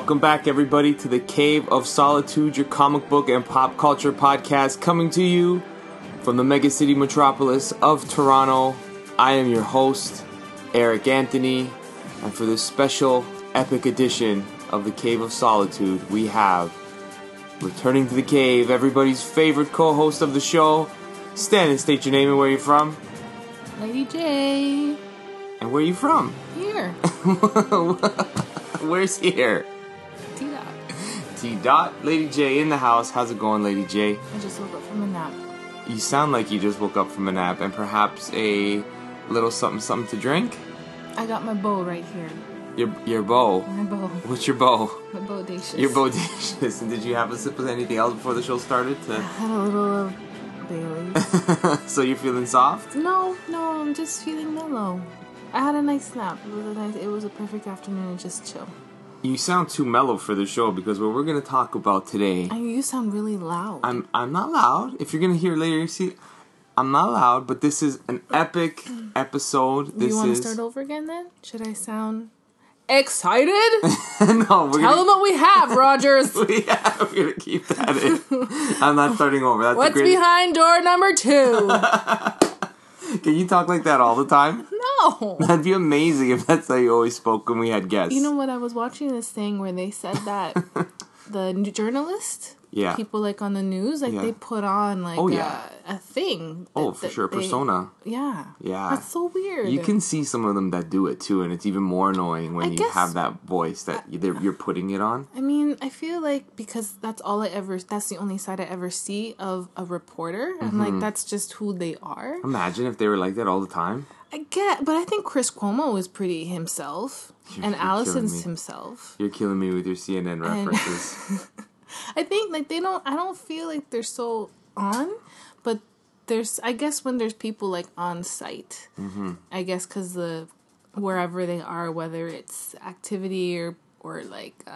Welcome back, everybody, to the Cave of Solitude, your comic book and pop culture podcast, coming to you from the mega city metropolis of Toronto. I am your host, Eric Anthony, and for this special epic edition of the Cave of Solitude, we have, returning to the cave, everybody's favorite co-host of the show. Stand and state your name and where you're from. Lady J. And where are you from? Here. Where's here? T-Dot. T-Dot. Lady J in the house. How's it going, Lady J? I just woke up from a nap. You sound like you just woke up from a nap and perhaps a little something to drink? I got my bow right here. Your bow? My bow. What's your bow? My bodacious. Your bodacious. And did you have a sip of anything else before the show started? I had a little of Bailey. So you're feeling soft? No, I'm just feeling mellow. I had a nice nap. It was a perfect afternoon to just chill. You sound too mellow for the show because what we're going to talk about today... You sound really loud. I'm not loud. If you're going to hear later, you see... I'm not loud, but this is an epic episode. Do you want to start over again then? Should I sound excited? No, we're Tell them what we have, Rogers. We're going to keep that in. I'm not starting over. That's What's behind door number 2? Can you talk like that all the time? No. That'd be amazing if that's how you always spoke when we had guests. You know what? I was watching this thing where they said that the journalist, people like on the news, like they put on like a thing. For sure, persona. Yeah. That's so weird. You can see some of them that do it too, and it's even more annoying when you have that voice that you're putting it on. I mean, I feel like because that's the only side I ever see of a reporter, and like that's just who they are. Imagine if they were like that all the time. But I think Chris Cuomo is pretty himself, and Allison's himself. You're killing me with your CNN references. I think like I don't feel like they're so on, but I guess when there's people like on site, I guess because wherever they are, whether it's activity or like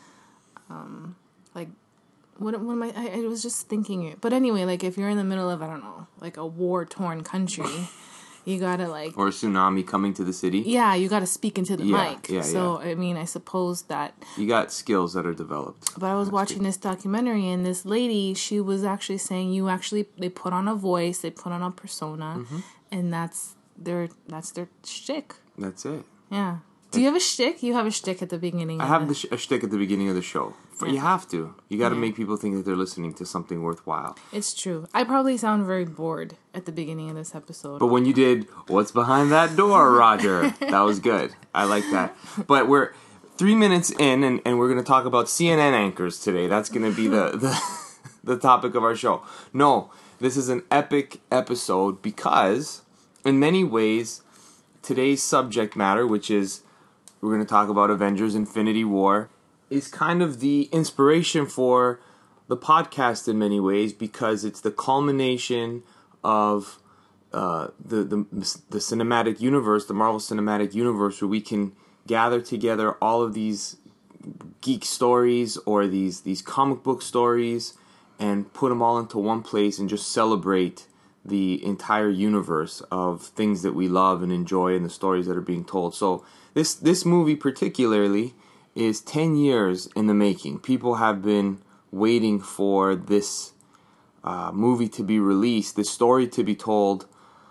what am I was just thinking it, but anyway, like if you're in the middle of, I don't know, like a war-torn country. You gotta like... Or a tsunami coming to the city. Yeah, you gotta speak into the mic. So, I mean, I suppose that... You got skills that are developed. But I was watching this documentary, and this lady, she was actually saying they put on a voice, they put on a persona, and that's their shtick. That's it. Yeah. Do you have a shtick? You have a shtick at the beginning. I have a shtick at the beginning of the show. You have to. You got to make people think that they're listening to something worthwhile. It's true. I probably sound very bored at the beginning of this episode. But when you did, what's behind that door, Roger? That was good. I like that. But we're 3 minutes in, and we're going to talk about CNN anchors today. That's going to be the topic of our show. No, this is an epic episode because, in many ways, today's subject matter, which is, we're going to talk about Avengers Infinity War, is kind of the inspiration for the podcast in many ways because it's the culmination of the cinematic universe, the Marvel Cinematic Universe, where we can gather together all of these geek stories or these comic book stories and put them all into one place and just celebrate the entire universe of things that we love and enjoy and the stories that are being told. So this movie particularly is 10 years in the making. People have been waiting for this movie to be released, this story to be told,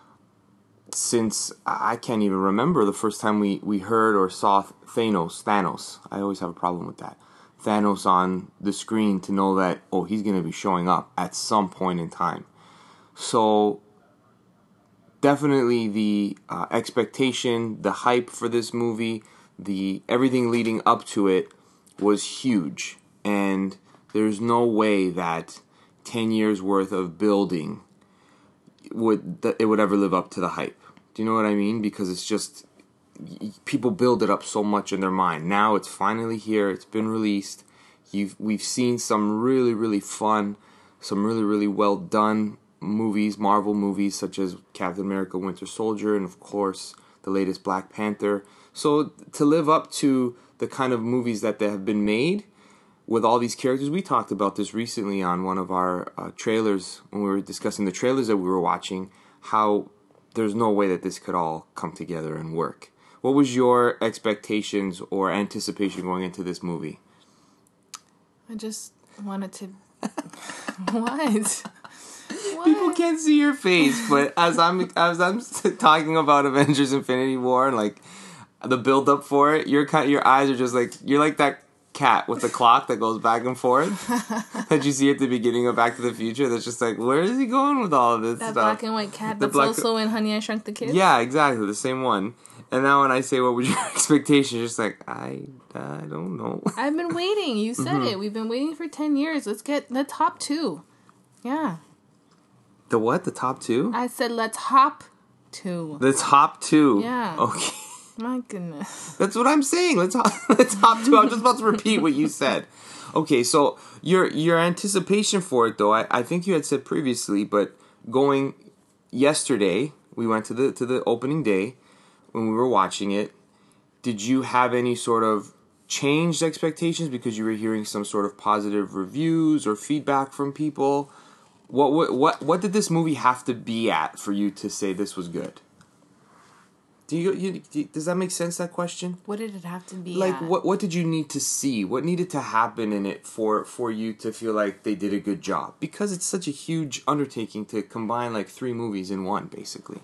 since I can't even remember the first time we heard or saw Thanos. I always have a problem with that. Thanos on the screen, to know that, he's going to be showing up at some point in time. So definitely the expectation, the hype for this movie, everything leading up to it was huge, and there's no way that 10 years worth of building would ever live up to the hype. Do you know what I mean? Because it's just, people build it up so much in their mind. Now it's finally here. It's been released. We've seen some really, really fun, some really, really well done movies, Marvel movies, such as Captain America: Winter Soldier, and of course the latest Black Panther. So to live up to the kind of movies that have been made with all these characters, we talked about this recently on one of our trailers when we were discussing the trailers that we were watching, how there's no way that this could all come together and work. What was your expectations or anticipation going into this movie? I just wanted to. What? People can't see your face, but as I'm talking about Avengers: Infinity War and like the build up for it, your eyes are just like you're like that cat with the clock that goes back and forth that you see at the beginning of Back to the Future. That's just like, where is he going with all of this That stuff? black and white cat that's also in Honey, I Shrunk the Kids? Yeah, exactly, the same one. And now when I say what was your expectation, you're just like, I don't know. I've been waiting. You said it. We've been waiting for 10 years. Let's get the top 2. Yeah. The what? The top 2? I said let's hop 2. The top 2? Yeah. Okay. My goodness. That's what I'm saying. Let's hop 2. I'm just about to repeat what you said. Okay, so your anticipation for it, though, I think you had said previously, but going yesterday, we went to the opening day when we were watching it. Did you have any sort of changed expectations because you were hearing some sort of positive reviews or feedback from people? What did this movie have to be at for you to say this was good? Does that make sense, that question? What did it have to be like at? What did you need to see? What needed to happen in it for you to feel like they did a good job? Because it's such a huge undertaking to combine like 3 movies in one, basically.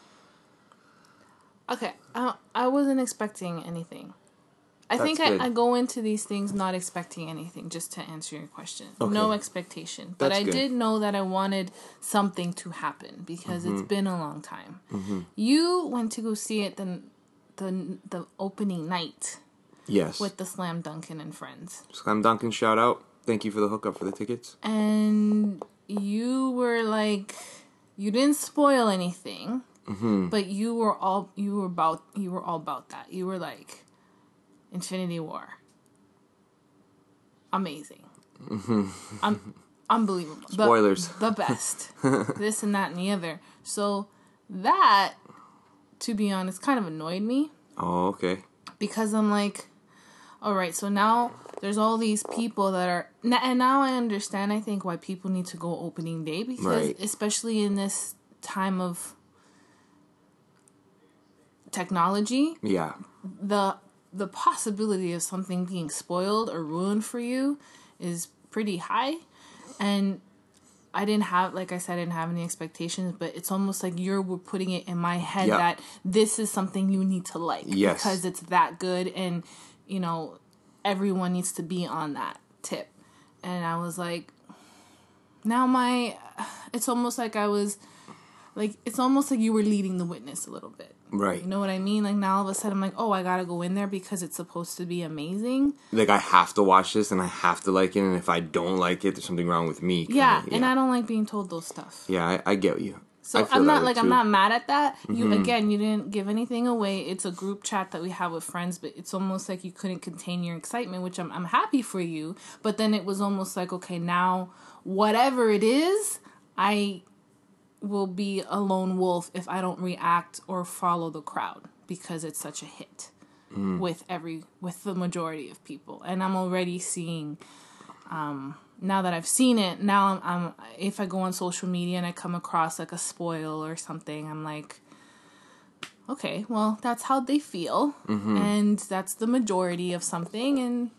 Okay, I wasn't expecting anything. I That's think good. I go into these things not expecting anything, just to answer your question. Okay. No expectation. But That's I good. did know that I wanted something to happen because it's been a long time. You went to go see it the opening night Yes. with the Slam Dunkin' and friends. Slam Dunkin' shout out. Thank you for the hookup for the tickets. And you were like, you didn't spoil anything, but you were all about that. You were like, Infinity War, amazing, unbelievable, Spoilers. the best, this and that and the other. So that, to be honest, kind of annoyed me. Oh, okay. Because I'm like, all right, so now there's all these people that are, and now I understand, I think, why people need to go opening day, because Right. especially in this time of technology, Yeah. the possibility of something being spoiled or ruined for you is pretty high. And I didn't have, like I said, I didn't have any expectations, but it's almost like you're putting it in my head Yep. that this is something you need to like. Yes. Because it's that good, and, you know, everyone needs to be on that tip. And I was like, it's almost like it's almost like you were leading the witness a little bit. Right. You know what I mean? Like, now all of a sudden I'm like, oh, I gotta go in there because it's supposed to be amazing. Like, I have to watch this and I have to like it, and if I don't like it, there's something wrong with me. Yeah, and I don't like being told those stuff. Yeah, I get you. So I feel I'm that not way, like, too. I'm not mad at that. You didn't give anything away. It's a group chat that we have with friends, but it's almost like you couldn't contain your excitement, which I'm happy for you. But then it was almost like, okay, now whatever it is, I will be a lone wolf if I don't react or follow the crowd, because it's such a hit with the majority of people. And I'm already seeing, now that I've seen it, now I'm if I go on social media and I come across like a spoil or something, I'm like, okay, well, that's how they feel, and that's the majority of something, and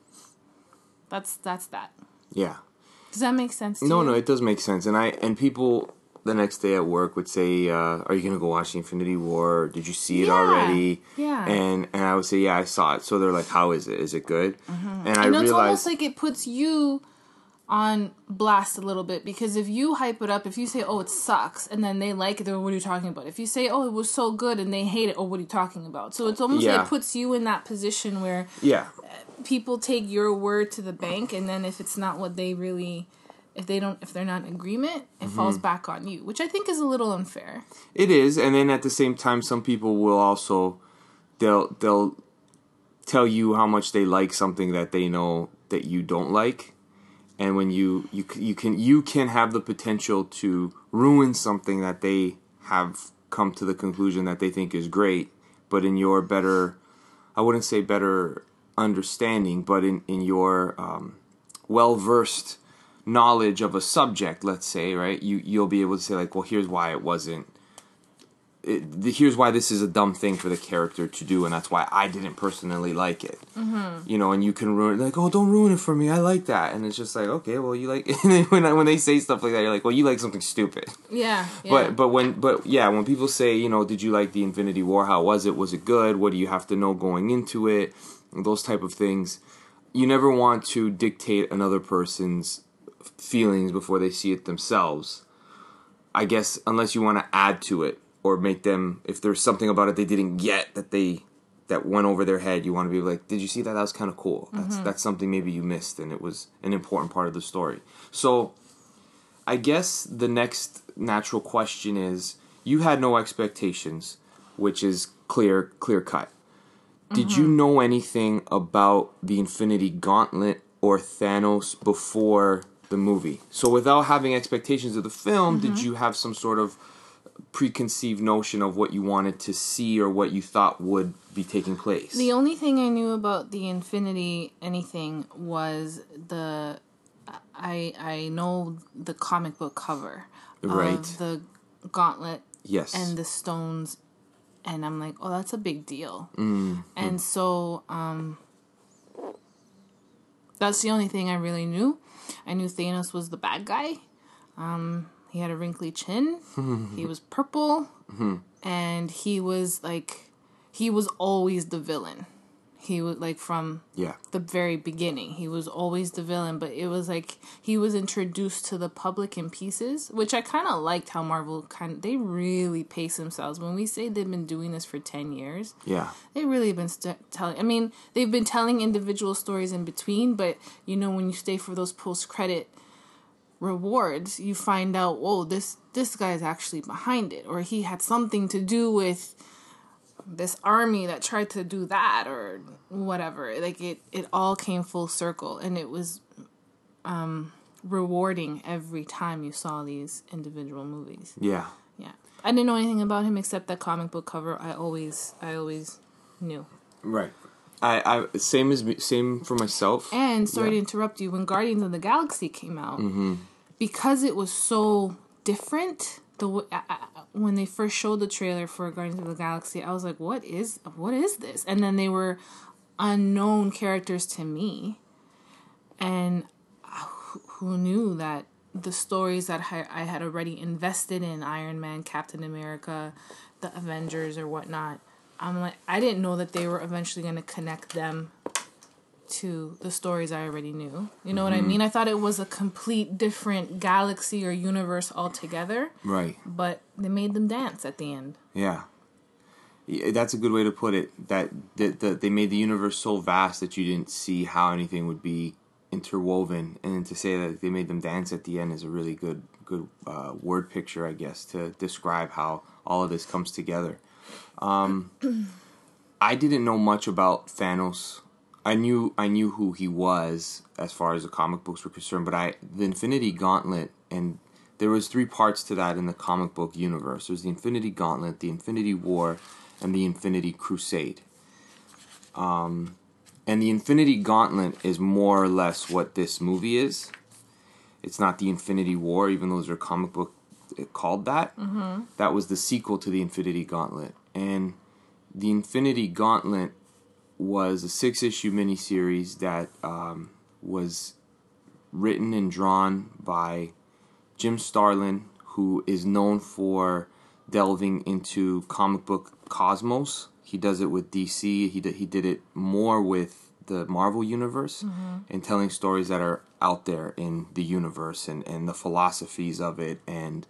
that's that. Yeah. Does that make sense to you? No, it does make sense. And people the next day at work would say, are you going to go watch the Infinity War? Did you see it already? Yeah. And I would say, yeah, I saw it. So they're like, how is it? Is it good? And I it's realized, almost like it puts you on blast a little bit, because if you hype it up, if you say, oh, it sucks, and then they like it, then what are you talking about? If you say, oh, it was so good, and they hate it, oh, what are you talking about? So it's almost like it puts you in that position where people take your word to the bank, and then if it's not what they really, if they're not in agreement, it falls back on you, which I think is a little unfair. it is. And then at the same time, some people will also, they'll tell you how much they like something that they know that you don't like. And when you can have the potential to ruin something that they have come to the conclusion that they think is great, but in your better, I wouldn't say better understanding, but in your well-versed knowledge of a subject, let's say, right, you'll be able to say, like, well, here's why it wasn't here's why this is a dumb thing for the character to do, and that's why I didn't personally like it. Mm-hmm. You know, and you can ruin it, like, oh, don't ruin it for me. I like that, and it's just like, okay, well, you like. And then when they say stuff like that, you're like, well, you like something stupid. Yeah. But when people say, you know, did you like the Infinity War? How was it? Was it good? What do you have to know going into it? Those type of things. You never want to dictate another person's feelings before they see it themselves. I guess unless you want to add to it or make them, if there's something about it they didn't get that went over their head, you want to be like, did you see that? That was kind of cool. That's something maybe you missed, and it was an important part of the story. So I guess the next natural question is, you had no expectations, which is clear cut. Did you know anything about the Infinity Gauntlet or Thanos before the movie? So without having expectations of the film, did you have some sort of preconceived notion of what you wanted to see or what you thought would be taking place? The only thing I knew about the Infinity anything was I know the comic book cover of the gauntlet, yes, and the stones, and I'm like, oh, that's a big deal. And so that's the only thing I really knew. I knew Thanos was the bad guy. He had a wrinkly chin. He was purple. And he was always the villain. He was like from the very beginning. He was always the villain, but it was like he was introduced to the public in pieces, which I kind of liked how Marvel they really pace themselves. When we say they've been doing this for 10 years, they really been telling. I mean, they've been telling individual stories in between, but you know, when you stay for those post-credit rewards, you find out, whoa, this guy is actually behind it, or he had something to do with this army that tried to do that or whatever. Like it all came full circle, and it was rewarding every time you saw these individual movies. Yeah. I didn't know anything about him except that comic book cover. I always knew. Right. I same for myself. And sorry to interrupt you, when Guardians of the Galaxy came out, because it was so different. When they first showed the trailer for Guardians of the Galaxy, I was like, what is this? And then they were unknown characters to me. And who knew that the stories that I had already invested in, Iron Man, Captain America, the Avengers or whatnot, I'm like, I didn't know that they were eventually going to connect them to the stories I already knew. You know what I mean? I thought it was a complete different galaxy or universe altogether. Right. But they made them dance at the end. Yeah. That's a good way to put it. That they made the universe so vast that you didn't see how anything would be interwoven. And to say that they made them dance at the end is a really good word picture, I guess, to describe how all of this comes together. I didn't know much about Thanos. I knew who he was as far as the comic books were concerned, but the Infinity Gauntlet, and there was 3 parts to that in the comic book universe. There's the Infinity Gauntlet, the Infinity War, and the Infinity Crusade. And the Infinity Gauntlet is more or less what this movie is. It's not the Infinity War, even though there's a comic book called that. That was the sequel to the Infinity Gauntlet. And the Infinity Gauntlet was a 6-issue miniseries that was written and drawn by Jim Starlin, who is known for delving into comic book cosmos. He does it with DC. He did it more with the Marvel Universe and telling stories that are out there in the universe and the philosophies of it. And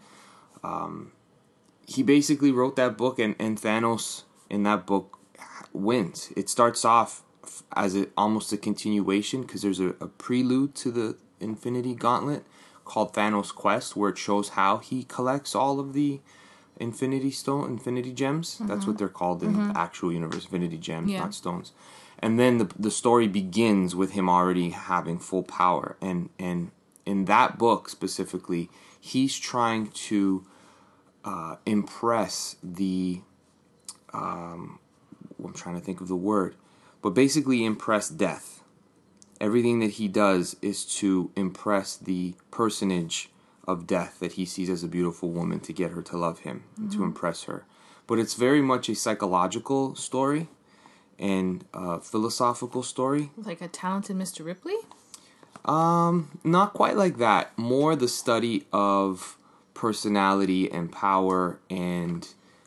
he basically wrote that book, and Thanos in that book wins. It starts off as almost a continuation, because there's a prelude to the Infinity Gauntlet called Thanos Quest, where it shows how he collects all of the Infinity Gems. That's what they're called in the actual universe, Infinity Gems, not stones. And then the story begins with him already having full power. And in that book specifically, he's trying to impress the... I'm trying to think of the word, but basically impress death. Everything that he does is to impress the personage of death that he sees as a beautiful woman, to get her to love him, and to impress her. but it's very much a psychological story and philosophical story. Like a talented Mr. Ripley? Not quite like that. More the study of personality and power and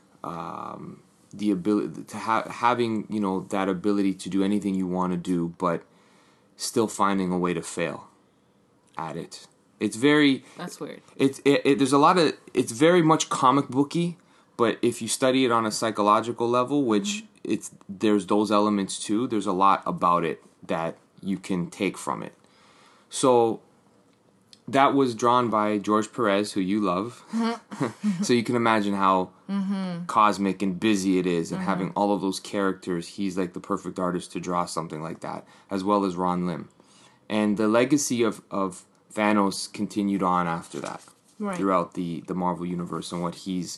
the ability to having, you know, that ability to do anything you want to do, but still finding a way to fail at it. It's very... That's weird. There's a lot of... It's very much comic booky, but if you study it on a psychological level, which there's those elements too, there's a lot about it that you can take from it. So that was drawn by George Perez, who you love. So you can imagine how cosmic and busy it is, and having all of those characters. He's like the perfect artist to draw something like that, as well as Ron Lim. And the legacy of Thanos continued on after that, throughout the Marvel Universe, and what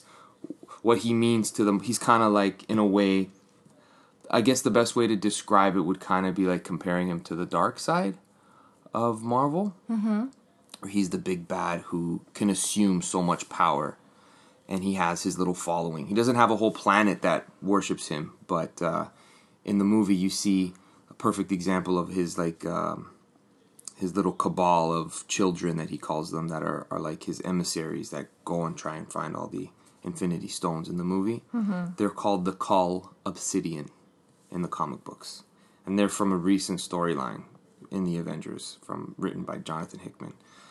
he means to them. He's kind of like, in a way, I guess the best way to describe it would kind of be like comparing him to the dark side of Marvel. Where he's the big bad who can assume so much power, and he has his little following. He doesn't have a whole planet that worships him, but in the movie you see a perfect example of his like his little cabal of children that he calls them, that are like his emissaries that go and try and find all the Infinity Stones in the movie. They're called the Cull Obsidian in the comic books, and they're from a recent storyline in the Avengers, written by Jonathan Hickman.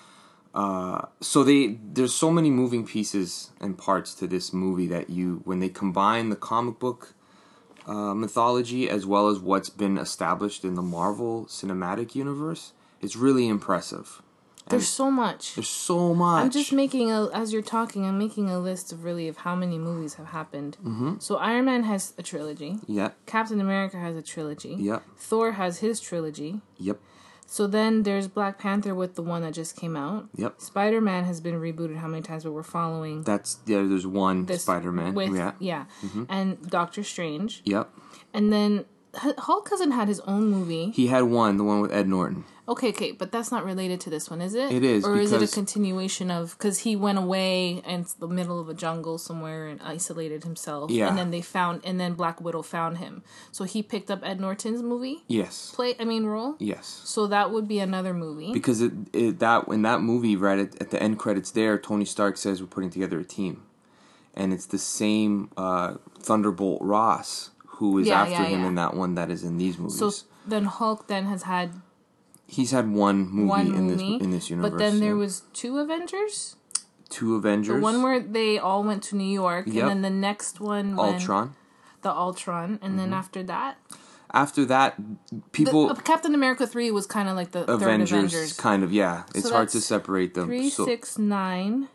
So there's so many moving pieces and parts to this movie that when they combine the comic book mythology as well as what's been established in the Marvel Cinematic Universe, it's really impressive. There's so much. There's so much. I'm just as you're talking, I'm making a list of how many movies have happened. So Iron Man has a trilogy. Yep. Captain America has a trilogy. Yep. Thor has his trilogy. Yep. So then there's Black Panther with the one that just came out. Yep. Spider-Man has been rebooted how many times, but we're following... there's one Spider-Man. And Doctor Strange. Yep. And then Hulk hasn't had his own movie. He had one, the one with Ed Norton. Okay, but that's not related to this one, is it? It is, or is it a continuation of... Because he went away in the middle of a jungle somewhere and isolated himself. Yeah. And then Black Widow found him. So he picked up Ed Norton's movie? Yes. Role? Yes. So that would be another movie. Because in that movie, right at the end credits there, Tony Stark says we're putting together a team. And it's the same Thunderbolt Ross who is after him in that one that is in these movies. So then Hulk has had... He's had one movie in this universe. But then there was two Avengers? Two Avengers. The one where they all went to New York. Yep. And then the next one... Ultron. The Ultron. And then after that... After that, people... Captain America 3 was kind of like the third Avengers. Kind of, yeah. It's hard to separate them. 3, 6, 9,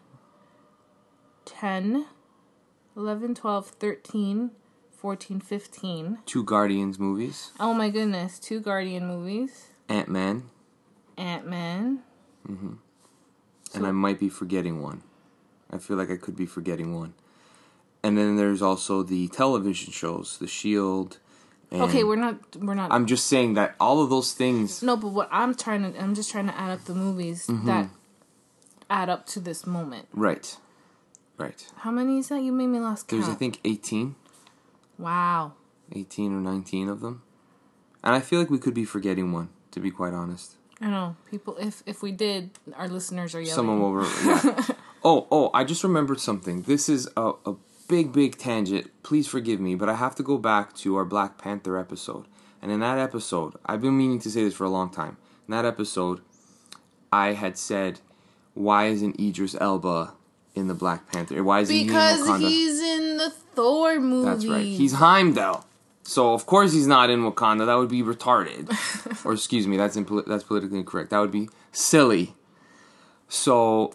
10, 11, 12, 13, 14, 15. 2 Guardians movies. Oh my goodness. 2 Guardian movies. Ant-Man. Mm-hmm. And I might be forgetting one. I feel like I could be forgetting one. And then there's also the television shows, The Shield. Okay, we're not. I'm just saying that all of those things. No, but I'm just trying to add up the movies that add up to this moment. Right. How many is that? You made me lost count. There's, I think, 18. Wow. 18 or 19 of them. And I feel like we could be forgetting one, to be quite honest. I know. People, if we did, our listeners are yelling. Someone over, yeah. Oh, I just remembered something. This is a big tangent. Please forgive me, but I have to go back to our Black Panther episode. And in that episode, I've been meaning to say this for a long time. In that episode, I had said, why isn't Idris Elba in the Black Panther? Why isn't he in Wakanda? Because he's in the Thor movie. That's right. He's Heimdall. So, of course he's not in Wakanda. That would be retarded. Or, excuse me, that's politically incorrect. That would be silly. So,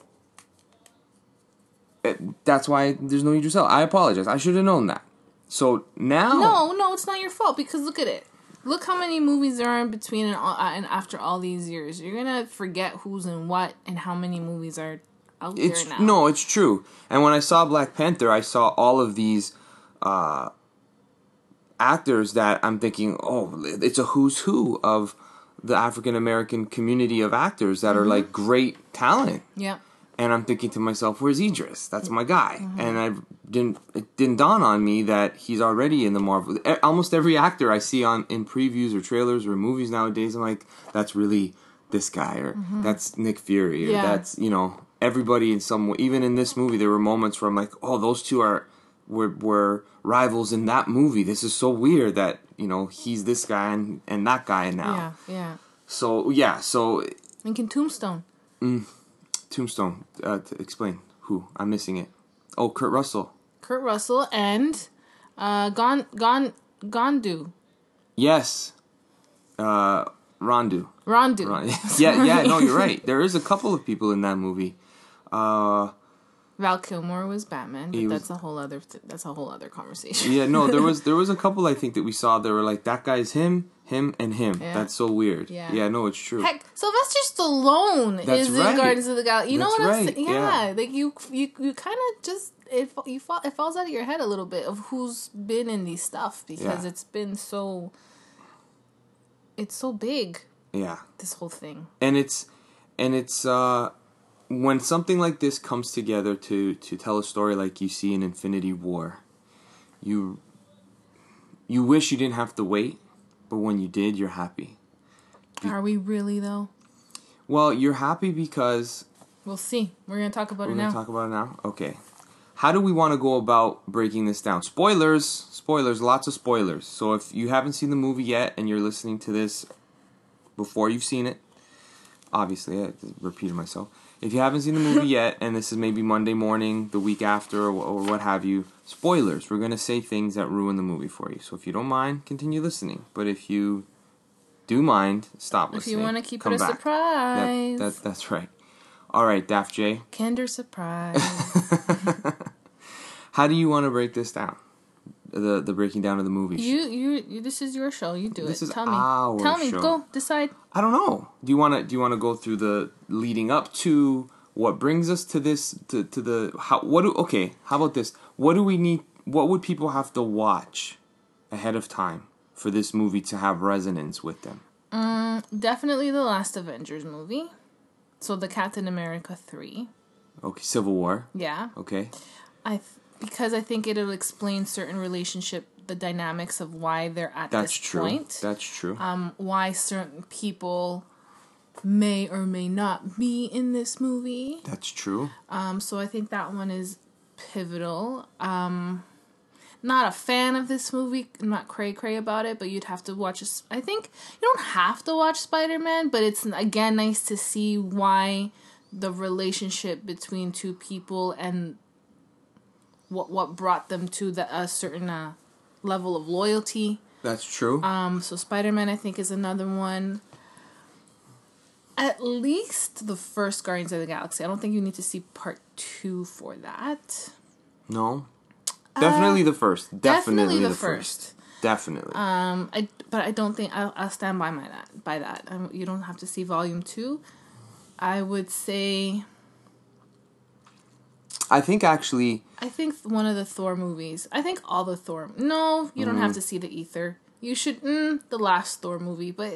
that's why there's no Idris Elba. I apologize. I should have known that. So, now... No, it's not your fault, because look at it. Look how many movies there are in between and after all these years. You're going to forget who's in what and how many movies are out there now. No, it's true. And when I saw Black Panther, I saw all of these... actors that I'm thinking, it's a who's who of the African American community of actors that are like great talent. Yeah. And I'm thinking to myself, where's Idris? That's my guy. And it didn't dawn on me that he's already in the Marvel. Almost every actor I see in previews or trailers or movies nowadays, I'm like, that's really this guy, or that's Nick Fury, or that's, everybody in some way. Even in this movie, there were moments where I'm like, oh, those two were rivals in that movie. This is so weird that, he's this guy and that guy now. Yeah. So, Lincoln Tombstone. Tombstone. To explain who? I'm missing it. Oh, Kurt Russell. Kurt Russell and Gondu. Yes. Rondu. Rondu. No, you're right. There is a couple of people in that movie. Val Kilmer was Batman, but that's a whole other conversation. Yeah, no, there was a couple I think that we saw that were like, that guy's him, and him. Yeah. That's so weird. Yeah, no, it's true. Heck, Sylvester Stallone is in Guardians of the Galaxy. You know what I'm saying? Yeah, like you kind of just it falls out of your head a little bit of who's been in these stuff because it's been so big. Yeah, this whole thing. And it's when something like this comes together to tell a story like you see in Infinity War, you wish you didn't have to wait. But when you did, you're happy. Are we really, though? Well, you're happy because... We'll see. We're going to talk about it now. We're going to talk about it now? Okay. How do we want to go about breaking this down? Spoilers, lots of spoilers. So if you haven't seen the movie yet and you're listening to this before you've seen it, obviously, I repeated myself. If you haven't seen the movie yet, and this is maybe Monday morning, the week after, or what have you, spoilers. We're going to say things that ruin the movie for you. So if you don't mind, continue listening. But if you do mind, stop listening. If you want to keep it a surprise. That's right. All right, Daft J. Kinder surprise. How do you want to break this down? The breaking down of the movie. You. This is your show. You do it. Tell me. Show. Go decide. I don't know. Do you want to go through the leading up to what brings us to this to the how? How about this? What do we need? What would people have to watch ahead of time for this movie to have resonance with them? Definitely the last Avengers movie. So the Captain America 3. Okay, Civil War. Yeah. Okay. Because I think it'll explain certain the dynamics of why they're at this point. That's true. Why certain people may or may not be in this movie. That's true. So I think that one is pivotal. Not a fan of this movie. I'm not cray-cray about it, but you'd have to watch it. I think you don't have to watch Spider-Man, but it's, again, nice to see why the relationship between two people and what brought them to a certain level of loyalty. That's true. So Spider-Man, I think, is another one. At least the first Guardians of the Galaxy. I don't think you need to see part 2 for that. No. Definitely the first. Definitely the first. Definitely. But I don't think I'll stand by that. You don't have to see volume 2. I would say. I think one of the Thor movies. I think all the Thor. No, you don't have to see the Ether. You should the last Thor movie, but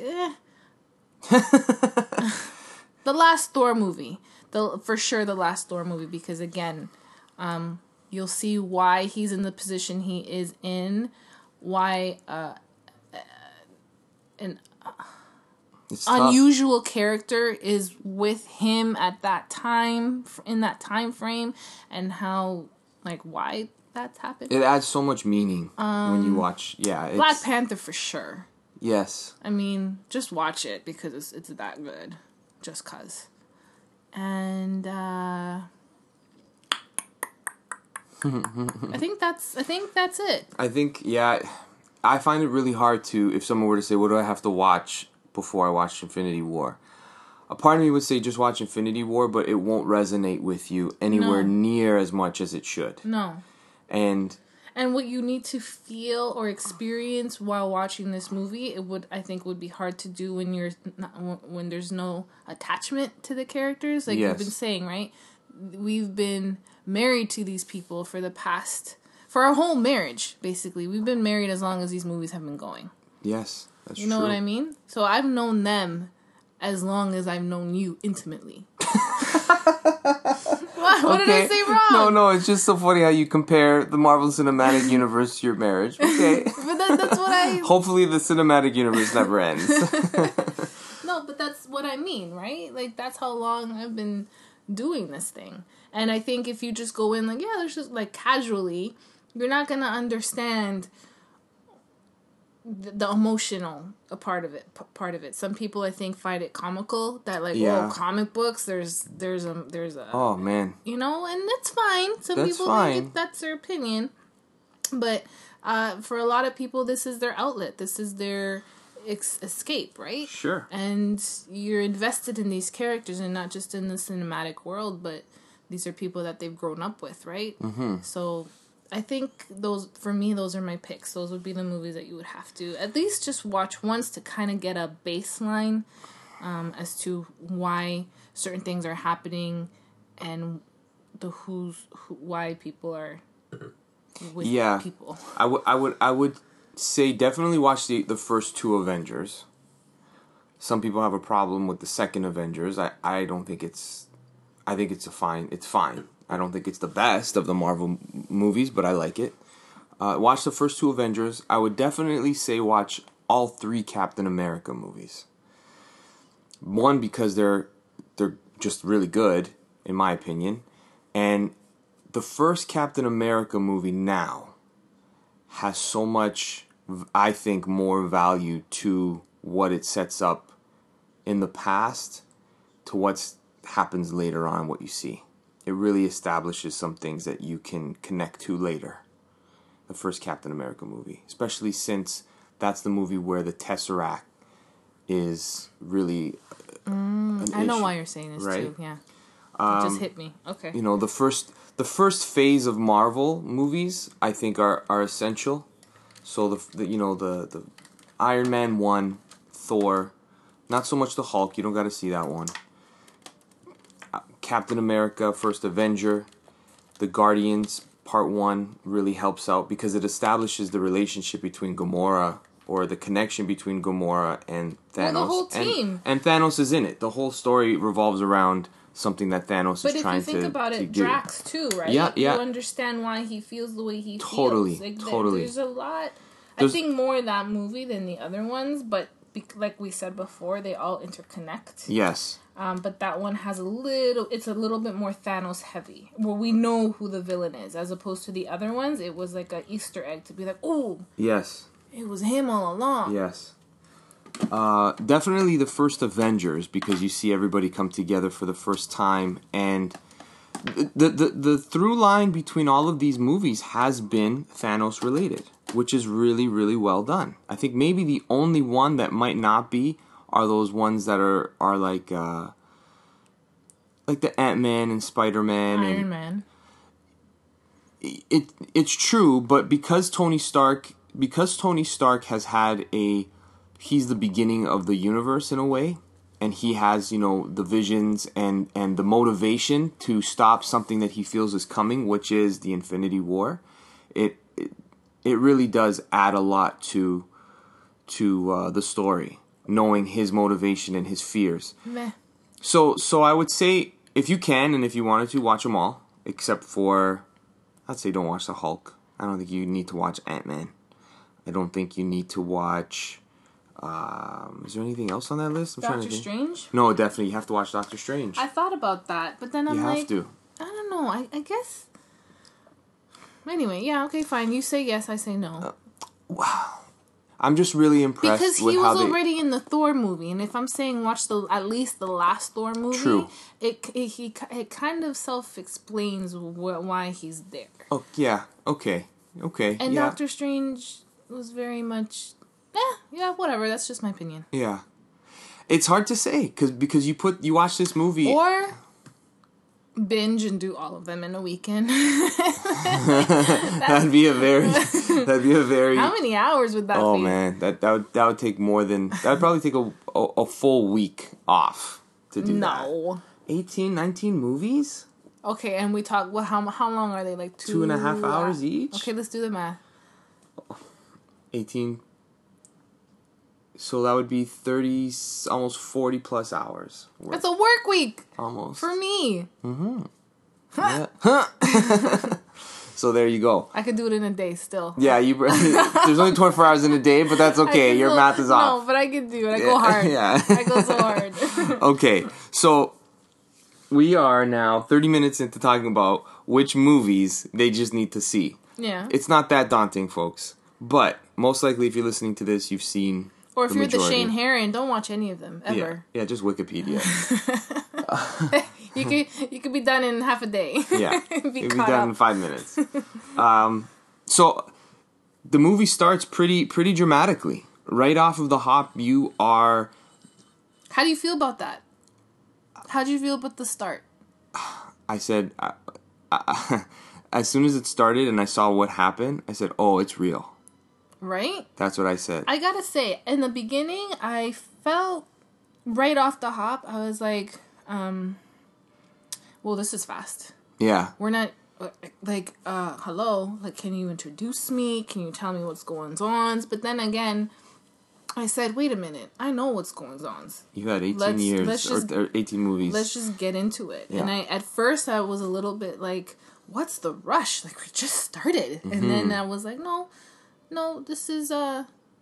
the last Thor movie. For sure the last Thor movie, because again, you'll see why he's in the position he is in, why an unusual character is with him at that time, in that time frame, and how, why that's happened. It adds so much meaning when you watch. Yeah, Black Panther for sure. Yes. I mean, just watch it because it's that good, just cause. And I think that's it. I find it really hard if someone were to say, what do I have to watch before I watch Infinity War? A part of me would say just watch Infinity War, but it won't resonate with you anywhere near as much as it should. No. And what you need to feel or experience while watching this movie, I think would be hard to do when there's no attachment to the characters. Like you've been saying, right? We've been married to these people for our whole marriage, basically. We've been married as long as these movies have been going. Yes, that's true. You know what I mean? So I've known them as long as I've known you intimately. What did I say wrong? No, it's just so funny how you compare the Marvel Cinematic Universe to your marriage. Okay. But that's what I... Hopefully the cinematic universe never ends. No, but that's what I mean, right? Like, that's how long I've been doing this thing. And I think if you just go in like, yeah, there's just like casually, you're not going to understand the emotional part of it. Some people, I think, find it comical that like, oh, comic books, there's a oh man, you know, and that's fine. Some that's people fine. think that's their opinion, but for a lot of people, this is their outlet. This is their escape, right? Sure. And you're invested in these characters, and not just in the cinematic world, but these are people that they've grown up with, right? Mm-hmm. So I think those are my picks. Those would be the movies that you would have to at least just watch once to kind of get a baseline as to why certain things are happening and the why people are with people. I would say definitely watch the first two Avengers. Some people have a problem with the second Avengers. I don't think I think it's fine. I don't think it's the best of the Marvel movies, but I like it. Watch the first two Avengers. I would definitely say watch all three Captain America movies. One, because they're just really good, in my opinion. And the first Captain America movie now has so much, I think, more value to what it sets up in the past to what happens later on, what you see. It really establishes some things that you can connect to later. The first Captain America movie. Especially since that's the movie where the Tesseract is really I know why you're saying this, right? Too, yeah. It just hit me. Okay. You know, the first phase of Marvel movies, I think, are essential. So, the Iron Man 1, Thor, not so much the Hulk, you don't got to see that one. Captain America, First Avenger, The Guardians, Part 1 really helps out because it establishes the relationship between Gamora, or the connection between Gamora and Thanos. Well, the whole team. And Thanos is in it. The whole story revolves around something that Thanos is trying to do. But if you think about it, Drax too, right? Yeah. You understand why he feels the way he feels. Totally. There's a lot. I think more in that movie than the other ones, but like we said before, they all interconnect. Yes. But that one has it's a little bit more Thanos heavy, where we know who the villain is, as opposed to the other ones. It was like an Easter egg to be like, oh, yes, it was him all along. Yes. Definitely the first Avengers, because you see everybody come together for the first time, and the through line between all of these movies has been Thanos related, which is really, really well done. I think maybe the only one that might not be are those ones that are like the Ant-Man and Spider-Man, Iron Man. It's true, but because Tony Stark has had he's the beginning of the universe in a way, and he has, the visions and the motivation to stop something that he feels is coming, which is the Infinity War. It really does add a lot to the story, knowing his motivation and his fears. Meh. So I would say, if you can and if you wanted to, watch them all, except for, I'd say don't watch the Hulk. I don't think you need to watch Ant-Man. I don't think you need to watch... is there anything else on that list? Doctor Strange? No, definitely. You have to watch Doctor Strange. I thought about that, but then I'm like... You have to. I don't know. I guess... Anyway, yeah, okay, fine. You say yes, I say no. Wow. I'm just really impressed because with he was already in the Thor movie, and if I'm saying watch at least the last Thor movie, true. It kind of self-explains why he's there. Oh yeah, okay. And yeah. Doctor Strange was very much, yeah, whatever. That's just my opinion. Yeah, it's hard to say because you watch this movie or binge and do all of them in a weekend. That'd be a very. How many hours would that be? Oh man, that would take more than that. Would probably take a full week off to do that. No. 18, 19 movies? Okay, and we talk. Well, how long are they? Like 2.5 hours each. Okay, let's do the math. 18. So that would be 30, almost 40 plus hours. That's a work week. Almost. For me. Mm-hmm. Yeah. So there you go. I could do it in a day still. Yeah, there's only 24 hours in a day, but that's okay. Your math is off. No, but I can do it. I go hard. Yeah. I go so hard. Okay, so we are now 30 minutes into talking about which movies they just need to see. Yeah. It's not that daunting, folks. But most likely, if you're listening to this, you've seen. Or if the you're majority. the Shane Heron, don't watch any of them ever. Yeah, just Wikipedia. You could be done in half a day. Yeah, You'll be done in 5 minutes. So the movie starts pretty dramatically. Right off of the hop, you are. How do you feel about that? How do you feel about the start? I said, as soon as it started and I saw what happened, I said, "Oh, it's real." Right? That's what I said. I gotta say, in the beginning, I felt right off the hop, I was like, well, this is fast. Yeah. We're not, hello? Like, can you introduce me? Can you tell me what's going on? But then again, I said, wait a minute. I know what's going on. You had 18 years, or 18 movies. Let's just get into it. Yeah. And at first, I was a little bit like, what's the rush? Like, we just started. Mm-hmm. And then I was like, no, this is it.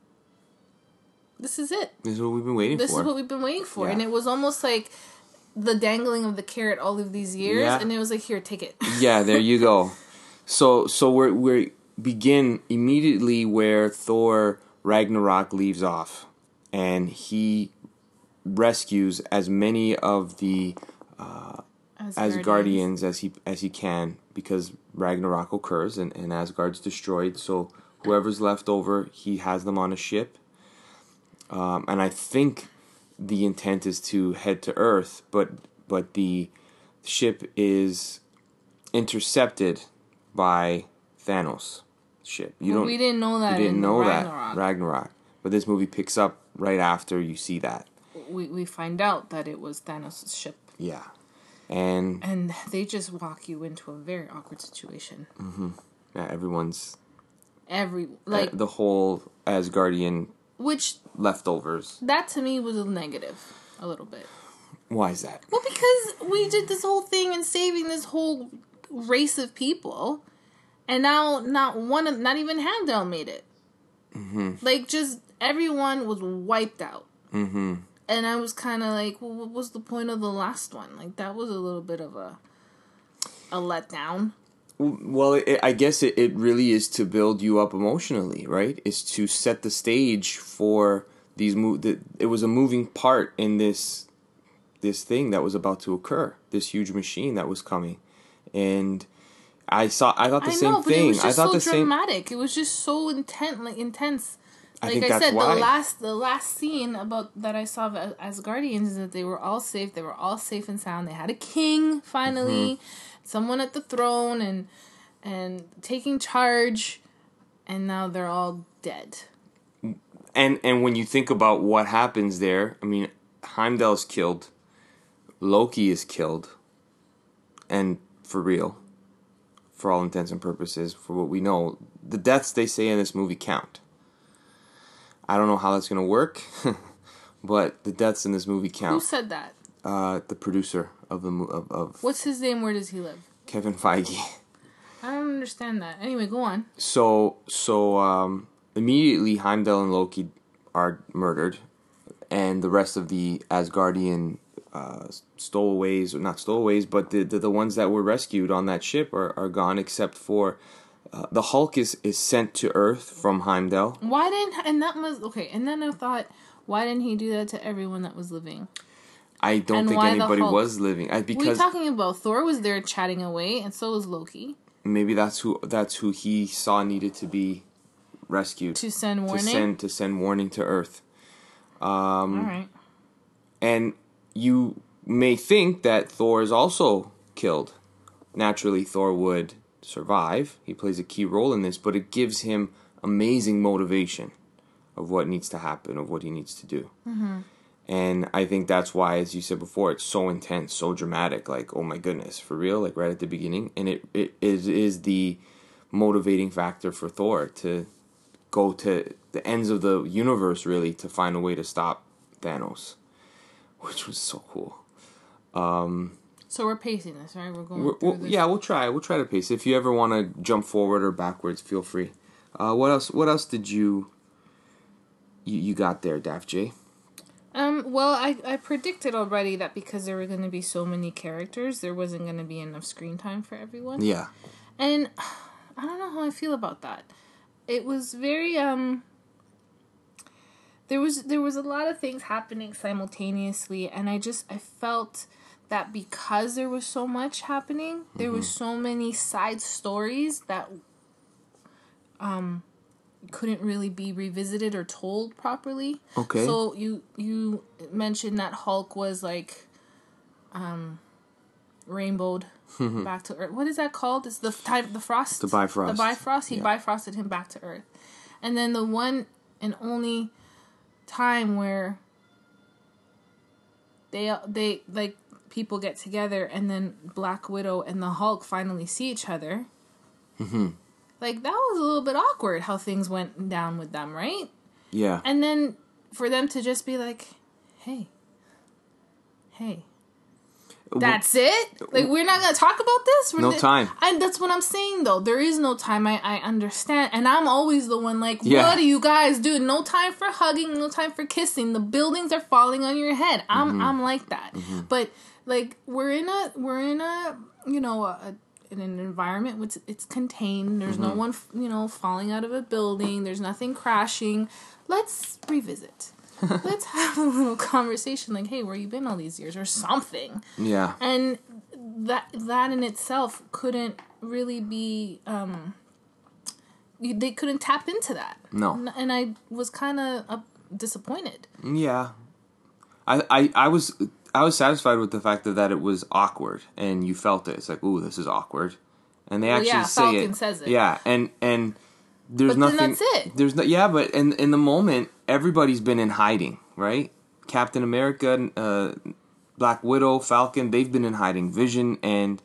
This is what we've been waiting for. This is what we've been waiting for. Yeah. And it was almost like the dangling of the carrot all of these years. Yeah. And it was like, here, take it. Yeah, there you go. So we begin immediately where Thor Ragnarok leaves off. And he rescues as many of the Asgardians as he can, because Ragnarok occurs and Asgard's destroyed. So whoever's left over, he has them on a ship. And I think the intent is to head to Earth, but the ship is intercepted by Thanos' ship. We didn't know that. You didn't know Ragnarok. that Ragnarok, but this movie picks up right after you see that. We find out that it was Thanos' ship. Yeah, and they just walk you into a very awkward situation. Mm-hmm. Yeah, everyone's the whole Asgardian. Which leftovers. That to me was a negative, a little bit. Why is that? Well, because we did this whole thing in saving this whole race of people, and now not even Heimdall made it. Mm-hmm. Like, just everyone was wiped out. Mm-hmm. And I was kind of like, well, what was the point of the last one? Like, that was a little bit of a letdown. Well, I guess it really is to build you up emotionally, right? It's to set the stage for these it was a moving part in this thing that was about to occur, this huge machine that was coming, and I thought the same thing. It was just I thought so dramatic. It was just so intense. Like I said, why. the last scene that I saw of Asgardians is that they were all safe. They were all safe and sound. They had a king finally. Mm-hmm. Someone at the throne and taking charge, and now they're all dead. And when you think about what happens there, I mean, Heimdall's killed, Loki is killed, and for real, for all intents and purposes, for what we know, the deaths they say in this movie count. I don't know how that's going to work, but the deaths in this movie count. Who said that? The producer of the of What's his name? Where does he live? Kevin Feige. I don't understand that. Anyway, go on. So immediately Heimdall and Loki are murdered, and the rest of the Asgardian stowaways, or not stowaways, but the ones that were rescued on that ship are gone, except for the Hulk is sent to Earth from Heimdall. Why didn't, and that was, okay, and then I thought, why didn't he do that to everyone that was living? I don't think anybody was living. Because what are you talking about? Thor was there chatting away, and so was Loki. Maybe that's who he saw needed to be rescued. To send warning? To send warning to Earth. All right. And you may think that Thor is also killed. Naturally, Thor would survive. He plays a key role in this, but it gives him amazing motivation of what needs to happen, of what he needs to do. Mm-hmm. And I think that's why, as you said before, it's so intense, so dramatic. Like, oh my goodness, for real? Like right at the beginning. And it is the motivating factor for Thor to go to the ends of the universe, really, to find a way to stop Thanos, which was so cool. So we're pacing this, right? We're going through this. Yeah, we'll try. We'll try to pace. If you ever want to jump forward or backwards, feel free. What else did you got there, Daph J? Well, I predicted already that because there were going to be so many characters, there wasn't going to be enough screen time for everyone. Yeah. And I don't know how I feel about that. It was very there was a lot of things happening simultaneously, and I felt that because there was so much happening, there was so many side stories that couldn't really be revisited or told properly. Okay. So you mentioned that Hulk was like rainbowed back to Earth. What is that called? It's the frost. The Bifrost. The Bifrost. He bifrosted him back to Earth. And then the one and only time where they like people get together and then Black Widow and the Hulk finally see each other. Mm-hmm. Like, that was a little bit awkward how things went down with them, right? Yeah. And then for them to just be like, hey, that's it? Like, we're not going to talk about this? No time. And that's what I'm saying, though. There is no time. I understand. And I'm always the one like, what do you guys do? No time for hugging, no time for kissing. The buildings are falling on your head. I'm like that. Mm-hmm. But, like, we're in a you know, in an environment which it's contained. There's no one, you know, falling out of a building. There's nothing crashing. Let's revisit. Let's have a little conversation like, hey, where you been all these years or something. Yeah. And that in itself couldn't really be, they couldn't tap into that. No. And I was kind of disappointed. Yeah. I was satisfied with the fact that it was awkward and you felt it. It's like, ooh, this is awkward. And they actually say Falcon it. says it. Yeah, and there's but nothing. Then that's it. There's no. Yeah, but in the moment, everybody's been in hiding, right? Captain America, Black Widow, Falcon, they've been in hiding. Vision and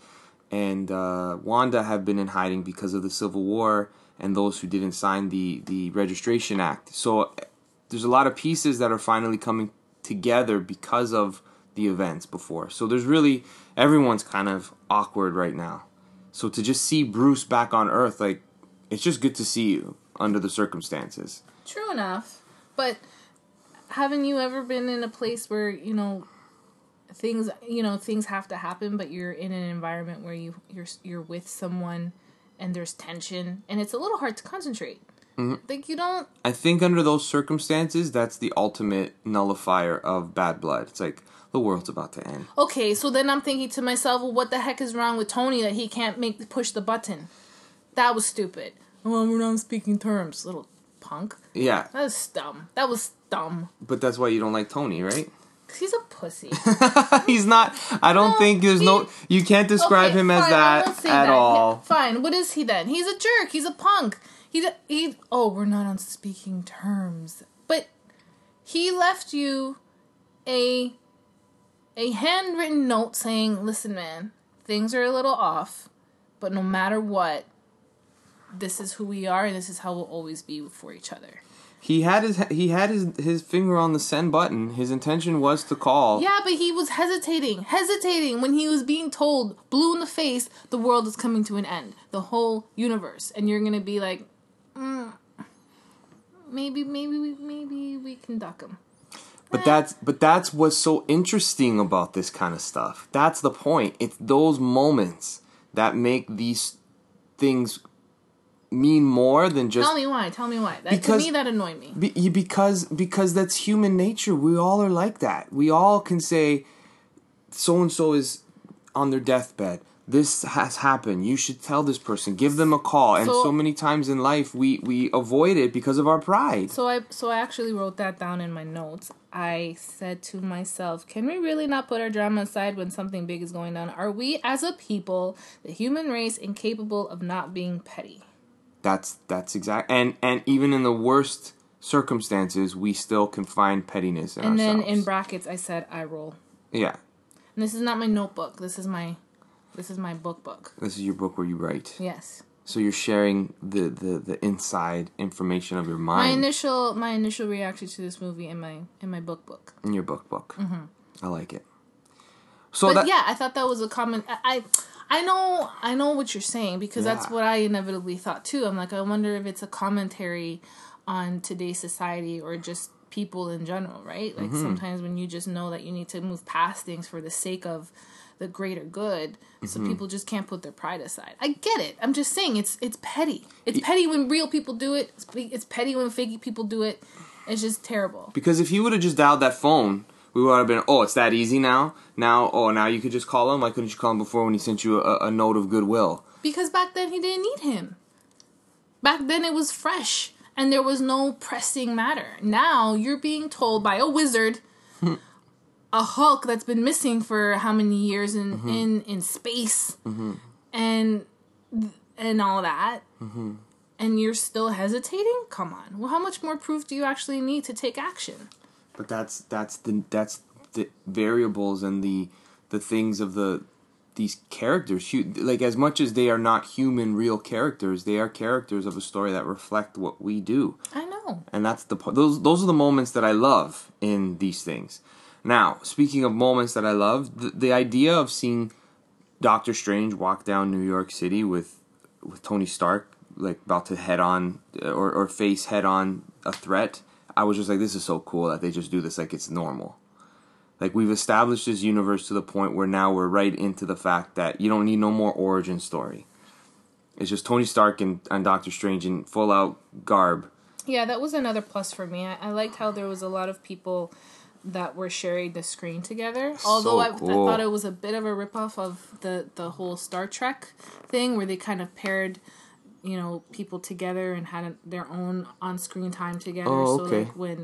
Wanda have been in hiding because of the Civil War and those who didn't sign the Registration Act. So there's a lot of pieces that are finally coming together because of the events before. So there's really, everyone's kind of awkward right now. So to just see Bruce back on Earth, like, it's just good to see you under the circumstances. True enough. But haven't you ever been in a place where, you know, things have to happen, but you're in an environment where you're with someone and there's tension and it's a little hard to concentrate? Mm-hmm. Like, you don't... I think under those circumstances, that's the ultimate nullifier of bad blood. It's like, the world's about to end. Okay, so then I'm thinking to myself, well, what the heck is wrong with Tony that he can't push the button? That was stupid. Oh, we're not speaking terms, little punk. Yeah. That was dumb. But that's why you don't like Tony, right? He's a pussy. He's not. I don't think there's you can't describe him as that at all. Fine. What is he then? He's a jerk. He's a punk. We're not on speaking terms. But he left you a handwritten note saying, listen, man, things are a little off, but no matter what, this is who we are and this is how we'll always be for each other. He had his finger on the send button. His intention was to call. Yeah, but he was hesitating when he was being told, blue in the face, the world is coming to an end. The whole universe. And you're going to be like, maybe we can duck him. But that's what's so interesting about this kind of stuff. That's the point. It's those moments that make these things mean more than just... Tell me why. To me, that annoyed me. Because that's human nature. We all are like that. We all can say, so-and-so is on their deathbed. This has happened. You should tell this person. Give them a call. And so many times in life, we avoid it because of our pride. So I actually wrote that down in my notes. I said to myself, can we really not put our drama aside when something big is going on? Are we, as a people, the human race, incapable of not being petty? That's exact. And even in the worst circumstances, we still can find pettiness in ourselves. And then in brackets, I said, I roll. Yeah. And this is not my notebook. This is my book. This is your book where you write. Yes. So you're sharing the inside information of your mind. My initial reaction to this movie in my book. In your book. Mm-hmm. I like it. I thought that was a comment. I know what you're saying, because that's what I inevitably thought too. I'm like, I wonder if it's a commentary on today's society or just people in general, right? Like sometimes when you just know that you need to move past things for the sake of the greater good, so people just can't put their pride aside. I get it. I'm just saying it's petty. It's petty when real people do it. It's petty when fake people do it. It's just terrible. Because if he would have just dialed that phone, we would have been, oh, it's that easy now? Now you could just call him? Why couldn't you call him before when he sent you a note of goodwill? Because back then he didn't need him. Back then it was fresh, and there was no pressing matter. Now you're being told by a wizard, a Hulk that's been missing for how many years in space, and all that, and you're still hesitating? Come on. Well, how much more proof do you actually need to take action? But that's the variables and the things of these characters. Like, as much as they are not human, real characters, they are characters of a story that reflect what we do. I know. And that's those are the moments that I love in these things. Now, speaking of moments that I love, the idea of seeing Doctor Strange walk down New York City with Tony Stark, like about to head on or face head on a threat, I was just like, this is so cool that they just do this like it's normal. Like, we've established this universe to the point where now we're right into the fact that you don't need no more origin story. It's just Tony Stark and Doctor Strange in full out garb. Yeah, that was another plus for me. I liked how there was a lot of people that were sharing the screen together. Although I thought it was a bit of a ripoff of the whole Star Trek thing, where they kind of paired, people together and had their own on-screen time together. Oh, okay. So like when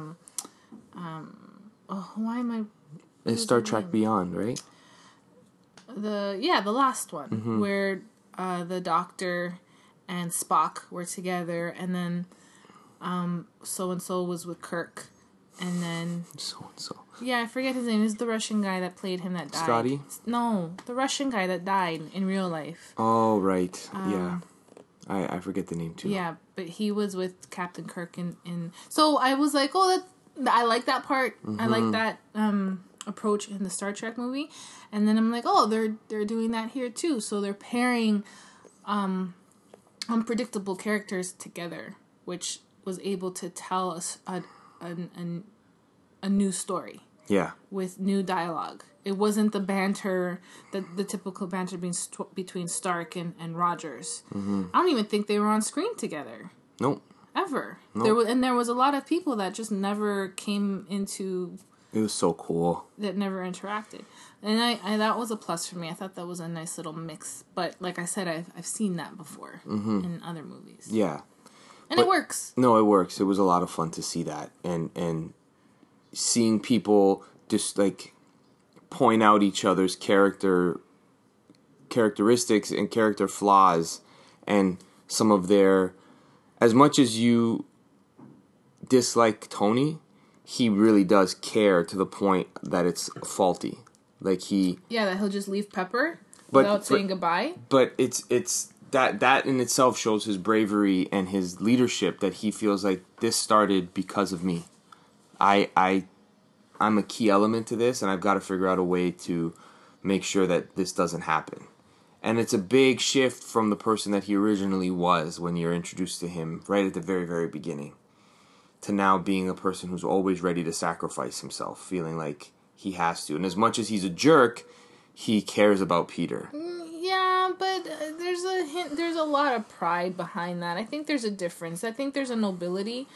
why am I? It's Star Trek Beyond, right? The last one, where the Doctor and Spock were together, and then so and so was with Kirk. And then so. Yeah, I forget his name. It's the Russian guy that played him that died. Scotty? No, the Russian guy that died in real life. Oh, right. Yeah. I forget the name too. Yeah, but he was with Captain Kirk in so I was like, oh, I like that part. I like that approach in the Star Trek movie. And then I'm like, oh, they're doing that here too. So they're pairing unpredictable characters together, which was able to tell us a new story. Yeah. With new dialogue. It wasn't the banter, the typical banter between Stark and Rogers. I don't even think they were on screen together. Nope. Ever. Nope. There was a lot of people that just never came into... It was so cool. That never interacted. And I that was a plus for me. I thought that was a nice little mix. But like I said, I've seen that before in other movies. Yeah. And it works. No, it works. It was a lot of fun to see that. And seeing people just like point out each other's characteristics and character flaws, and some of their... As much as you dislike Tony, he really does care to the point that it's faulty. Like he... Yeah, that he'll just leave Pepper without saying goodbye. But it's that in itself shows his bravery and his leadership, that he feels like this started because of me. I'm a key element to this, and I've got to figure out a way to make sure that this doesn't happen. And it's a big shift from the person that he originally was when you're introduced to him right at the very, very beginning, to now being a person who's always ready to sacrifice himself, feeling like he has to. And as much as he's a jerk, he cares about Peter. Yeah, but there's a lot of pride behind that. I think there's a difference. I think there's a nobility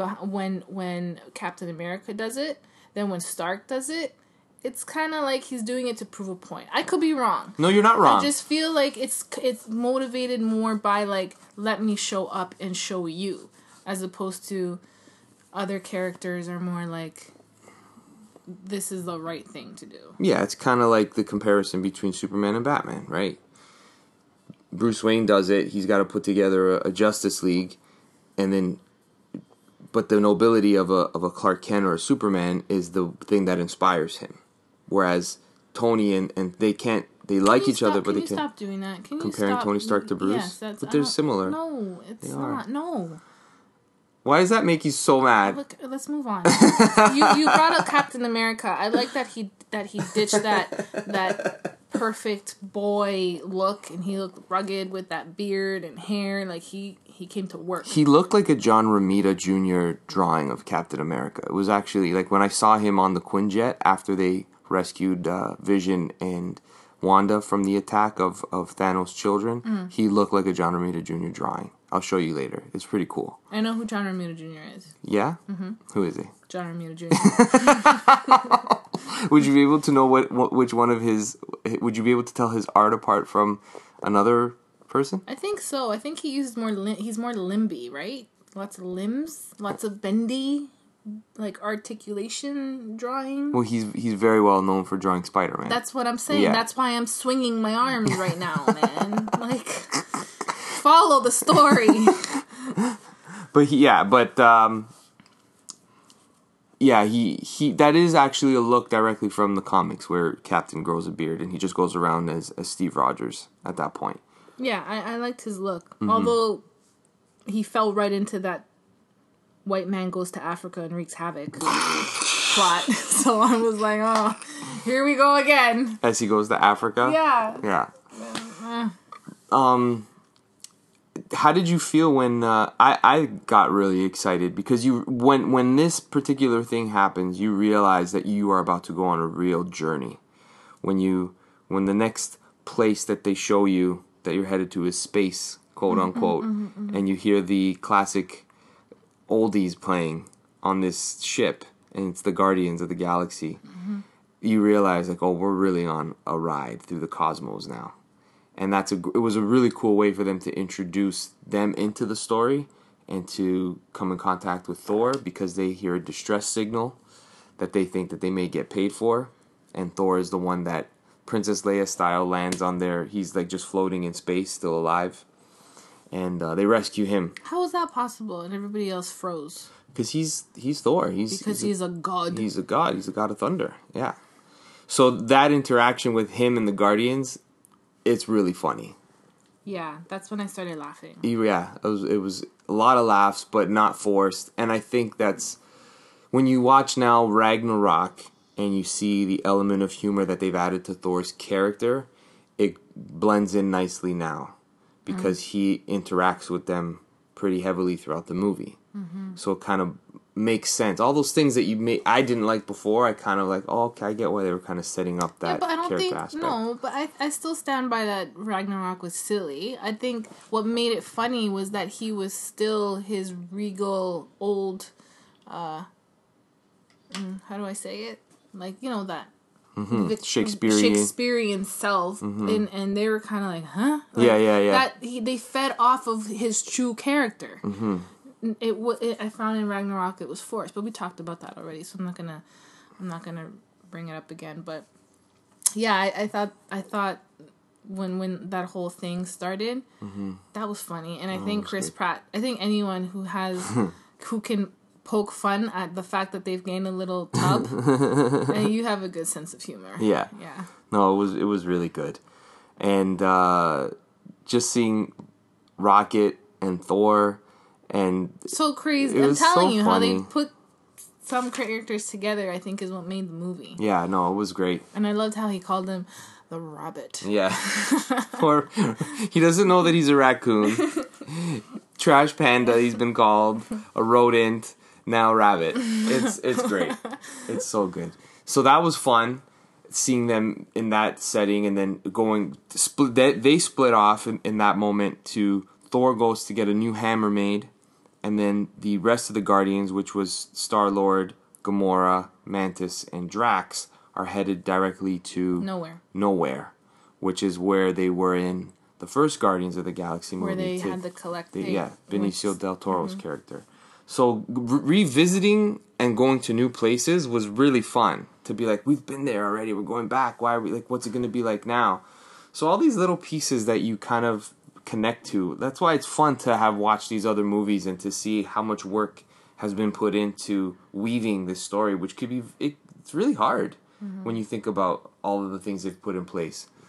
when Captain America does it. Then when Stark does it, it's kind of like he's doing it to prove a point. I could be wrong. No, you're not wrong. I just feel like it's motivated more by like, let me show up and show you, as opposed to other characters are more like, this is the right thing to do. Yeah, it's kind of like the comparison between Superman and Batman, right? Bruce Wayne does it. He's got to put together a Justice League, and then... But the nobility of a Clark Kent or a Superman is the thing that inspires him. Whereas Tony and they can't they like each other, but can they you can stop doing that? Can you comparing stop? Tony Stark to Bruce. Yes, that's. But they're similar. No, it's not. No. Why does that make you so mad? Look, let's move on. you brought up Captain America. I like that he ditched that perfect boy look, and he looked rugged with that beard and hair. Like he came to work. He looked like a John Romita Jr. drawing of Captain America. It was actually like when I saw him on the Quinjet after they rescued Vision and Wanda from the attack of Thanos' children. He looked like a John Romita Jr. drawing. I'll show you later. It's pretty cool. I know who John Romita Jr. is. Yeah? Mm-hmm. Who is he? John Romita Jr. Would you be able to know which one of his... Would you be able to tell his art apart from another person? I think so. I think he uses more... he's more limby, right? Lots of limbs. Lots of bendy, like, articulation drawing. Well, he's very well known for drawing Spider-Man. That's what I'm saying. Yeah. That's why I'm swinging my arms right now, man. Like... Follow the story. He that is actually a look directly from the comics where Captain grows a beard and he just goes around as Steve Rogers at that point. Yeah, I liked his look. Mm-hmm. Although he fell right into that white man goes to Africa and wreaks havoc plot. So I was like, oh, here we go again. As he goes to Africa? Yeah. How did you feel when I got really excited because when this particular thing happens, you realize that you are about to go on a real journey. When the next place that they show you that you're headed to is space, quote unquote, and you hear the classic oldies playing on this ship, and it's the Guardians of the Galaxy. You realize like, oh, we're really on a ride through the cosmos now. And it was a really cool way for them to introduce them into the story and to come in contact with Thor because they hear a distress signal that they think that they may get paid for. And Thor is the one that Princess Leia style lands on there. He's like just floating in space, still alive. And they rescue him. How is that possible? And everybody else froze. Because he's Thor. He's a god. He's a god. He's a god of thunder. Yeah. So that interaction with him and the Guardians... It's really funny. Yeah, that's when I started laughing. Yeah, it was a lot of laughs, but not forced. And I think that's... When you watch now Ragnarok and you see the element of humor that they've added to Thor's character, it blends in nicely now. Because he interacts with them pretty heavily throughout the movie. So it kind of makes sense. All those things that I didn't like before, I kind of like, oh, okay, I get why they were kind of setting up that character aspect. No, but I still stand by that Ragnarok was silly. I think what made it funny was that he was still his regal old, how do I say it? Like, you know, that Shakespearean self, and they were kind of like, huh? Like, yeah. They fed off of his true character. I found in Ragnarok it was forced, but we talked about that already, so I'm not gonna bring it up again. But yeah, I thought when that whole thing started, that was funny, and I think Chris Pratt. I think anyone who can poke fun at the fact that they've gained a little tub, and you have a good sense of humor. Yeah. No, it was really good, and just seeing Rocket and Thor. And so crazy. I'm telling you, how they put some characters together, I think, is what made the movie. Yeah, no, it was great. And I loved how he called him the Rabbit. Yeah. Or he doesn't know that he's a raccoon. Trash Panda, he's been called. A rodent, now Rabbit. It's great. It's so good. So that was fun, seeing them in that setting, and then they split off in that moment to Thor goes to get a new hammer made. And then the rest of the Guardians, which was Star-Lord, Gamora, Mantis, and Drax, are headed directly to... Nowhere. Which is where they were in the first Guardians of the Galaxy movie. Where they had the collective... Benicio del Toro's character. So revisiting and going to new places was really fun. To be like, we've been there already, we're going back. Why are we... Like, what's it going to be like now? So all these little pieces that you kind of... connect to. That's why it's fun to have watched these other movies and to see how much work has been put into weaving this story, which could be it's really hard when you think about all of the things they've put in place.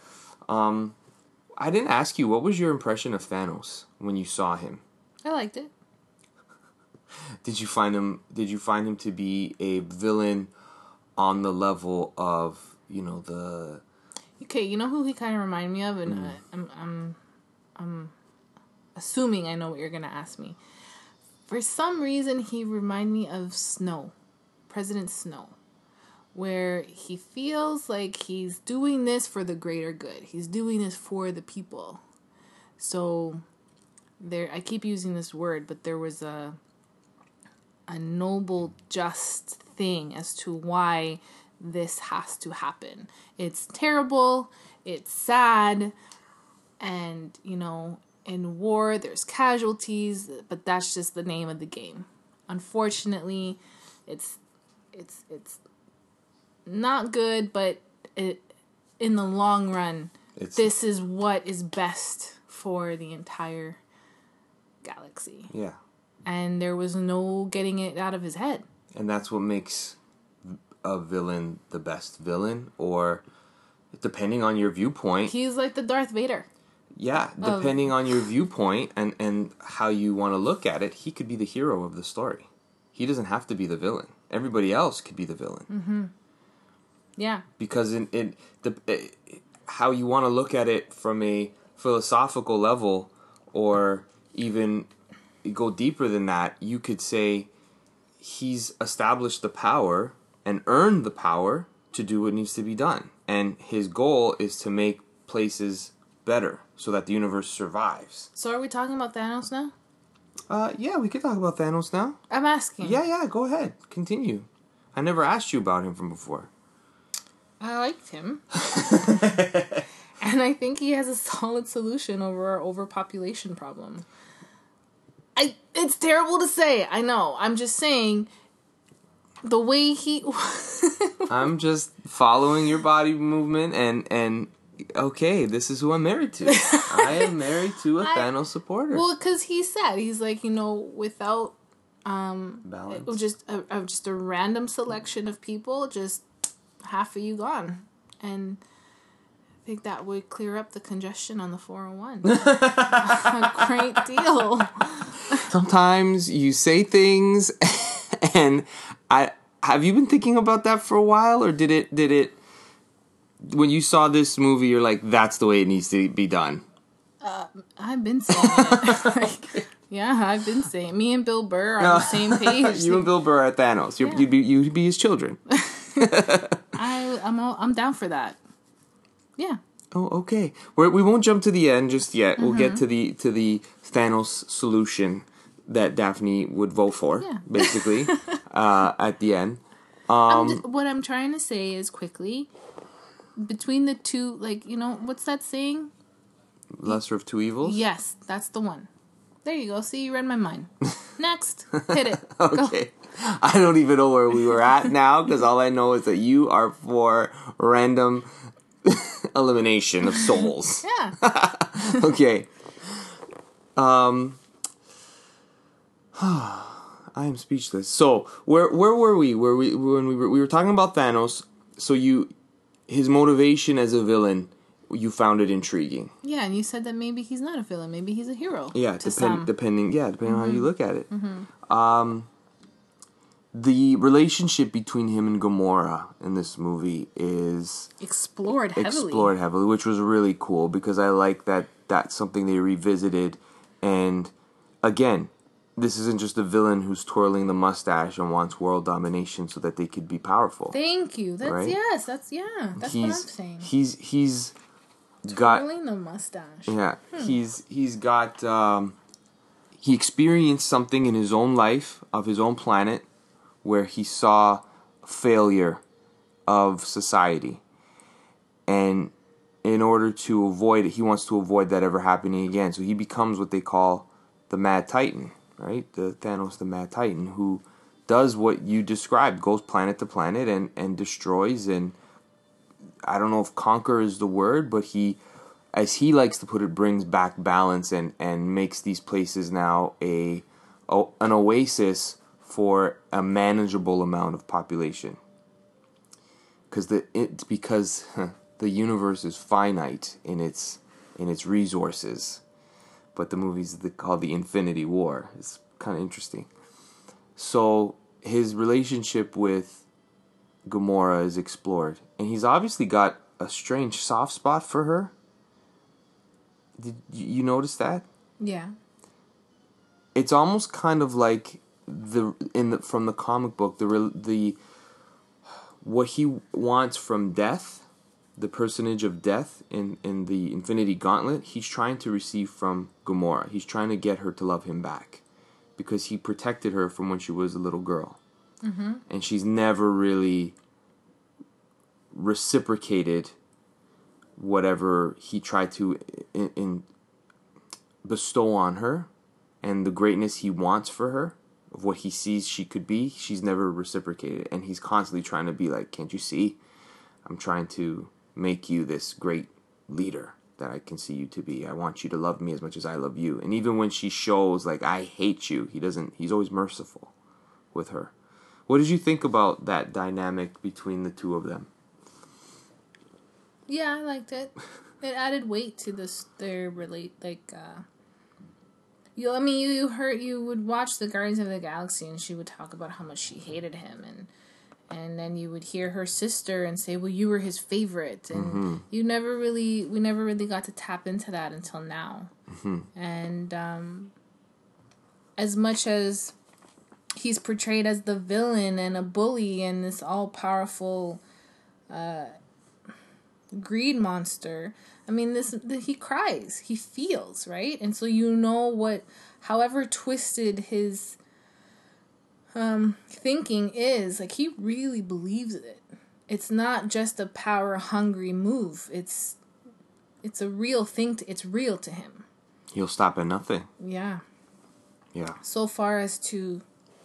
I didn't ask you, what was your impression of Thanos when you saw him? I liked it. Did you find him to be a villain on the level of, the... Okay, you know who he kind of reminded me of, and I'm assuming I know what you're gonna ask me. For some reason, he reminded me of Snow, President Snow, where he feels like he's doing this for the greater good. He's doing this for the people. So I keep using this word, but there was a noble, just thing as to why this has to happen. It's terrible, it's sad, and, in war there's casualties, but that's just the name of the game. Unfortunately, it's not good, but in the long run, this is what is best for the entire galaxy. Yeah. And there was no getting it out of his head. And that's what makes a villain the best villain, or depending on your viewpoint. He's like the Darth Vader. Yeah, depending on your viewpoint and how you want to look at it, he could be the hero of the story. He doesn't have to be the villain. Everybody else could be the villain. Mm-hmm. Yeah. Because how you want to look at it from a philosophical level, or even go deeper than that, you could say he's established the power and earned the power to do what needs to be done. And his goal is to make places better so that the universe survives. So are we talking about Thanos now? Yeah, we could talk about Thanos now. I'm asking. Yeah, go ahead. Continue. I never asked you about him from before. I liked him. And I think he has a solid solution over our overpopulation problem. It's terrible to say, I know. I'm just saying, the way he... I'm just following your body movement and okay, this is who I'm married to. I am married to a Thanos supporter. Well, because he's like, without balance, just a random selection of people, just half of you gone, and I think that would clear up the congestion on the 401. A great deal. Sometimes you say things, and have you been thinking about that for a while, or did it? When you saw this movie, you're like, that's the way it needs to be done. I've been saying it. Yeah, I've been saying it. Me and Bill Burr are on the same page. You and Bill Burr are Thanos. You'd be his children. I'm down for that. Yeah. Oh, okay. We won't jump to the end just yet. Mm-hmm. We'll get to the Thanos solution that Daphne would vote for, basically, at the end. What I'm trying to say is, quickly, between the two, what's that saying? Lesser of two evils? Yes, that's the one. There you go. See, you read my mind. Next. Hit it. Okay. Go. I don't even know where we were at now, because all I know is that you are for random elimination of souls. Yeah. Okay. I am speechless. So, where were we? We were talking about Thanos. So his motivation as a villain, you found it intriguing. Yeah, and you said that maybe he's not a villain. Maybe he's a hero. Yeah, depending on how you look at it. Mm-hmm. The relationship between him and Gamora in this movie is explored heavily, which was really cool, because I like that that's something they revisited. And again, this isn't just a villain who's twirling the mustache and wants world domination so that they could be powerful. Thank you. That's right? Yes. That's what I'm saying. He's got twirling the mustache. Yeah. He's got he experienced something in his own life of his own planet where he saw failure of society, and in order to avoid it, he wants to avoid that ever happening again. So he becomes what they call the Mad Titan. Right? The Thanos, the Mad Titan, who does what you described, goes planet to planet and destroys, and I don't know if conquer is the word, but he, as he likes to put it, brings back balance and makes these places now an oasis for a manageable amount of population. Because the universe is finite in its resources, but the movie's called the Infinity War. It's kind of interesting. So his relationship with Gamora is explored, and he's obviously got a strange soft spot for her. Did you notice that? Yeah. It's almost kind of like from the comic book, the what he wants from Death, the personage of Death in the Infinity Gauntlet, he's trying to receive from Gamora. He's trying to get her to love him back because he protected her from when she was a little girl. Mm-hmm. And she's never really reciprocated whatever he tried to bestow on her, and the greatness he wants for her, of what he sees she could be. She's never reciprocated, and he's constantly trying to be like, can't you see? I'm trying to make you this great leader that I can see you to be. I want you to love me as much as I love you. And even when she shows like, I hate you, he's always merciful with her. What did you think about that dynamic between the two of them? Yeah, I liked it. It added weight to you would watch the Guardians of the Galaxy and she would talk about how much she hated him, and then you would hear her sister and say, well, you were his favorite, and we never really got to tap into that until now. And as much as he's portrayed as the villain and a bully and this all-powerful greed monster, I mean, he cries, he feels, right? And so however twisted his thinking is, like, he really believes it. It's not just a power-hungry move. It's a real thing. It's real to him. He'll stop at nothing. Yeah. Yeah. So far as to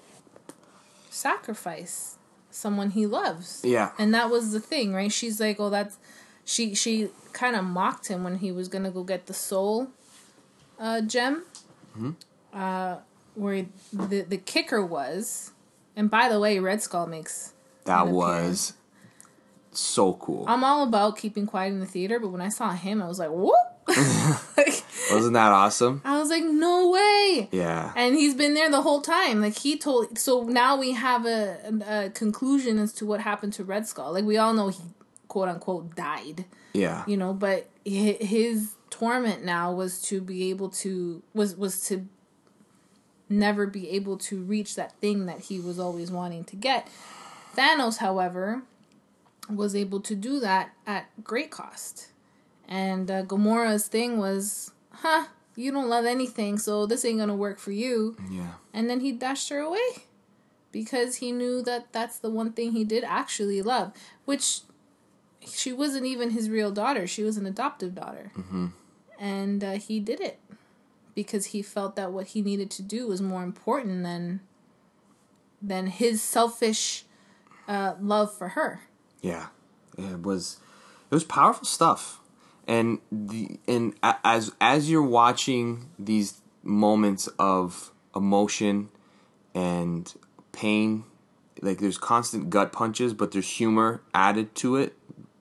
sacrifice someone he loves. Yeah. And that was the thing, right? She's like, oh, that's... She kind of mocked him when he was going to go get the soul gem. Mm-hmm. Where the kicker was... And by the way, Red Skull makes... That was so cool. I'm all about keeping quiet in the theater, but when I saw him, I was like, whoop! Wasn't that awesome? I was like, no way! Yeah. And he's been there the whole time. Like, so now we have a conclusion as to what happened to Red Skull. Like, we all know he, quote-unquote, died. Yeah. You know, but his torment now was to be able to... was to never be able to reach that thing that he was always wanting to get. Thanos, however, was able to do that at great cost. And Gamora's thing was, you don't love anything, so this ain't gonna work for you. Yeah. And then he dashed her away because he knew that that's the one thing he did actually love, which she wasn't even his real daughter. She was an adoptive daughter. Mm-hmm. And he did it because he felt that what he needed to do was more important than his selfish love for her. Yeah, it was powerful stuff, and as you're watching these moments of emotion and pain, like there's constant gut punches, but there's humor added to it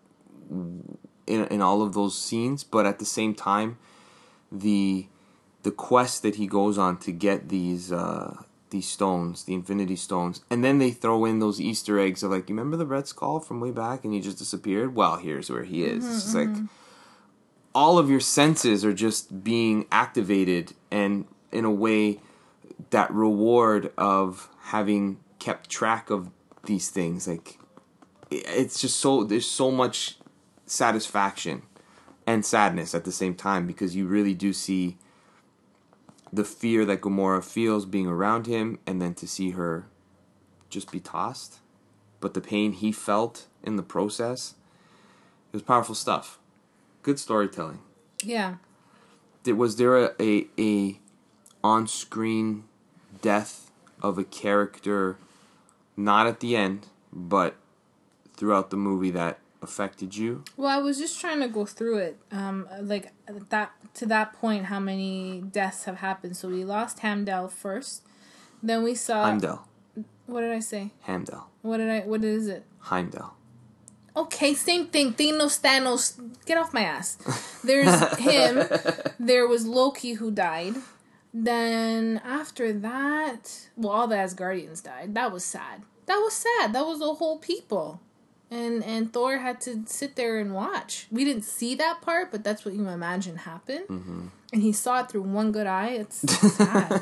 in all of those scenes. But at the same time, the quest that he goes on to get these stones, the Infinity Stones, and then they throw in those Easter eggs of like, you remember the Red Skull from way back and he just disappeared? Well, here's where he is. Mm-hmm, it's like all of your senses are just being activated, and in a way that reward of having kept track of these things, like it's just there's so much satisfaction and sadness at the same time, because you really do see the fear that Gamora feels being around him, and then to see her just be tossed. But the pain he felt in the process, it was powerful stuff. Good storytelling. Yeah. Was there a on-screen death of a character, not at the end, but throughout the movie, that affected you? Well, I was just trying to go through it, like to that point, how many deaths have happened. So we lost Hamdell first, then we saw Heimdall. What did I say? Hamdall. What is it? Heimdall. Okay, same thing. Thanos. Get off my ass. There's him. There was Loki who died. Then after that, well, all the Asgardians died. That was sad. That was the whole people. And Thor had to sit there and watch. We didn't see that part, but that's what you imagine happened. Mm-hmm. And he saw it through one good eye. It's sad.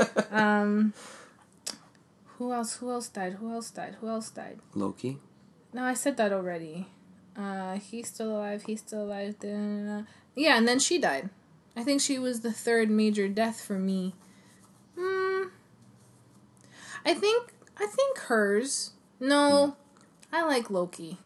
Who else died? Loki? No, I said that already. He's still alive. Yeah, and then she died. I think she was the third major death for me. I think hers. No, I like Loki.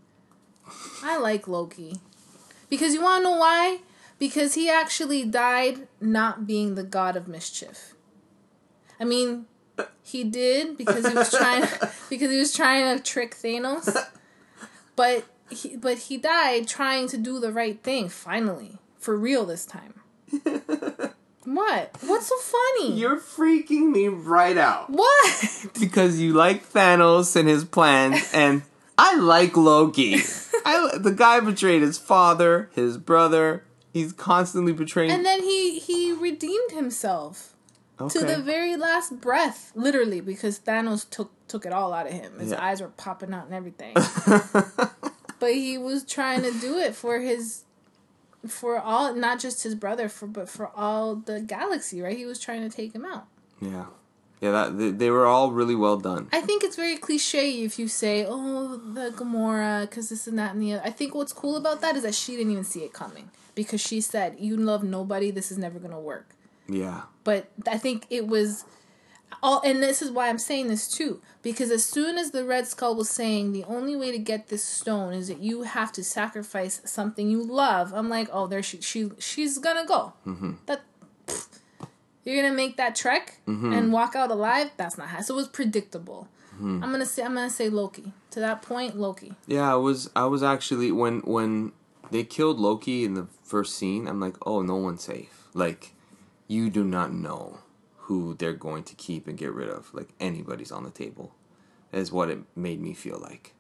Because you want to know why? Because he actually died not being the god of mischief. I mean, he did because he was trying to trick Thanos. But he died trying to do the right thing finally, for real this time. What? What's so funny? You're freaking me right out. What? Because you like Thanos and his plans, and I like Loki. The guy betrayed his father, his brother. He's constantly betraying. And then he redeemed himself to the very last breath, literally, because Thanos took it all out of him. His eyes were popping out and everything. But he was trying to do it for all, not just his brother, but for all the galaxy, right? He was trying to take him out. Yeah. Yeah, they were all really well done. I think it's very cliche if you say, oh, the Gamora, because this and that and the other. I think what's cool about that is that she didn't even see it coming. Because she said, you love nobody, this is never going to work. Yeah. But I think it was... and this is why I'm saying this too. Because as soon as the Red Skull was saying, the only way to get this stone is that you have to sacrifice something you love, I'm like, oh, there she's going to go. Mm-hmm. You're going to make that trek and walk out alive? That's not how. So it was predictable. Mm-hmm. I'm gonna say Loki. To that point, Loki. Yeah, I was actually when they killed Loki in the first scene, I'm like, oh, no one's safe. Like, you do not know who they're going to keep and get rid of. Like, anybody's on the table. Is what it made me feel like.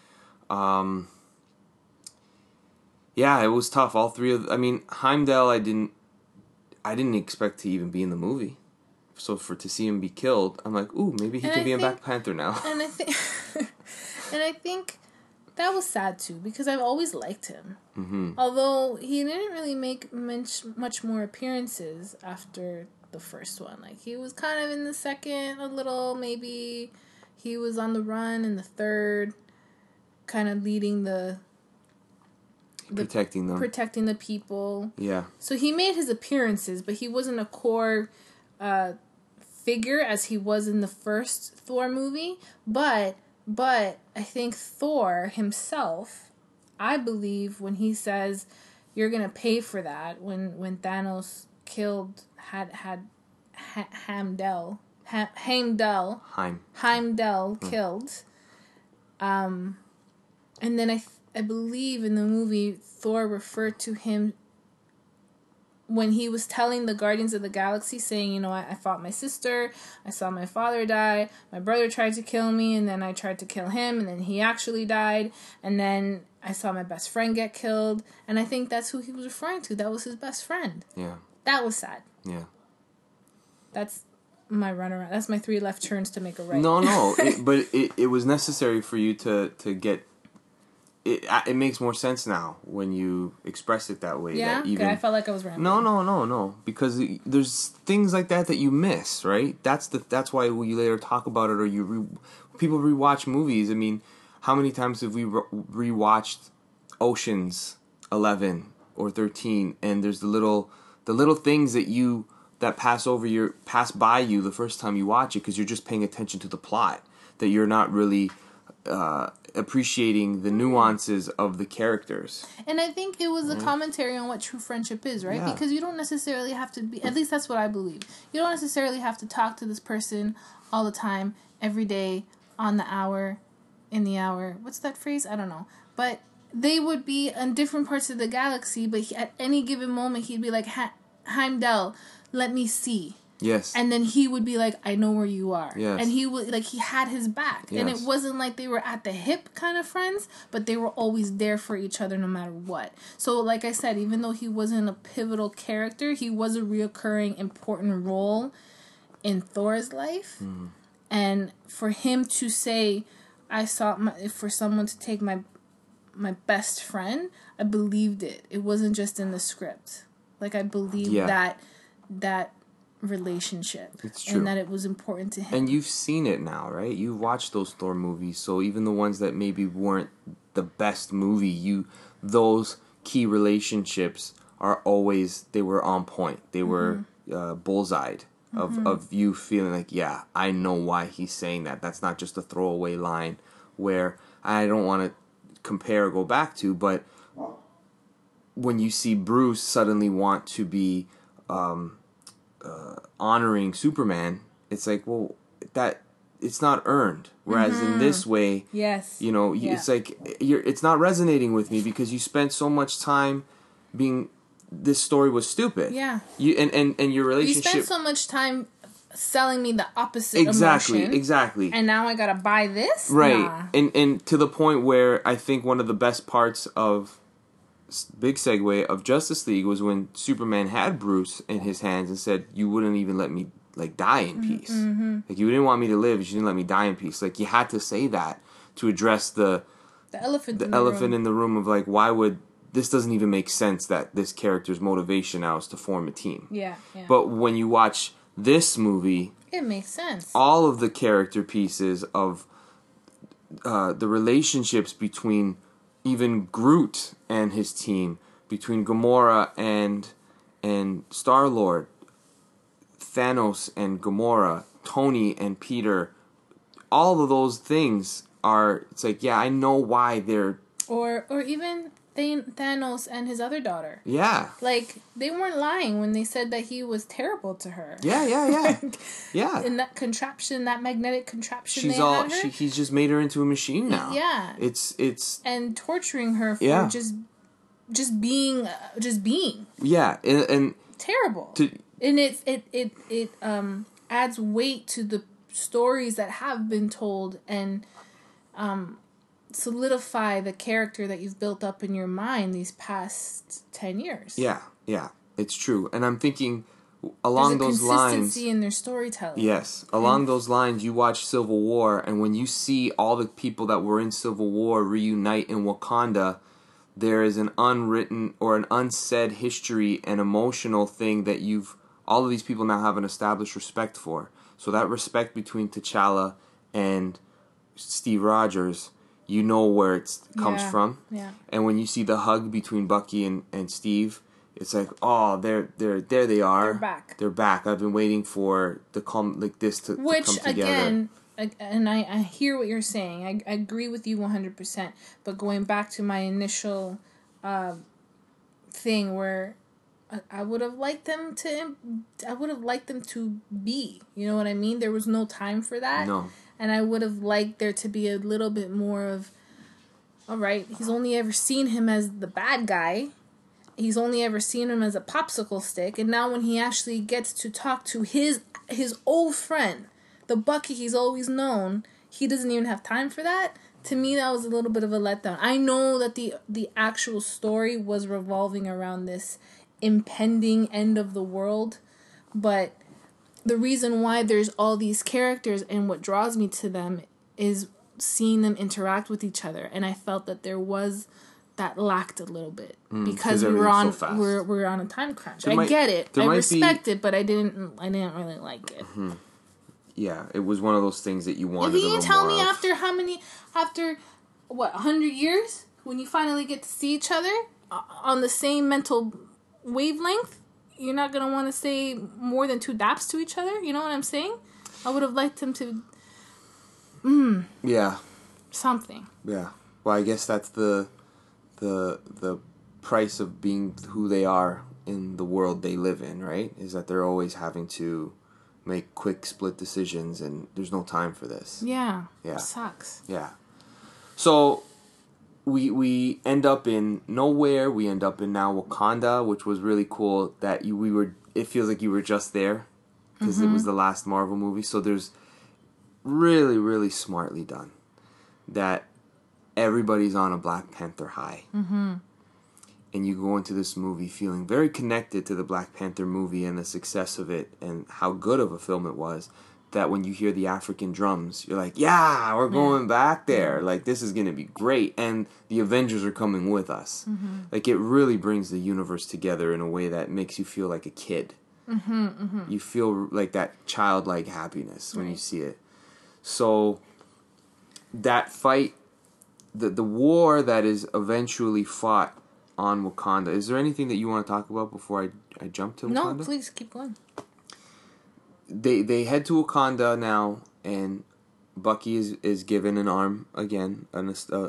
Yeah, it was tough. All three of... I mean, Heimdall, I didn't expect to even be in the movie. So to see him be killed, I'm like, ooh, maybe he can be in Black Panther now. And I think that was sad too, because I've always liked him. Mm-hmm. Although he didn't really make much more appearances after the first one. Like, he was kind of in the second a little, maybe. He was on the run in the third, kind of leading protecting the people. Yeah. So he made his appearances, but he wasn't a core figure as he was in the first Thor movie. But I think Thor himself, I believe when he says you're gonna pay for that, when Thanos killed Heimdall killed, and then I believe in the movie Thor referred to him when he was telling the Guardians of the Galaxy, saying, you know, I fought my sister, I saw my father die, my brother tried to kill me, and then I tried to kill him, and then he actually died, and then I saw my best friend get killed, and I think that's who he was referring to. That was his best friend. Yeah. That was sad. Yeah. That's my runaround. That's my 3 left turns to make a right. No, but it was necessary for you to get... It makes more sense now when you express it that way. Yeah? Okay, I felt like I was rambling. No. Because there's things like that you miss, right? That's why we later talk about it, or people rewatch movies. I mean, how many times have we rewatched Ocean's 11 or 13, and there's the little things that pass by you the first time you watch it because you're just paying attention to the plot, that you're not really appreciating the nuances of the characters. And I think it was a commentary on what true friendship is, right? Yeah. Because you don't necessarily have to be, at least that's what I believe, you don't necessarily have to talk to this person all the time, every day, on the hour, in the hour. What's that phrase? I don't know. But they would be in different parts of the galaxy, but at any given moment he'd be like, Heimdall, let me see. Yes. And then he would be like, I know where you are. Yes. And he would, like, he had his back. Yes. And it wasn't like they were at the hip kind of friends, but they were always there for each other no matter what. So, like I said, even though he wasn't a pivotal character, he was a reoccurring important role in Thor's life. Mm. And for him to say, for someone to take my best friend, I believed it. It wasn't just in the script. Like, I believed that relationship. It's true. And that it was important to him. And you've seen it now, right? You've watched those Thor movies, so even the ones that maybe weren't the best movie, those key relationships they were on point. They were bullseyed of you feeling like, yeah, I know why he's saying that. That's not just a throwaway line where I don't want to compare or go back to, but when you see Bruce suddenly want to be honoring Superman, it's like, well, that it's not earned. Whereas in this way, yes, it's like it's not resonating with me because you spent so much time being. This story was stupid. Yeah. You and your relationship. You spent so much time selling me the opposite Exactly. And now I gotta buy this? Right. Nah. And to the point where I think one of the best parts of big segue of Justice League was when Superman had Bruce in his hands and said, you wouldn't even let me like die in peace. Mm-hmm. Like you didn't want me to live, you didn't let me die in peace. Like you had to say that to address the elephant in the room of like, why would this doesn't even make sense that this character's motivation now is to form a team. Yeah. But when you watch this movie, it makes sense. All of the character pieces of the relationships between even Groot and his team, between Gamora and Star-Lord, Thanos and Gamora, Tony and Peter, all of those things are, it's like, yeah, I know why they're... Or even Thanos and his other daughter. Yeah. Like, they weren't lying when they said that he was terrible to her. Yeah. Yeah. In that contraption, that magnetic contraption he's just made her into a machine now. Yeah. It's... And torturing her for just being. Yeah, and terrible. And it adds weight to the stories that have been told and solidify the character that you've built up in your mind these past 10 years. Yeah, it's true. And I'm thinking along those lines... There's a consistency in their storytelling. Yes. Along those lines, you watch Civil War, and when you see all the people that were in Civil War reunite in Wakanda, there is an unwritten or an unsaid history and emotional thing that all of these people now have an established respect for. So that respect between T'Challa and Steve Rogers, you know where it comes from. Yeah. And when you see the hug between Bucky and Steve, it's like, oh, there they are. They're back. I've been waiting for this to come together. Which, again, and I hear what you're saying. I agree with you 100%. But going back to my initial thing where I would have liked them to be. You know what I mean? There was no time for that. No. And I would have liked there to be a little bit more of, all right, he's only ever seen him as the bad guy. He's only ever seen him as a popsicle stick. And now when he actually gets to talk to his old friend, the Bucky he's always known, he doesn't even have time for that. To me, that was a little bit of a letdown. I know that the actual story was revolving around this impending end of the world, but the reason why there's all these characters and what draws me to them is seeing them interact with each other. And I felt that that lacked a little bit because we're on a time crunch. I get it. I respect it, but I didn't really like it. Mm-hmm. Yeah, it was one of those things that you wanted. If you tell me after 100 years, when you finally get to see each other on the same mental wavelength, you're not going to want to say more than 2 daps to each other? You know what I'm saying? I would have liked him to... Yeah. Something. Yeah. Well, I guess that's the price of being who they are in the world they live in, right? Is that they're always having to make quick split decisions, and there's no time for this. Yeah. Yeah. It sucks. Yeah. So... We end up in nowhere. We end up in now Wakanda, which was really cool. That it feels like you were just there, because it was the last Marvel movie. So there's really, really smartly done that everybody's on a Black Panther high. Mm-hmm. And you go into this movie feeling very connected to the Black Panther movie and the success of it and how good of a film it was, that when you hear the African drums, you're like, yeah, we're going back there. Like, this is going to be great. And the Avengers are coming with us. Mm-hmm. Like, it really brings the universe together in a way that makes you feel like a kid. Mm-hmm, mm-hmm. You feel like that childlike happiness when you see it. So, that fight, the war that is eventually fought on Wakanda. Is there anything that you want to talk about before I jump to Wakanda? No, please keep going. They head to Wakanda now, and Bucky is given an arm again, I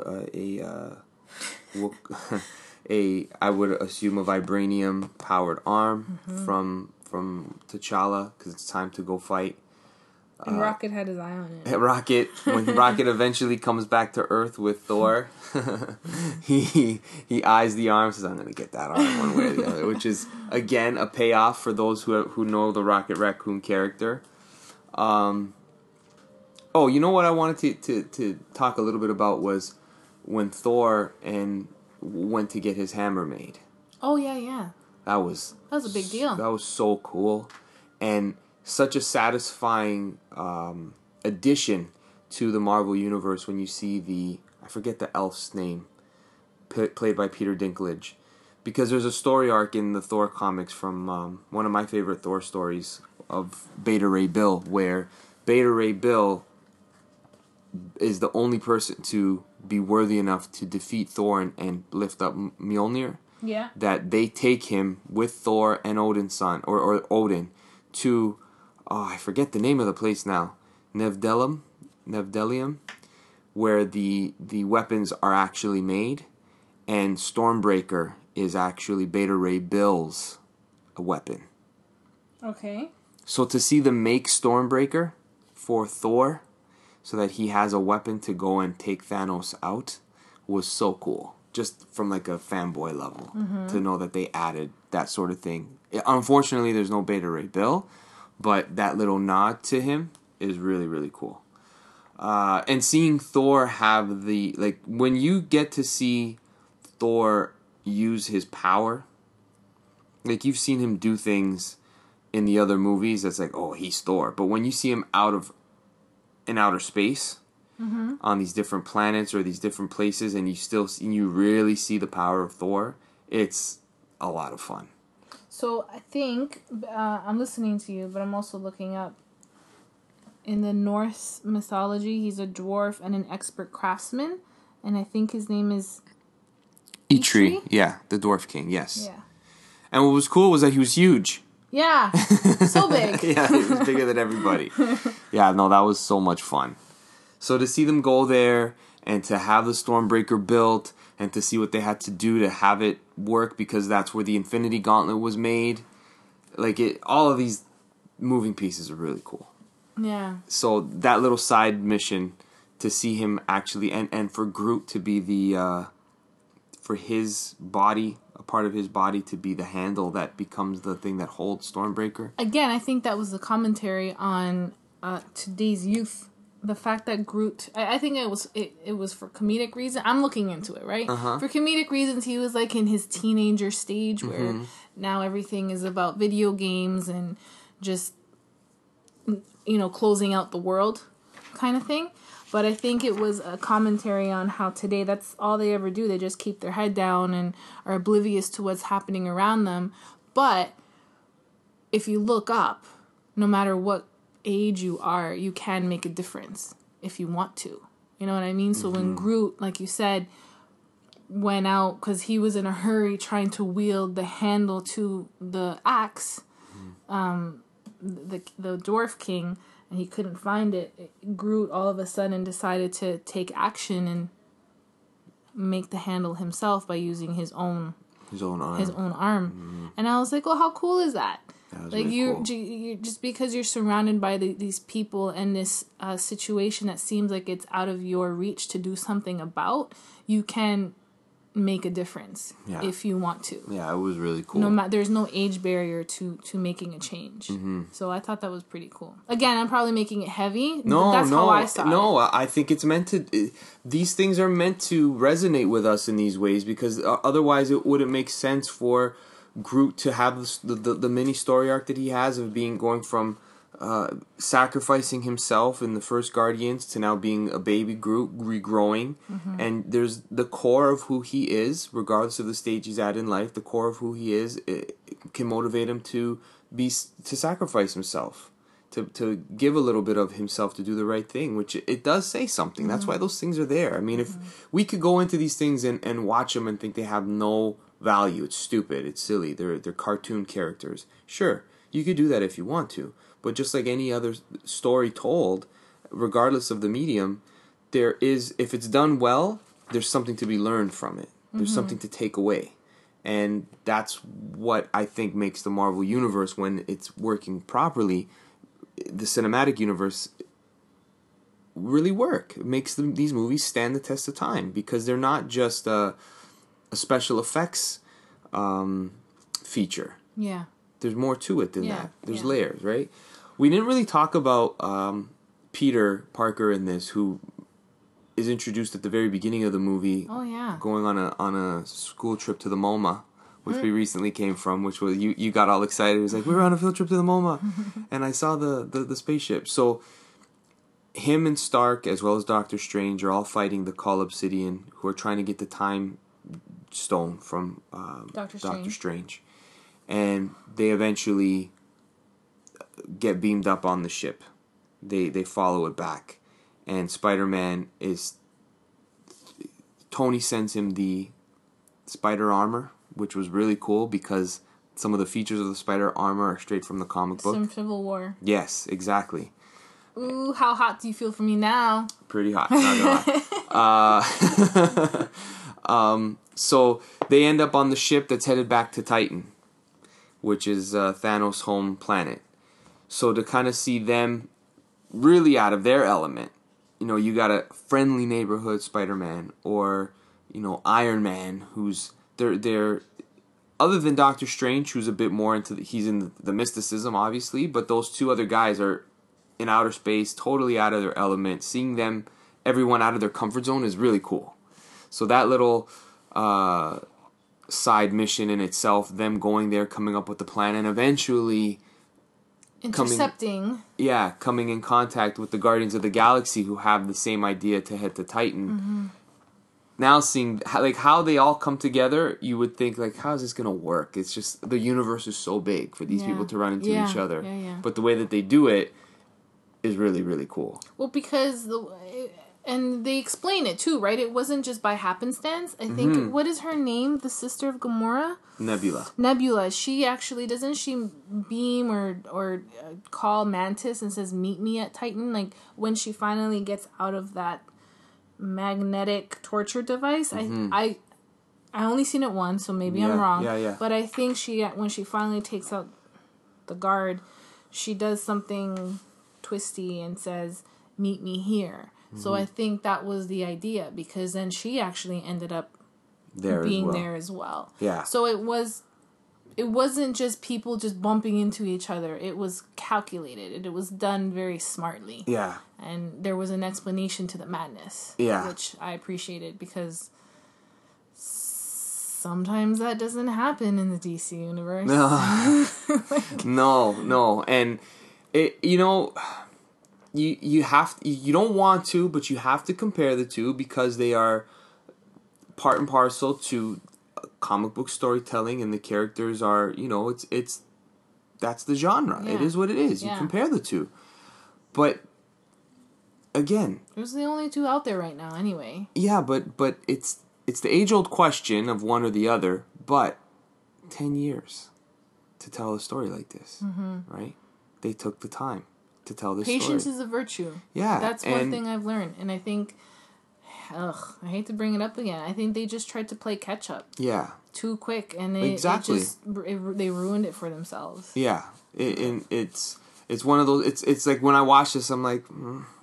would assume a vibranium powered arm from T'Challa, because it's time to go fight. And Rocket had his eye on it. When Rocket eventually comes back to Earth with Thor, he eyes the arm and says, I'm going to get that arm one way or the other, which is, again, a payoff for those who know the Rocket Raccoon character. You know what I wanted to talk a little bit about was when Thor went to get his hammer made. Oh, yeah. That was a big deal. That was so cool. And such a satisfying addition to the Marvel Universe when you see I forget the elf's name, played by Peter Dinklage. Because there's a story arc in the Thor comics from one of my favorite Thor stories of Beta Ray Bill, where Beta Ray Bill is the only person to be worthy enough to defeat Thor and lift up Mjolnir. Yeah. That they take him with Thor and Odin's son, or Odin, to... I forget the name of the place now. Nevdelium, where the weapons are actually made, and Stormbreaker is actually Beta Ray Bill's weapon. Okay. So to see them make Stormbreaker for Thor, so that he has a weapon to go and take Thanos out, was so cool. Just from like a fanboy level, to know that they added that sort of thing. Unfortunately, there's no Beta Ray Bill. But that little nod to him is really, really cool. And seeing Thor have when you get to see Thor use his power, like you've seen him do things in the other movies that's like, oh, he's Thor. But when you see him in outer space, on these different planets or these different places, and you really see the power of Thor, it's a lot of fun. So I think I'm listening to you, but I'm also looking up. In the Norse mythology, he's a dwarf and an expert craftsman, and I think his name is Eitri. Yeah, the Dwarf King. Yes. Yeah. And what was cool was that he was huge. Yeah, so big. Yeah, he was bigger than everybody. Yeah, no, that was so much fun. So to see them go there and to have the Stormbreaker built, and to see what they had to do to have it work, because that's where the Infinity Gauntlet was made. All of these moving pieces are really cool. Yeah. So that little side mission to see him actually, and for Groot to be for his body, a part of his body to be the handle that becomes the thing that holds Stormbreaker. Again, I think that was the commentary on today's youth. The fact that Groot, I think it was for comedic reason. I'm looking into it, right? For comedic reasons, he was like in his teenager stage where now everything is about video games and just, closing out the world kind of thing. But I think it was a commentary on how today that's all they ever do. They just keep their head down and are oblivious to what's happening around them. But if you look up, no matter what age you are, you can make a difference if you want to. You know what I mean? So when Groot, like you said, went out because he was in a hurry trying to wield the handle to the axe, the Dwarf King, and he couldn't find it, Groot all of a sudden decided to take action and make the handle himself by using his own arm. And I was like, well, how cool is that? Like really cool. you just because you're surrounded by these people and this situation that seems like it's out of your reach to do something about, you can make a difference if you want to. Yeah, it was really cool. There's no age barrier to making a change. So I thought that was pretty cool. Again, I'm probably making it heavy. But that's how I saw it. No, I think it's meant to. These things are meant to resonate with us in these ways because otherwise it wouldn't make sense for Groot to have the mini story arc that he has of going from sacrificing himself in the first Guardians to now being a baby Groot, regrowing. And there's the core of who he is, regardless of the stage he's at in life. The core of who he is it can motivate him to sacrifice himself, to give a little bit of himself to do the right thing, which it does say something. That's why those things are there. I mean, if we could go into these things and watch them and think they have no value, it's stupid, it's silly, they're cartoon characters. Sure, you could do that if you want to. But just like any other story told, regardless of the medium, there is, if it's done well, there's something to be learned from it. There's something to take away. And that's what I think makes the Marvel Universe, when it's working properly, the cinematic universe, really work. It makes these movies stand the test of time because they're not just a special effects feature. Yeah. There's more to it than that. There's layers, right? We didn't really talk about Peter Parker in this, who is introduced at the very beginning of the movie. Oh yeah. Going on a school trip to the MoMA, which we recently came from, which was you got all excited. It was like, we were on a field trip to the MoMA, and I saw the spaceship. So him and Stark, as well as Doctor Strange, are all fighting the Cull Obsidian, who are trying to get the Time Stone from Doctor Strange. And they eventually get beamed up on the ship. They follow it back. And Spider-Man Tony sends him the spider armor, which was really cool because some of the features of the spider armor are straight from the comic book. Some Civil War. Yes, exactly. Ooh, how hot do you feel for me now? Pretty hot, not gonna lie. So they end up on the ship that's headed back to Titan, which is Thanos' home planet. So to kind of see them really out of their element, you got a friendly neighborhood Spider-Man, or Iron Man, who's they're other than Doctor Strange, who's a bit more into he's in the mysticism, obviously, but those two other guys are in outer space, totally out of their element. Seeing them, everyone out of their comfort zone, is really cool. So that little side mission in itself, them going there, coming up with the plan, and eventually intercepting. Coming in contact with the Guardians of the Galaxy, who have the same idea to head to Titan. Now seeing how they all come together, you would think how is this gonna work? It's just the universe is so big for these people to run into each other. But the way that they do it is really, really cool. Well, because and they explain it too, right? It wasn't just by happenstance. I think, what is her name? The sister of Gamora? Nebula. She actually, doesn't she beam or call Mantis and says, meet me at Titan? When she finally gets out of that magnetic torture device. I only seen it once, so maybe I'm wrong. Yeah. But I think when she finally takes out the guard, she does something twisty and says, meet me here. So I think that was the idea, because then she actually ended up being there as well. Yeah. So it wasn't just people just bumping into each other. It was calculated. It was done very smartly. Yeah. And there was an explanation to the madness. Yeah. Which I appreciated, because sometimes that doesn't happen in the DC universe. No. And it, you don't want to, but you have to compare the two, because they are part and parcel to comic book storytelling, and the characters are, it's that's the genre. Yeah. It is what it is. You compare the two. But again, there's the only two out there right now anyway. Yeah, but it's the age-old question of one or the other, but 10 years to tell a story like this, right? They took the time to tell this story. Patience is a virtue. Yeah. That's one thing I've learned. And I think, I hate to bring it up again, I think they just tried to play catch-up. Yeah. Too quick, and they ruined it for themselves. Yeah. It's one of those, it's like when I watch this, I'm like,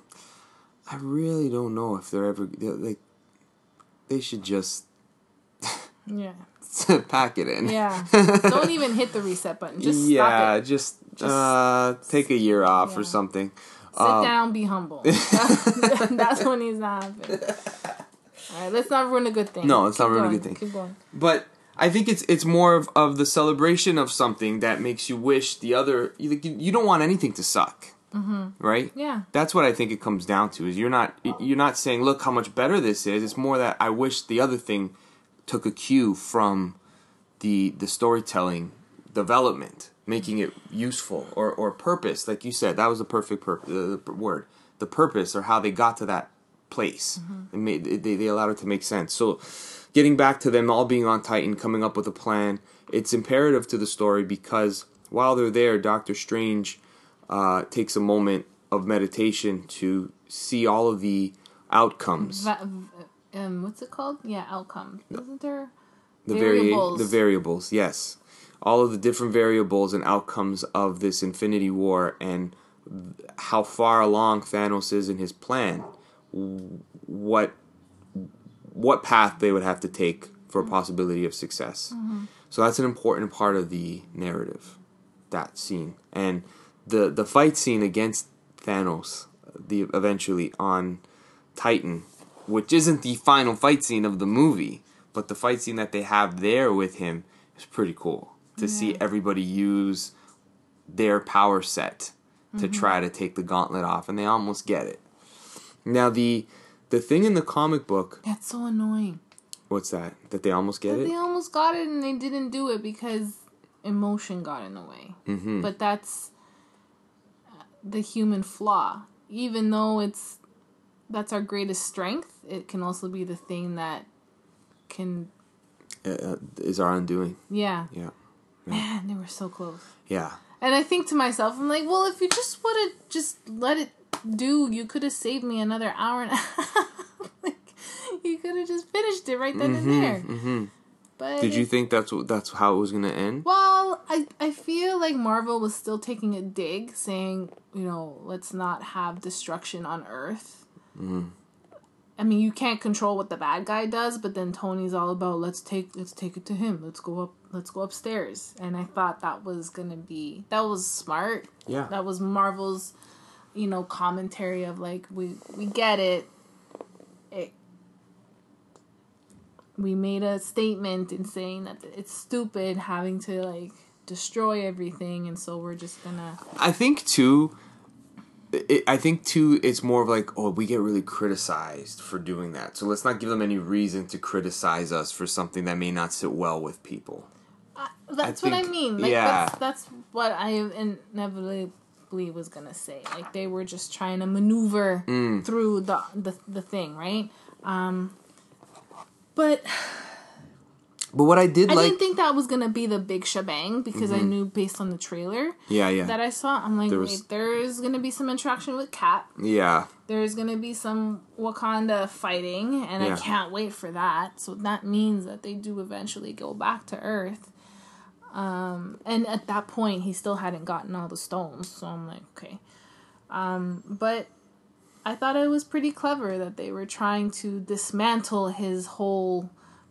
I really don't know if they're ever, they should just Yeah. to pack it in. Yeah. Don't even hit the reset button. Just stop it. Just take a year off or something. Sit down, be humble. That's what needs to happen. All right, let's not ruin a good thing. No, let's not ruin a good thing. Keep going. But I think it's more of the celebration of something that makes you wish the other. You don't want anything to suck, right? Yeah. That's what I think it comes down to. Is you're not saying, look how much better this is. It's more that I wish the other thing took a cue from the storytelling development, making it useful or purpose. Like you said, that was the perfect word. The purpose or how they got to that place. They allowed it to make sense. So getting back to them all being on Titan, coming up with a plan, it's imperative to the story because while they're there, Doctor Strange takes a moment of meditation to see all of the outcomes. What's it called? Yeah, outcomes. Isn't there? The variables, yes. All of the different variables and outcomes of this Infinity War and how far along Thanos is in his plan. What path they would have to take for a possibility of success. So that's an important part of the narrative, that scene. And the fight scene against Thanos, eventually on Titan, which isn't the final fight scene of the movie, but the fight scene that they have there with him is pretty cool. To see everybody use their power set to try to take the gauntlet off, and they almost get it. Now, the thing in the comic book... That's so annoying. What's that? That they almost get it? They almost got it, and they didn't do it because emotion got in the way. But that's the human flaw. Even though that's our greatest strength, it can also be the thing that can... is our undoing. Yeah. Yeah. Man, they were so close. Yeah. And I think to myself, I'm like, well, if you just would have just let it do, you could have saved me another hour and a half. Like, you could have just finished it right then and there. But did you think that's how it was going to end? Well, I feel like Marvel was still taking a dig, saying, let's not have destruction on Earth. I mean, you can't control what the bad guy does, but then Tony's all about let's take it to him. Let's go upstairs. And I thought that was smart. Yeah. That was Marvel's, commentary of like we get it. We made a statement in saying that it's stupid having to like destroy everything, and so we're just gonna. I think too, it's more of like, we get really criticized for doing that. So let's not give them any reason to criticize us for something that may not sit well with people. That's what I mean. Like, yeah. That's what I inevitably was going to say. Like, they were just trying to maneuver through the thing, right? But what I didn't think that was going to be the big shebang because I knew based on the trailer that I saw, I'm like, there's going to be some interaction with Cap. Yeah. There's going to be some Wakanda fighting, and I can't wait for that. So that means that they do eventually go back to Earth. And at that point, he still hadn't gotten all the stones. So I'm like, okay. But I thought it was pretty clever that they were trying to dismantle his whole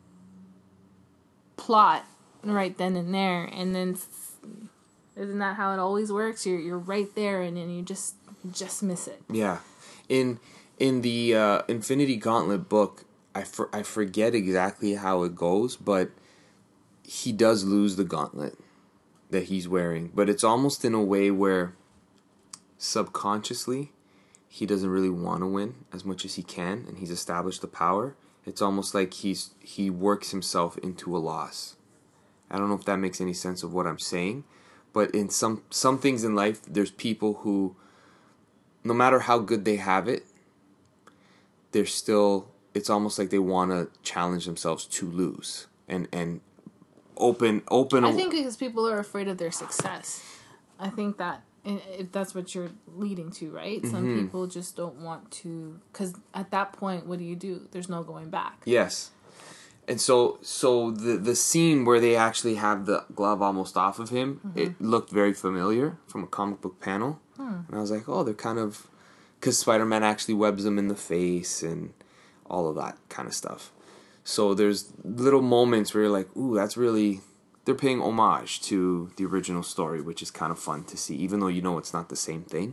plot right then and there, and then isn't that how it always works? You're right there, and then you just miss it. Yeah, in the Infinity Gauntlet book, I forget exactly how it goes, but he does lose the gauntlet that he's wearing, but it's almost in a way where subconsciously he doesn't really want to win as much as he can, and he's established the power. It's almost like he works himself into a loss. I don't know if that makes any sense of what I'm saying, but in some things in life, there's people who, no matter how good they have it, they're still, it's almost like they want to challenge themselves to lose and open. I think because people are afraid of their success. I think that if that's what you're leading to, right? Some people just don't want to, because at that point, what do? There's no going back. Yes. And so the scene where they actually have the glove almost off of him, it looked very familiar from a comic book panel. And I was like, they're kind of, because Spider-Man actually webs him in the face and all of that kind of stuff. So there's little moments where you're like, ooh, that's really... They're paying homage to the original story, which is kind of fun to see, even though you know it's not the same thing.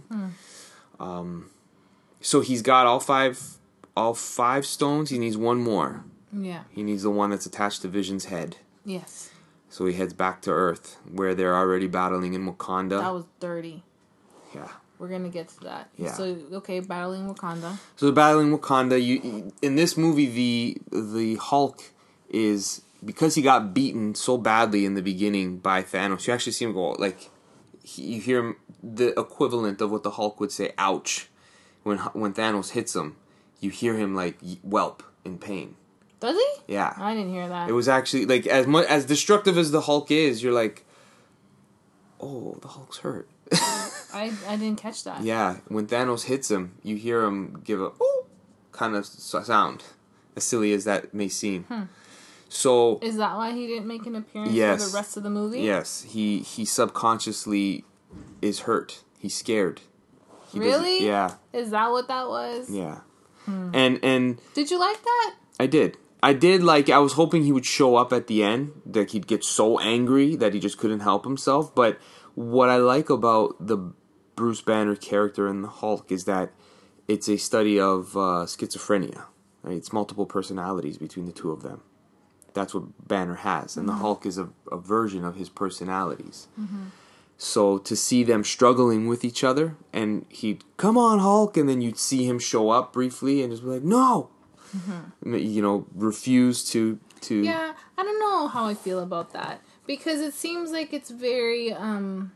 So he's got all five stones. He needs one more. Yeah. He needs the one that's attached to Vision's head. Yes. So he heads back to Earth, where they're already battling in Wakanda. That was dirty. Yeah. We're gonna get to that. Yeah. So okay, battling Wakanda. So they're battling Wakanda. In this movie, the Hulk is, because he got beaten so badly in the beginning by Thanos. You actually see him go like, you hear him, the equivalent of what the Hulk would say, "Ouch," when Thanos hits him. You hear him like whelp in pain. Does he? Yeah. I didn't hear that. It was actually like, as destructive as the Hulk is, you're like, oh, the Hulk's hurt. I didn't catch that. Yeah, when Thanos hits him, you hear him give a ooh kind of sound, as silly as that may seem. So is that why he didn't make an appearance yes, for the rest of the movie? Yes, he subconsciously is hurt. He's scared. Really? Yeah. Is that what that was? Yeah. And did you like that? I did. Like, I was hoping he would show up at the end, that he'd get so angry that he just couldn't help himself. But what I like about the Bruce Banner character in the Hulk is that it's a study of schizophrenia. Right? It's multiple personalities between the two of them. That's what Banner has. And the Hulk is a version of his personalities. So to see them struggling with each other, and he'd, come on, Hulk, and then you'd see him show up briefly and just be like, no! You know, refuse to... Yeah, I don't know how I feel about that. Because it seems like it's very... in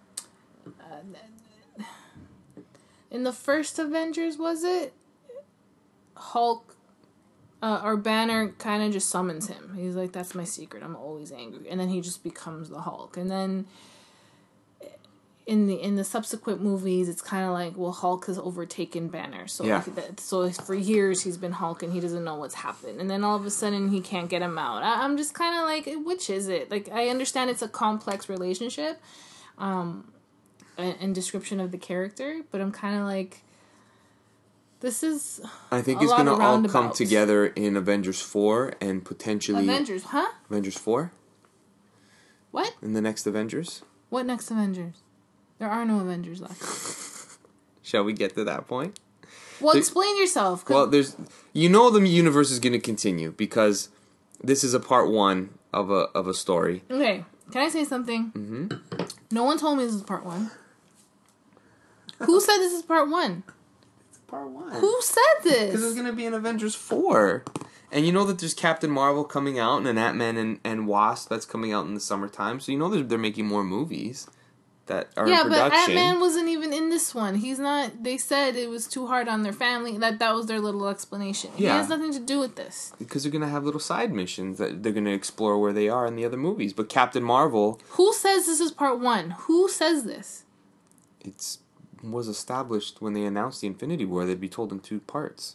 the first Avengers, was it? Hulk... or Banner kind of just summons him. He's like, that's my secret. I'm always angry. And then he just becomes the Hulk. And then... In the subsequent movies, it's kind of like, well, Hulk has overtaken Banner. So yeah. So for years, he's been Hulk, and he doesn't know what's happened. And then all of a sudden, he can't get him out. I'm just kind of like, which is it? Like, I understand it's a complex relationship and description of the character, but I'm kind of like, this is I think it's going to all come together in Avengers 4 and potentially... Avengers, huh? Avengers 4? What? In the next Avengers? What next Avengers? There are no Avengers left. Shall we get to that point? Well, explain yourself. Well, the universe is going to continue because this is a part one of a story. Okay, can I say something? Mm-hmm. No one told me this is part one. Who said this is part one? It's part one. Who said this? Because there's going to be an Avengers 4. And you know that there's Captain Marvel coming out and an Ant-Man and Wasp that's coming out in the summertime. So you know they're making more movies that are in production. Yeah, but Ant-Man wasn't even in this one. He's not... They said it was too hard on their family. That was their little explanation. Yeah. He has nothing to do with this. Because they're going to have little side missions that they're going to explore where they are in the other movies. But Captain Marvel... Who says this is part one? Who says this? It was established when they announced the Infinity War. They'd be told in 2 parts.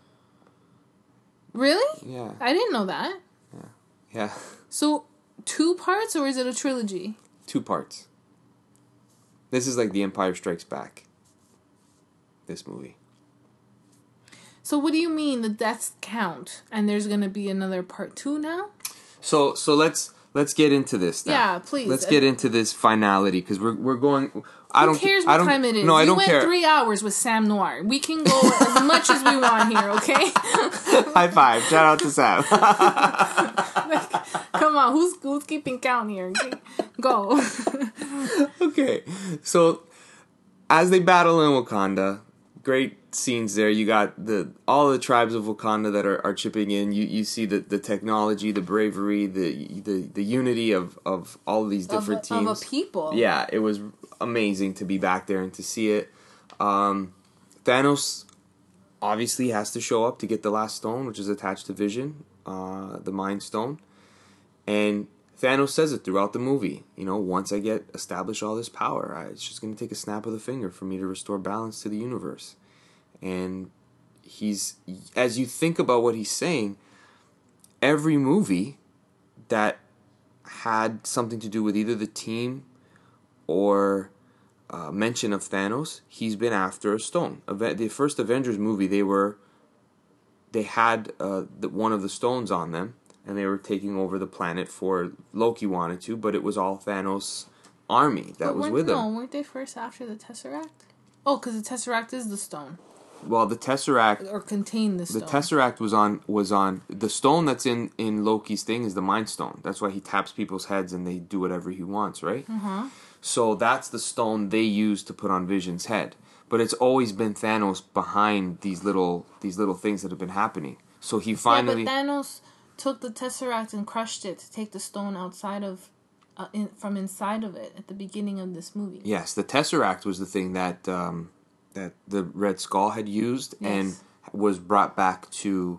Really? Yeah. I didn't know that. Yeah. So, 2 parts, or is it a trilogy? 2 parts. This is like The Empire Strikes Back. This movie. So what do you mean the deaths count, and there's gonna be another part 2 now? So let's get into this now. Yeah, please. Let's get into this finality because we're going. Who cares what time it is? No, I don't care. We went 3 hours with Sam Noir. We can go as much as we want here, okay? High five! Shout out to Sam. Come on, who's keeping count here? Go. Okay, so as they battle in Wakanda, great scenes there. You got all the tribes of Wakanda that are chipping in. You see the technology, the bravery, the unity of all of these different teams. Of a people. Yeah, it was amazing to be back there and to see it. Thanos obviously has to show up to get the last stone, which is attached to Vision, the Mind Stone. And Thanos says it throughout the movie. You know, once I establish all this power, it's just going to take a snap of the finger for me to restore balance to the universe. And as you think about what he's saying, every movie that had something to do with either the team or mention of Thanos, he's been after a stone. The first Avengers movie, they had one of the stones on them, and they were taking over the planet for Loki wanted to, but it was all Thanos' army that was with him. No, weren't they first after the Tesseract? Oh, because the Tesseract is the stone. Well, the Tesseract Or contained the stone. The Tesseract was on the stone that's in Loki's thing is the Mind Stone. That's why he taps people's heads and they do whatever he wants, right? Uh-huh. So that's the stone they use to put on Vision's head. But it's always been Thanos behind these little things that have been happening. So he finally... Yeah, but Thanos took the Tesseract and crushed it to take the stone outside of... from inside of it at the beginning of this movie. Yes, the Tesseract was the thing that that the Red Skull had used and was brought back to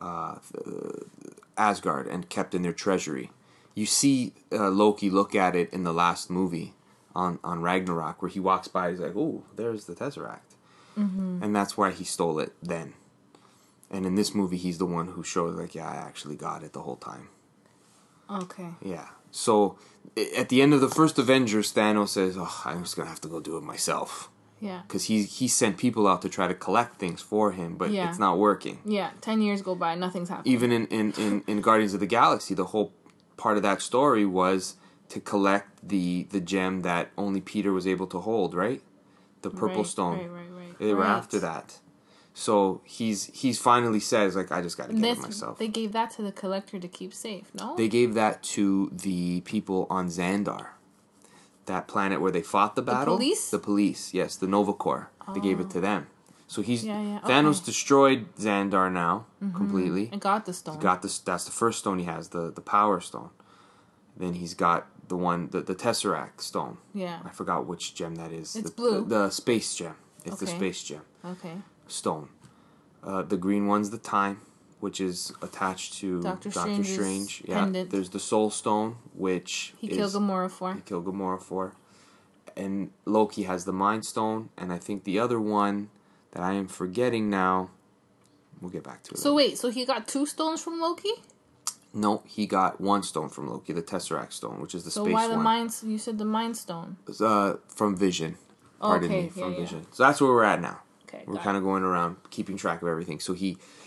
Asgard and kept in their treasury. You see Loki look at it in the last movie on Ragnarok, where he walks by, he's like, "Oh, there's the Tesseract," and that's why he stole it then. And in this movie, he's the one who shows, like, yeah, I actually got it the whole time. Okay. Yeah. So at the end of the first Avengers, Thanos says, "Oh, I'm just gonna have to go do it myself." Yeah. Because he sent people out to try to collect things for him, but it's not working. Yeah, 10 years go by, nothing's happening. Even in Guardians of the Galaxy, the whole part of that story was to collect the gem that only Peter was able to hold, right? The Purple Stone. Right. They were after that. So he's finally says, like, I just got to get it myself. They gave that to the Collector to keep safe, no? They gave that to the people on Xandar. That planet where they fought the battle. The police? The police, yes. The Nova Corps. Oh. They gave it to them. So Thanos destroyed Xandar now, completely. And got the stone. That's the first stone he has, the Power Stone. Then he's got the Tesseract Stone. Yeah. I forgot which gem that is. It's blue. The Space Gem. It's the Space Gem. Okay. Stone. The green one's the Time, which is attached to Doctor Strange. Yeah. Pendant. There's the Soul Stone, which he killed Gamora for. And Loki has the Mind Stone, and I think the other one that I am forgetting now, we'll get back to it. So wait, so he got 2 stones from Loki? No, he got 1 stone from Loki, the Tesseract Stone, which is the space one. So why you said the Mind Stone? From Vision. Pardon me, from Vision. Yeah. So that's where we're at now. Okay, we're kind of going around, keeping track of everything. So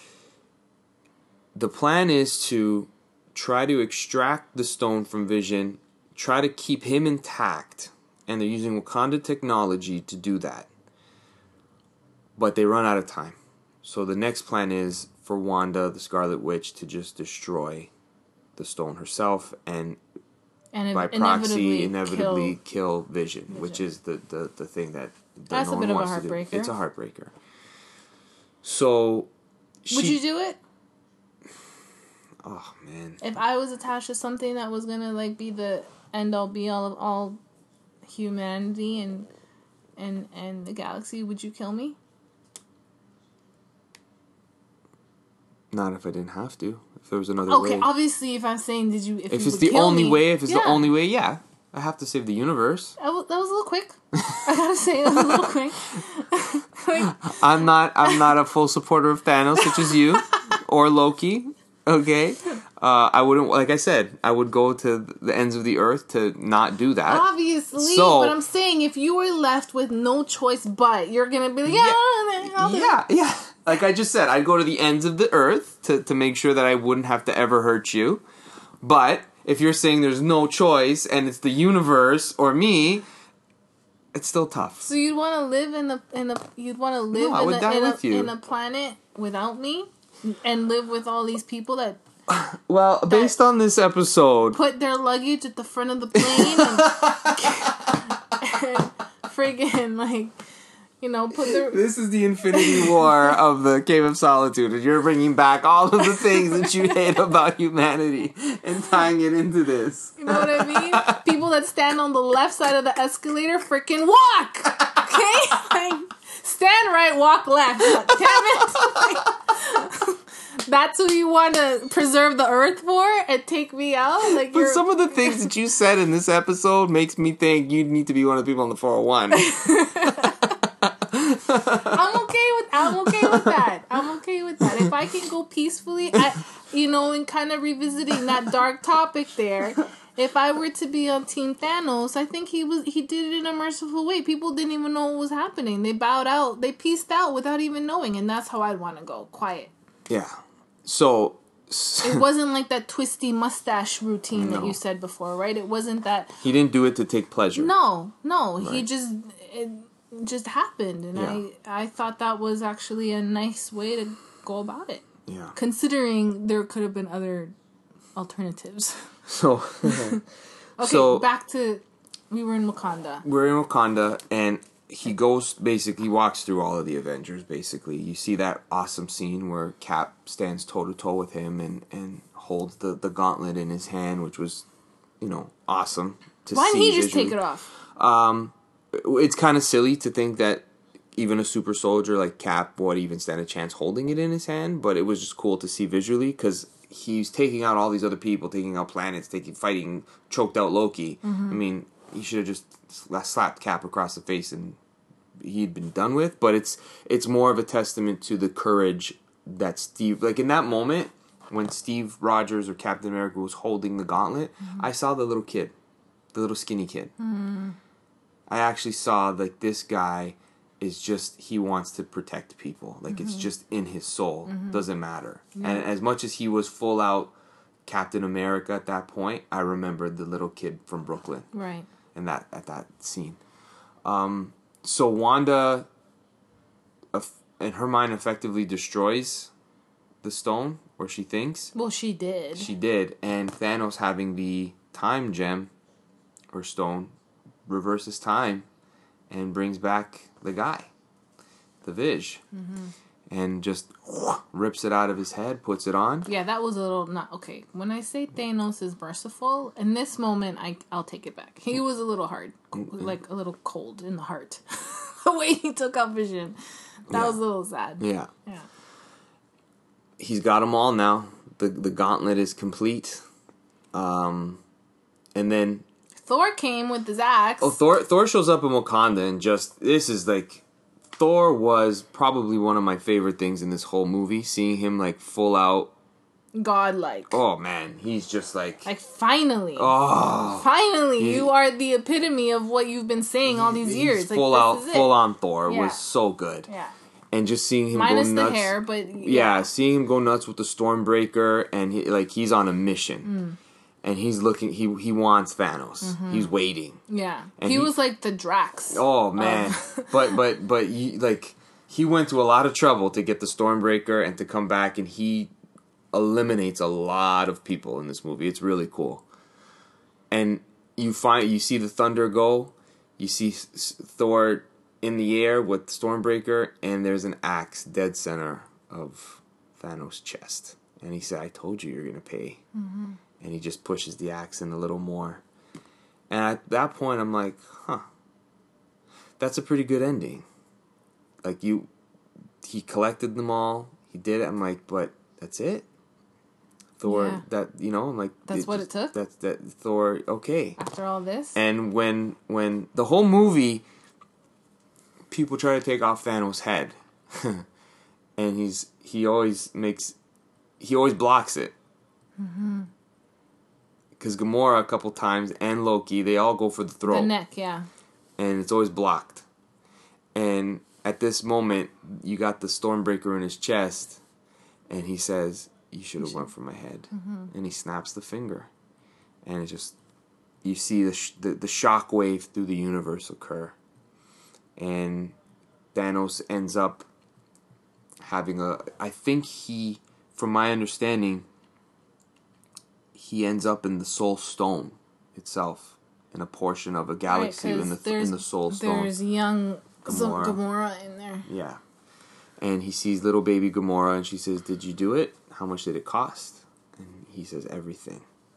the plan is to try to extract the stone from Vision, try to keep him intact, and they're using Wakanda technology to do that. But they run out of time. So the next plan is for Wanda, the Scarlet Witch, to just destroy the stone herself and by proxy inevitably kill Vision, which is the thing that that's no a bit one of a wants heartbreaker. to do. It's a heartbreaker. So would you do it? Oh man! If I was attached to something that was gonna like be the end all be all of all humanity and the galaxy, would you kill me? Not if I didn't have to. If there was another way. Okay, obviously, if I'm saying, if it's the only way, the only way, yeah. I have to save the universe. That was a little quick. I gotta say, that was a little quick. I'm not a full supporter of Thanos, such as you, or Loki. Okay, I wouldn't. Like I said, I would go to the ends of the earth to not do that. Obviously, but I'm saying if you were left with no choice but, you're gonna be like, yeah. Like I just said, I'd go to the ends of the earth to make sure that I wouldn't have to ever hurt you. But if you're saying there's no choice and it's the universe or me, it's still tough. So you'd want to live in a planet without me and live with all these people that. Well, based on this episode, put their luggage at the front of the plane and friggin' like. Put their... This is the Infinity War of the Cave of Solitude, and you're bringing back all of the things that you hate about humanity and tying it into this. You know what I mean? People that stand on the left side of the escalator freaking walk! Okay? Like, stand right, walk left. Damn it! That's who you want to preserve the earth for and take me out? But some of the things that you said in this episode makes me think you need to be one of the people on the 401. I'm okay with that. If I can go peacefully, and kind of revisiting that dark topic there, if I were to be on Team Thanos, I think he did it in a merciful way. People didn't even know what was happening. They bowed out. They peaced out without even knowing, and that's how I'd want to go. Quiet. Yeah. So It wasn't like that twisty mustache routine that you said before, right? It wasn't that. He didn't do it to take pleasure. No. Right. It just happened, and I thought that was actually a nice way to go about it. Yeah. Considering there could have been other alternatives. So. Okay, back to we were in Wakanda. We're in Wakanda, and he walks through all of the Avengers, basically. You see that awesome scene where Cap stands toe-to-toe with him and holds the gauntlet in his hand, which was, awesome to see. Why didn't he just take it off? It's kind of silly to think that even a super soldier like Cap would even stand a chance holding it in his hand, but it was just cool to see visually, because he's taking out all these other people, taking out planets, fighting, choked out Loki. I mean, he should have just slapped Cap across the face and he'd been done with. But it's more of a testament to the courage that Steve, like in that moment when Steve Rogers or Captain America was holding the gauntlet, I saw the little kid, the little skinny kid. I actually saw like this guy is just, he wants to protect people. Like it's just in his soul. Doesn't matter. And as much as he was full out Captain America at that point, I remembered the little kid from Brooklyn. Right. And at that scene. So Wanda, in her mind, effectively destroys the stone, or she thinks. Well, she did. She did. And Thanos, having the time gem, or stone, reverses time and brings back the guy, the Viz, and just rips it out of his head, puts it on. Yeah, that was a little not okay. When I say Thanos is merciful, in this moment, I'll take it back. He was a little hard, like a little cold in the heart. The way he took out Vision, that was a little sad. Yeah. He's got them all now. The gauntlet is complete. And then Thor came with his axe. Oh, Thor shows up in Wakanda, and this is like, Thor was probably one of my favorite things in this whole movie. Seeing him like full out godlike. Oh man, he's just like finally. Oh, finally, you are the epitome of what you've been saying all these years. Like, full on Thor was so good. Yeah. And just seeing him minus go nuts. the hair, but seeing him go nuts with the Stormbreaker, and he's on a mission. And he's looking. He wants Thanos. He's waiting. Yeah, and he was like the Drax. Oh man, but he went to a lot of trouble to get the Stormbreaker and to come back, and he eliminates a lot of people in this movie. It's really cool. And you see the thunder go. You see Thor in the air with Stormbreaker, and there's an axe dead center of Thanos' chest. And he said, "I told you you're gonna pay." And he just pushes the axe in a little more. And at that point, I'm like, that's a pretty good ending. Like, he collected them all. He did it. I'm like, but that's it? Thor, I'm like... That's what it took? That Thor, okay. After all this? And when the whole movie, people try to take off Thanos' head. And he always blocks it. Because Gamora a couple times and Loki, they all go for the throat. The neck, yeah. And it's always blocked. And at this moment, you got the Stormbreaker in his chest, and he says, "You should have went for my head." And he snaps the finger. And it just, you see the shock wave through the universe occur. And Thanos ends up having I think from my understanding, he ends up in the Soul Stone itself, in a portion of a galaxy in the Soul Stone. There's young Gamora in there. Yeah. And he sees little baby Gamora, and she says, "Did you do it? How much did it cost?" And he says, "Everything."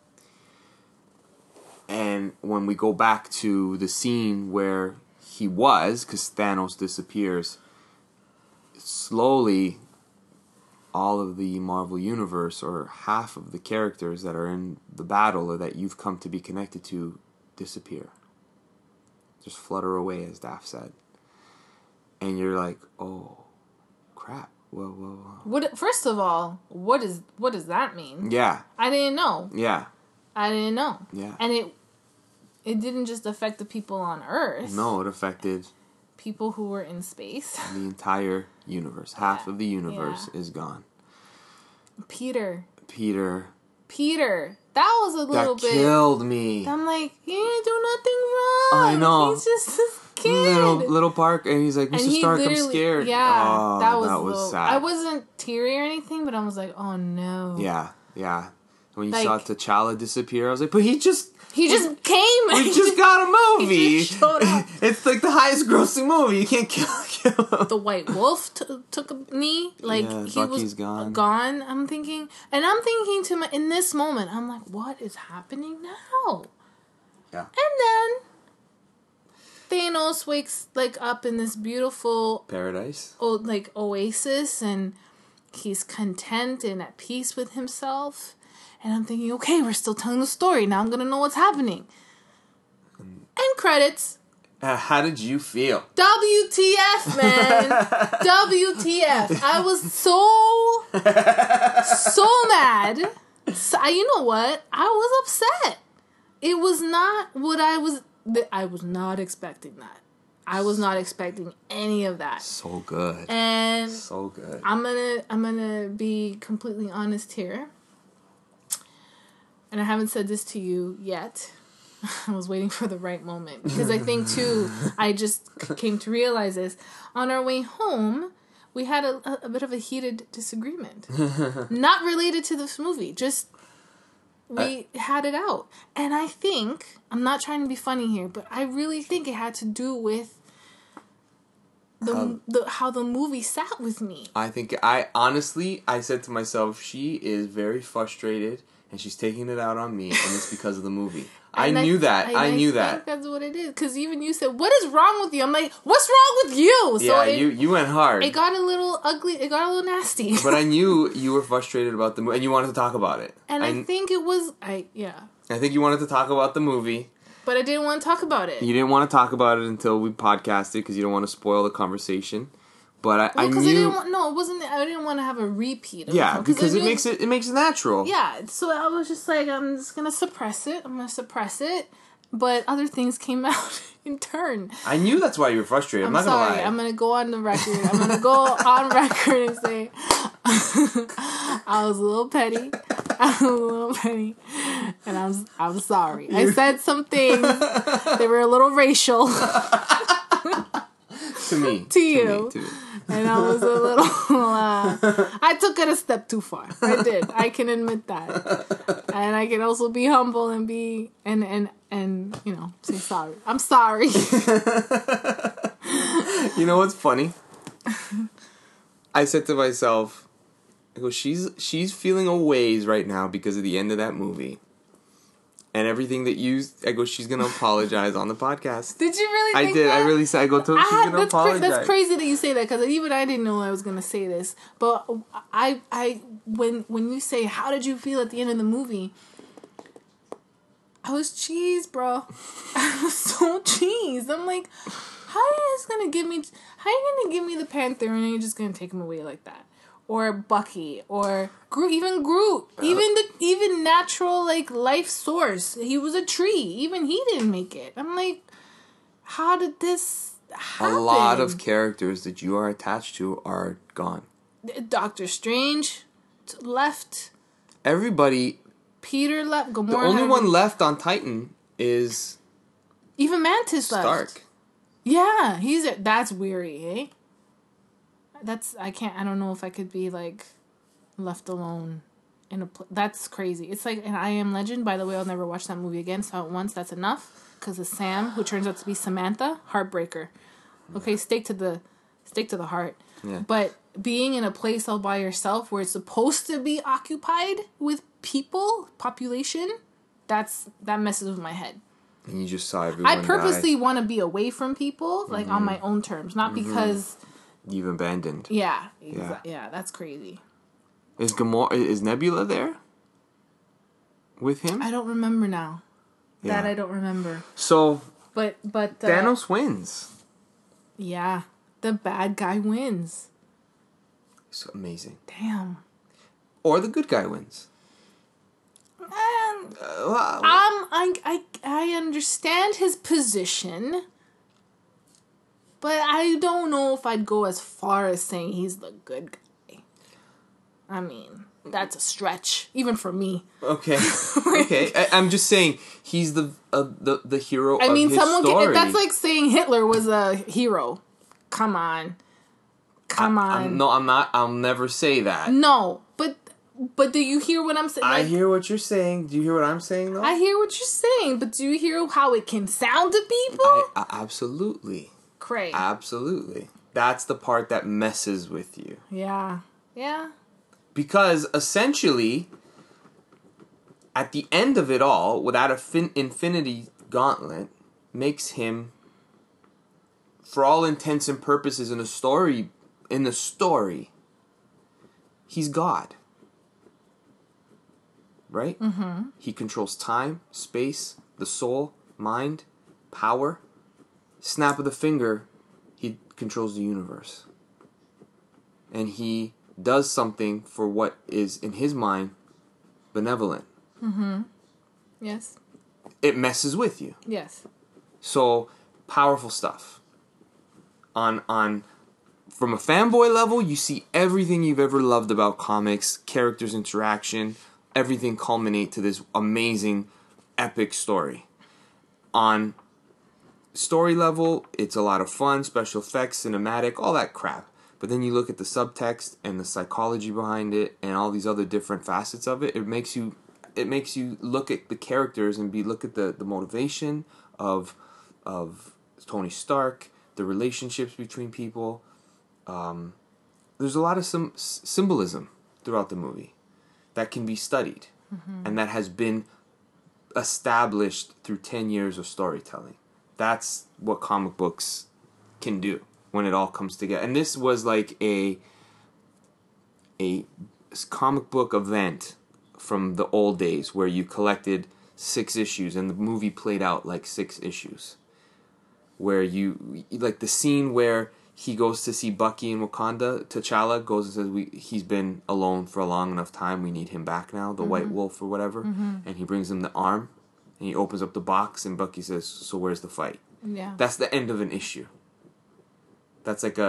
And when we go back to the scene where he was, because Thanos disappears, slowly all of the Marvel Universe, or half of the characters that are in the battle or that you've come to be connected to, disappear. Just flutter away, as Daph said. And you're like, oh, crap. Whoa. First of all, what does that mean? Yeah. I didn't know. Yeah. I didn't know. Yeah. And it didn't just affect the people on Earth. No, it affected people who were in space. The entire universe. Half of the universe is gone. Peter Peter. That was a little bit. That killed me. I'm like, he didn't do nothing wrong. I know. He's just this kid. Little Park, and he's like, Mr. Stark, I'm scared. Yeah, oh, that was sad. I wasn't teary or anything, but I was like, oh no. Yeah. When you saw T'Challa disappear, I was like, but he just came. We just got a movie. He just showed up. It's like the highest grossing movie. You can't kill him. The White Wolf took a knee. Like, yeah, he Bucky's was gone. I'm thinking in this moment, I'm like, what is happening now? Yeah. And then Thanos wakes up in this beautiful paradise, oasis, and he's content and at peace with himself. And I'm thinking, okay, we're still telling the story. Now I'm gonna know what's happening. And credits. How did you feel? WTF, man. WTF. I was so mad. So, you know what? I was upset. It was not what I was not expecting that. I was not expecting any of that. So good. And so good. I'm gonna be completely honest here. And I haven't said this to you yet. I was waiting for the right moment. Because I think, too, I just came to realize this. On our way home, we had a bit of a heated disagreement. Not related to this movie. Just, we had it out. And I think, I'm not trying to be funny here, but I really think it had to do with how the movie sat with me. I think, honestly, I said to myself, she is very frustrated. And she's taking it out on me, and it's because of the movie. I knew that. I think that's what it is. Because even you said, what is wrong with you? I'm like, what's wrong with you? So yeah, you went hard. It got a little ugly. It got a little nasty. But I knew you were frustrated about the movie, and you wanted to talk about it. And I think it was... I think you wanted to talk about the movie. But I didn't want to talk about it. You didn't want to talk about it until we podcasted, because you don't want to spoil the conversation. But I knew... I didn't want to have a repeat of it. Because it makes it natural. Yeah, so I was just like, I'm just going to suppress it. But other things came out in turn. I knew that's why you were frustrated. I'm not going to lie. I'm going to go on the record. I'm going to go on record and say I was a little petty. And I'm sorry. I said some things. They were a little racial. To me. To you. And I was a little... I took it a step too far. I did. I can admit that. And I can also be humble and be... And say sorry. I'm sorry. You know what's funny? I said to myself, I go, she's feeling a ways right now because of the end of that movie. And everything that I go, she's going to apologize on the podcast. Did you really think I did. that? I really said, I go, she's going to apologize. That's crazy that you say that, because even I didn't know I was going to say this. But when you say, how did you feel at the end of the movie? I was cheesed, bro. I was so cheesed. I'm like, how are you going to give me the Panther and then you're just going to take him away like that? Or Bucky, or Groot, even natural life source. He was a tree. Even he didn't make it. I'm like, how did this happen? A lot of characters that you are attached to are gone. Doctor Strange left. Everybody. Peter left. Gamora. The only one left on Titan is even Mantis left. Stark. Yeah, that's weary, eh? I don't know if I could be left alone in a that's crazy. It's like an I Am Legend. By the way, I'll never watch that movie again. Saw it once, that's enough. Because of Sam, who turns out to be Samantha, heartbreaker. Okay, stake to the heart. Yeah. But being in a place all by yourself where it's supposed to be occupied with population, that messes with my head. And you just saw everyone I purposely want to be away from people, on my own terms, not because you've abandoned. Yeah, that's crazy. Is Nebula there with him? I don't remember now. Yeah. That I don't remember. So, but Thanos wins. Yeah, the bad guy wins. It's amazing. Damn. Or the good guy wins. I understand his position. But I don't know if I'd go as far as saying he's the good guy. I mean, that's a stretch, even for me. Okay. Okay. I'm just saying he's the hero. I mean, of his story. that's like saying Hitler was a hero. Come on. No, I'm not. I'll never say that. No, but do you hear what I'm saying? I hear what you're saying. Do you hear what I'm saying, though? I hear what you're saying, but do you hear how it can sound to people? Absolutely. Cray. Absolutely. That's the part that messes with you. Yeah. Yeah. Because essentially, at the end of it all, without Infinity Gauntlet, makes him, for all intents and purposes in the story, he's God. Right? Mm-hmm. He controls time, space, the soul, mind, power. Snap of the finger, he controls the universe. And he does something for what is, in his mind, benevolent. Mm-hmm. Yes. It messes with you. Yes. So, powerful stuff. On from a fanboy level, you see everything you've ever loved about comics, characters' interaction, everything culminate to this amazing, epic story. On story level, it's a lot of fun, special effects, cinematic, all that crap. But then you look at the subtext and the psychology behind it and all these other different facets of it, it makes you look at the characters and look at the motivation of Tony Stark, the relationships between people. There's a lot of some symbolism throughout the movie that can be studied, and that has been established through 10 years of storytelling. That's what comic books can do when it all comes together. And this was like a comic book event from the old days where you collected 6 issues and the movie played out like 6 issues. Where you, like the scene where he goes to see Bucky in Wakanda, T'Challa goes and says, he's been alone for a long enough time, we need him back now, the White Wolf or whatever. And he brings him the arm, and he opens up the box, and Bucky says, so where's the fight? Yeah. That's the end of an issue. That's like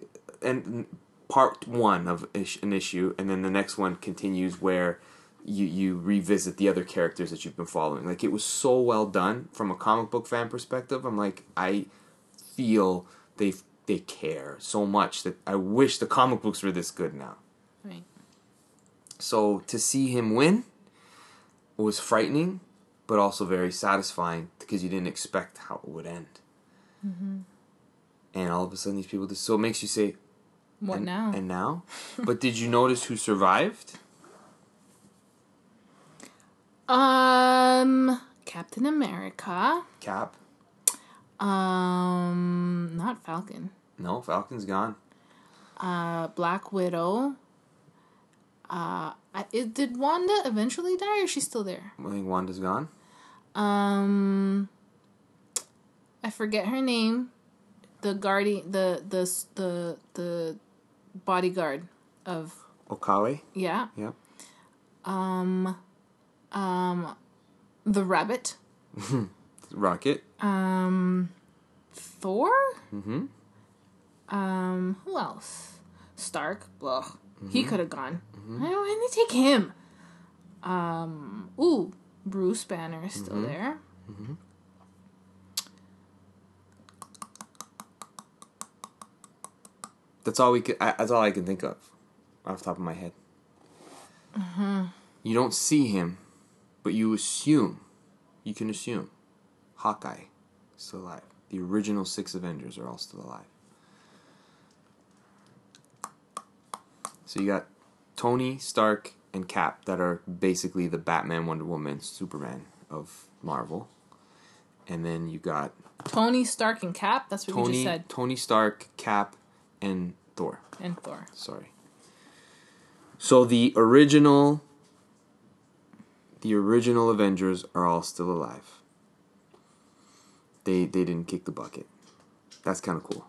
part 1 of an issue, and then the next one continues where you revisit the other characters that you've been following. Like, it was so well done from a comic book fan perspective. I'm like, I feel they care so much that I wish the comic books were this good now. Right. So to see him win was frightening, but also very satisfying because you didn't expect how it would end. Mm-hmm. And all of a sudden these people so it makes you say, what now? And now? But did you notice who survived? Captain America. Cap. Not Falcon. No, Falcon's gone. Black Widow. Did Wanda eventually die, or is she still there? I think Wanda's gone. I forget her name. The guardian, the bodyguard of Okawe. Yeah. Yep. The Rabbit. Rocket. Thor. Mm-hmm. Who else? Stark. Blah. Mm-hmm. He could have gone. Why didn't they take him? Bruce Banner is still there. Mm-hmm. That's all that's all I can think of, off the top of my head. Mm-hmm. You don't see him, but you can assume, Hawkeye is still alive. The original 6 Avengers are all still alive. So you got Tony, Stark, and Cap that are basically the Batman, Wonder Woman, Superman of Marvel. And then you got Tony, Stark, and Cap? That's what you just said. Tony Stark, Cap, and Thor. Sorry. So the original Avengers are all still alive. They didn't kick the bucket. That's kind of cool.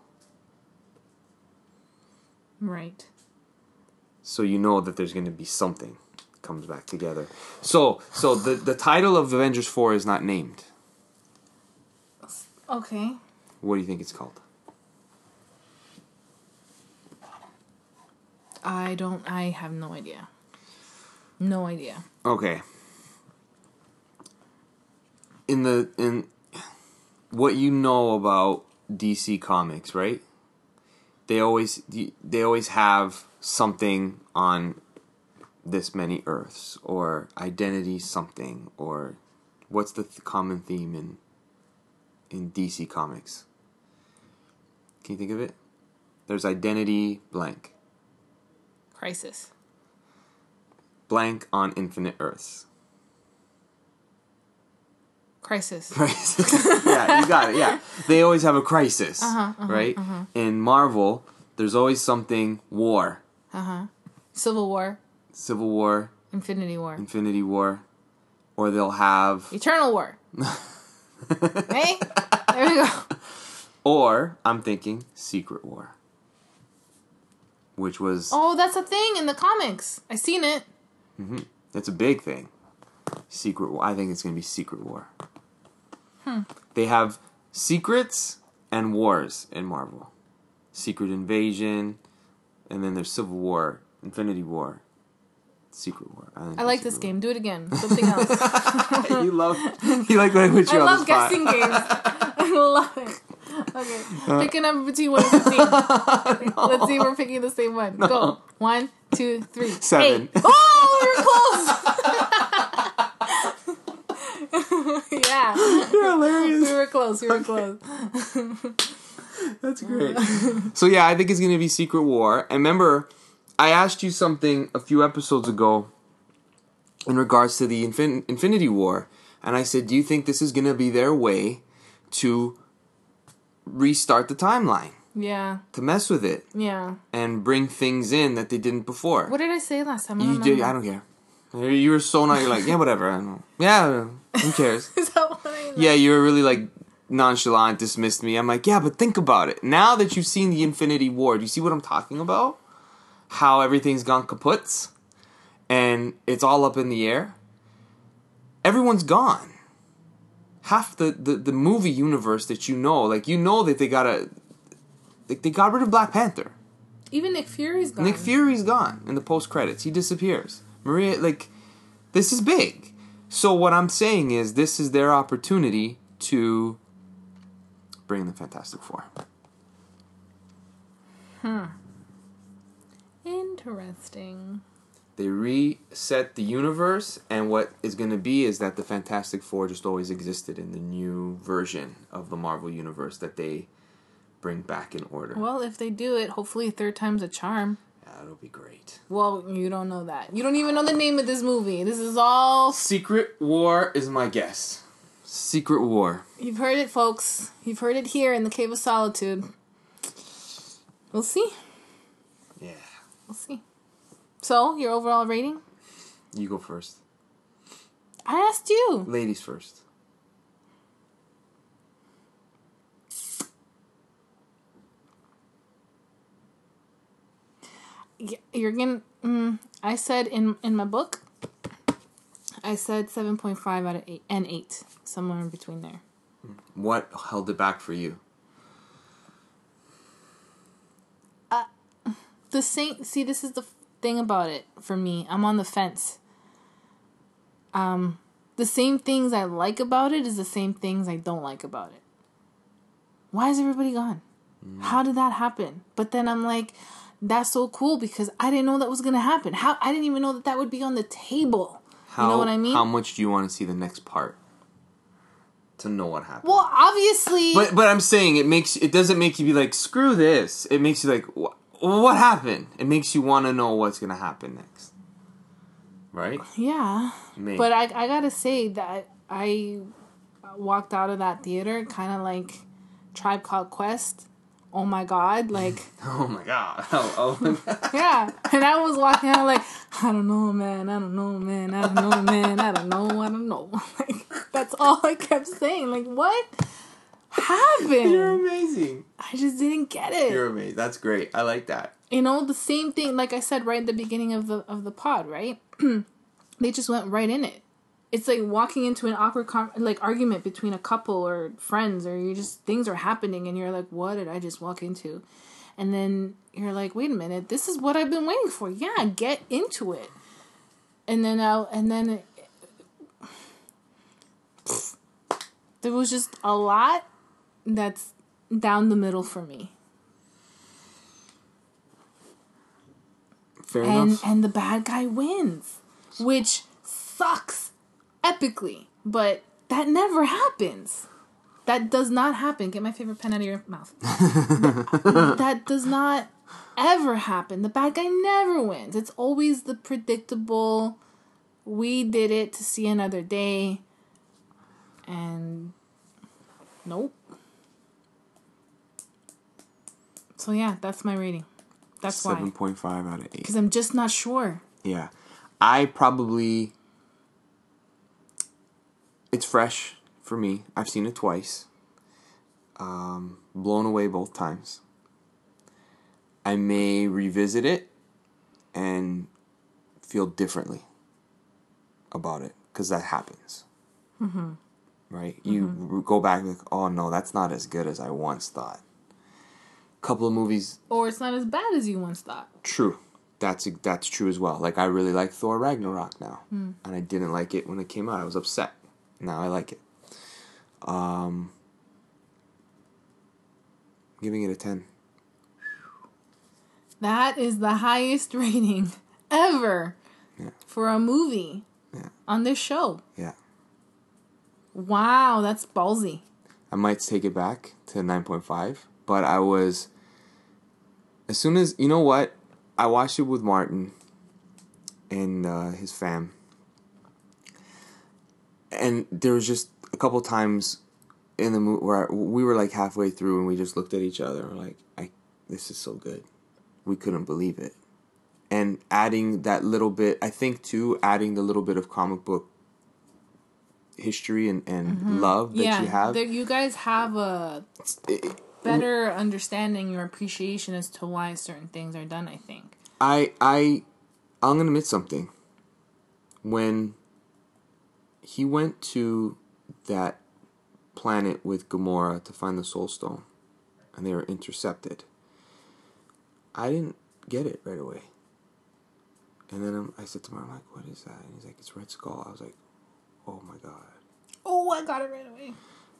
Right. So you know that there's going to be something comes back together. So the title of Avengers 4 is not named. Okay. What do you think it's called? I have no idea. No idea. Okay. In what you know about DC Comics, right? They always have something on this many Earths, or identity something, or what's the common theme in DC Comics? Can you think of it? There's identity blank. Crisis. Blank on infinite Earths. Crisis. Yeah, you got it. Yeah, they always have a crisis, right? In Marvel, there's always something war. Civil War. Civil War. Infinity War. Or they'll have Eternal War. Hey, there we go. Or I'm thinking Secret War, which was that's a thing in the comics. I seen it. That's a big thing. Secret War. I think it's going to be Secret War. They have secrets and wars in Marvel. Secret Invasion, and then there's Civil War, Infinity War, Secret War. I like this game. Do it again. Something else. You like when I put you on the spot. I love guessing games. I love it. Okay. Pick a number between 1 and 15. No. Let's see if we're picking the same one. No. Go. 1, 2, 3. 7. 8. Oh, we were close. Yeah. You're hilarious. We were close. That's great. So yeah, I think it's going to be Secret War. And remember, I asked you something a few episodes ago in regards to the Infinity War. And I said, do you think this is going to be their way to restart the timeline? Yeah. To mess with it. Yeah. And bring things in that they didn't before. What did I say last time? I don't care. You were so not. You're like, yeah, whatever. I don't know. Yeah, who cares? Is that what I Yeah, you were really like nonchalant, dismissed me. I'm like, yeah, but think about it. Now that you've seen the Infinity War, do you see what I'm talking about? How everything's gone kaputs and it's all up in the air. Everyone's gone. Half the movie universe that you know that they got rid of Black Panther. Even Nick Fury's gone. Nick Fury's gone in the post credits. He disappears. Maria, this is big. So what I'm saying is this is their opportunity to bring the Fantastic Four. Interesting. They reset the universe, and what is going to be is that the Fantastic Four just always existed in the new version of the Marvel Universe that they bring back in order. Well, if they do it, hopefully third time's a charm. That'll be great. Well, you don't know that. You don't even know the name of this movie. This is all... Secret War is my guess. Secret War. You've heard it, folks. You've heard it here in the Cave of Solitude. We'll see. Yeah. We'll see. So, your overall rating? You go first. I asked you. Ladies first. You're gonna... I said in my book, I said 7.5 out of 8 and 8. Somewhere in between there. What held it back for you? The same... See, this is the thing about it for me. I'm on the fence. The same things I like about it is the same things I don't like about it. Why is everybody gone? How did that happen? But then I'm like... That's so cool because I didn't know that was going to happen. I didn't even know that would be on the table. You know what I mean? How much do you want to see the next part to know what happened? Well, obviously... But I'm saying it doesn't make you be like, screw this. It makes you like, what happened? It makes you want to know what's going to happen next. Right? Yeah. Maybe. But I got to say that I walked out of that theater kind of like Tribe Called Quest. Oh my God, like... Oh my God. Oh. Yeah. And I was walking out like, I don't know, man. I don't know, man. I don't know, man. I don't know. Like, that's all I kept saying. Like, what happened? You're amazing. I just didn't get it. You're amazing. That's great. I like that. You know, the same thing, like I said right at the beginning of the pod, right? They just went right in it. It's like walking into an awkward argument between a couple or friends, or things are happening and you're like, what did I just walk into? and then you're like, wait a minute, this is what I've been waiting for. Yeah, get into it. And then there was just a lot that's down the middle for me. Fair enough. And the bad guy wins, which sucks epically, but that never happens. That does not happen. Get my favorite pen out of your mouth. That does not ever happen. The bad guy never wins. It's always the predictable, we did it to see another day, and nope. So yeah, that's my rating. That's 7.5 out of 8. Because I'm just not sure. Yeah. It's fresh for me. I've seen it twice. Blown away both times. I may revisit it and feel differently about it, because that happens. Mm-hmm. Right? Mm-hmm. You go back like, oh no, that's not as good as I once thought. Couple of movies, or it's not as bad as you once thought. True, that's true as well. Like, I really like Thor Ragnarok now, and I didn't like it when it came out. I was upset. Now I like it. Giving it a 10. That is the highest rating ever for a movie on this show. Yeah. Wow, that's ballsy. I might take it back to 9.5, but I was, as soon as, you know what, I watched it with Martin and his fam, and there was just a couple times in the movie where we were like halfway through and we just looked at each other and we're like, this is so good. We couldn't believe it. And adding that little bit, I think too, adding the little bit of comic book history and love that you have. You guys have a better understanding or appreciation as to why certain things are done, I think. I'm going to admit something. When he went to that planet with Gamora to find the Soul Stone, and they were intercepted, I didn't get it right away. And then I said to him, I'm like, what is that? And he's like, it's Red Skull. I was like, oh my God. Oh, I got it right away.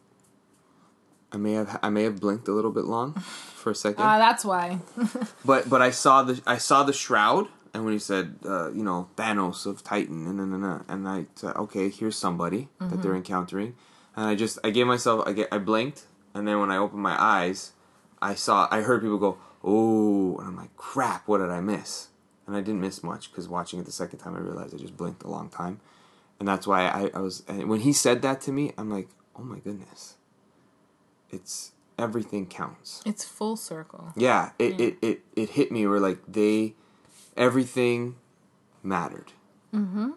I may have blinked a little bit long for a second. That's why. but I saw the shroud, and when he said, Thanos of Titan, and I said, okay, here's somebody that they're encountering, and I gave myself, I blinked, and then when I opened my eyes, I heard people go, oh, and I'm like, crap, what did I miss? And I didn't miss much, because watching it the second time, I realized I just blinked a long time, and that's why I was, and when he said that to me, I'm like, oh my goodness. It's everything counts. It's full circle. Yeah, it hit me where like everything mattered. Mm-hmm.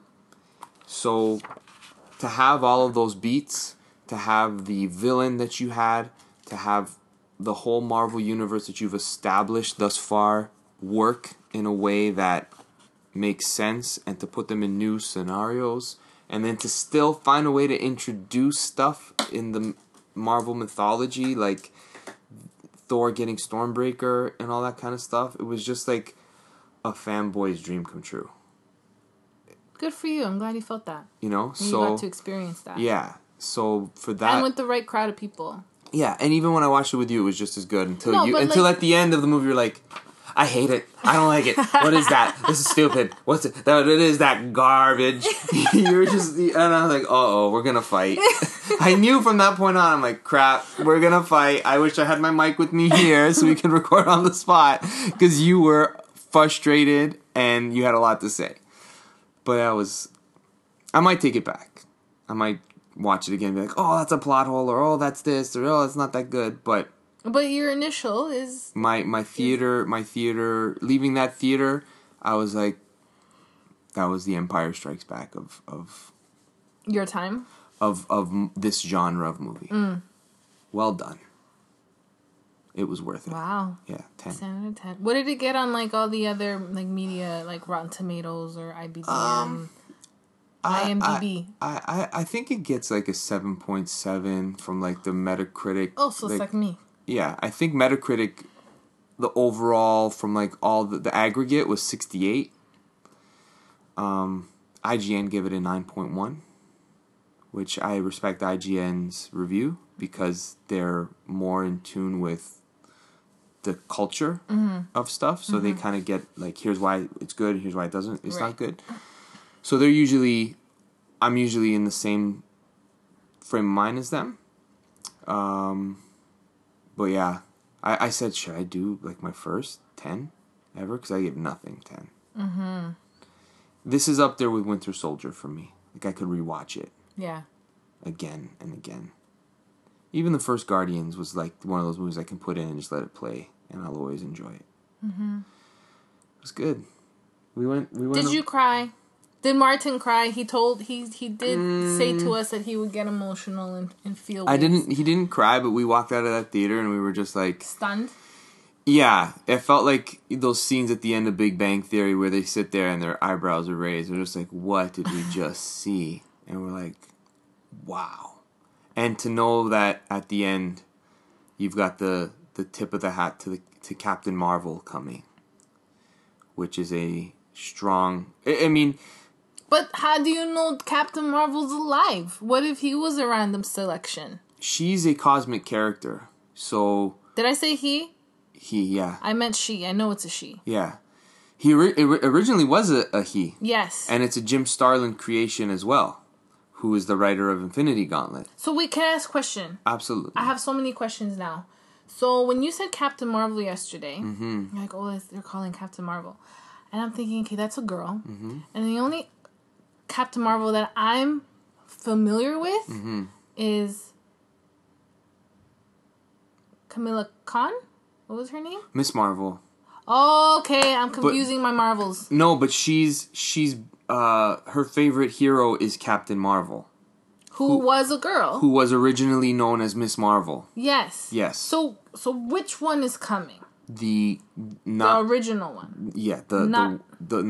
So to have all of those beats, to have the villain that you had, to have the whole Marvel universe that you've established thus far work in a way that makes sense, and to put them in new scenarios, and then to still find a way to introduce stuff in the Marvel mythology, like Thor getting Stormbreaker and all that kind of stuff. It was just like a fanboy's dream come true. Good for you. I'm glad you felt that. You know, and so you got to experience that. Yeah. So for that, and with the right crowd of people. Yeah, and even when I watched it with you, it was just as good until at the end of the movie, you're like, I hate it. I don't like it. What is that? This is stupid. What's it? It is that garbage. You're just, and I was like, we're gonna fight. I knew from that point on, I'm like, crap, we're gonna fight. I wish I had my mic with me here so we can record on the spot, because you were frustrated and you had a lot to say. But I might take it back. I might watch it again and be like, oh, that's a plot hole, or oh, that's this, or oh, it's not that good, But your initial is my theater, leaving that theater, I was like, that was the Empire Strikes Back of your time of this genre of movie. Well done. It was worth it. Wow. Yeah, 10. 10 out of 10. What did it get on like all the other like media, like Rotten Tomatoes or IMDb? I think it gets like a 7.7 from like the Metacritic. Oh, so it's like me. Yeah, I think Metacritic the overall from like all the aggregate was 68. IGN gave it a 9.1, which I respect IGN's review because they're more in tune with the culture of stuff. So they kind of get like, here's why it's good, here's why it's not good. So I'm usually in the same frame of mind as them. But yeah, I said, should I do like my first 10 ever? Because I give nothing 10. This is up there with Winter Soldier for me. Like I could rewatch it. Yeah. Again and again. Even the first Guardians was like one of those movies I can put in and just let it play, and I'll always enjoy it. It was good. We went. Did you cry? Did Martin cry? He did say to us that he would get emotional and feel. He didn't cry, but we walked out of that theater and we were just like stunned. Yeah, it felt like those scenes at the end of Big Bang Theory where they sit there and their eyebrows are raised. They're just like, what did we just see? And we're like, wow. And to know that at the end, you've got the tip of the hat to Captain Marvel coming, which is a strong... I mean... But how do you know Captain Marvel's alive? What if he was a random selection? She's a cosmic character, so... Did I say he? He, yeah. I meant she. I know it's a she. Yeah. He originally was a he. Yes. And it's a Jim Starlin creation as well, who is the writer of Infinity Gauntlet. So wait, can I ask a question? Absolutely. I have so many questions now. So when you said Captain Marvel yesterday, you're like, oh, they're calling Captain Marvel. And I'm thinking, okay, that's a girl. And the only Captain Marvel that I'm familiar with is Kamala Khan? What was her name? Miss Marvel. Oh, okay, I'm confusing my Marvels. No, but she's her favorite hero is Captain Marvel. Who was a girl. Who was originally known as Miss Marvel. Yes. Yes. So which one is coming? The original one. Yeah, not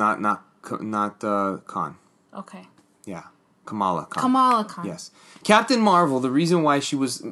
Khan. Okay. Yeah. Kamala Khan. Kamala Khan. Yes. Captain Marvel, the reason why she was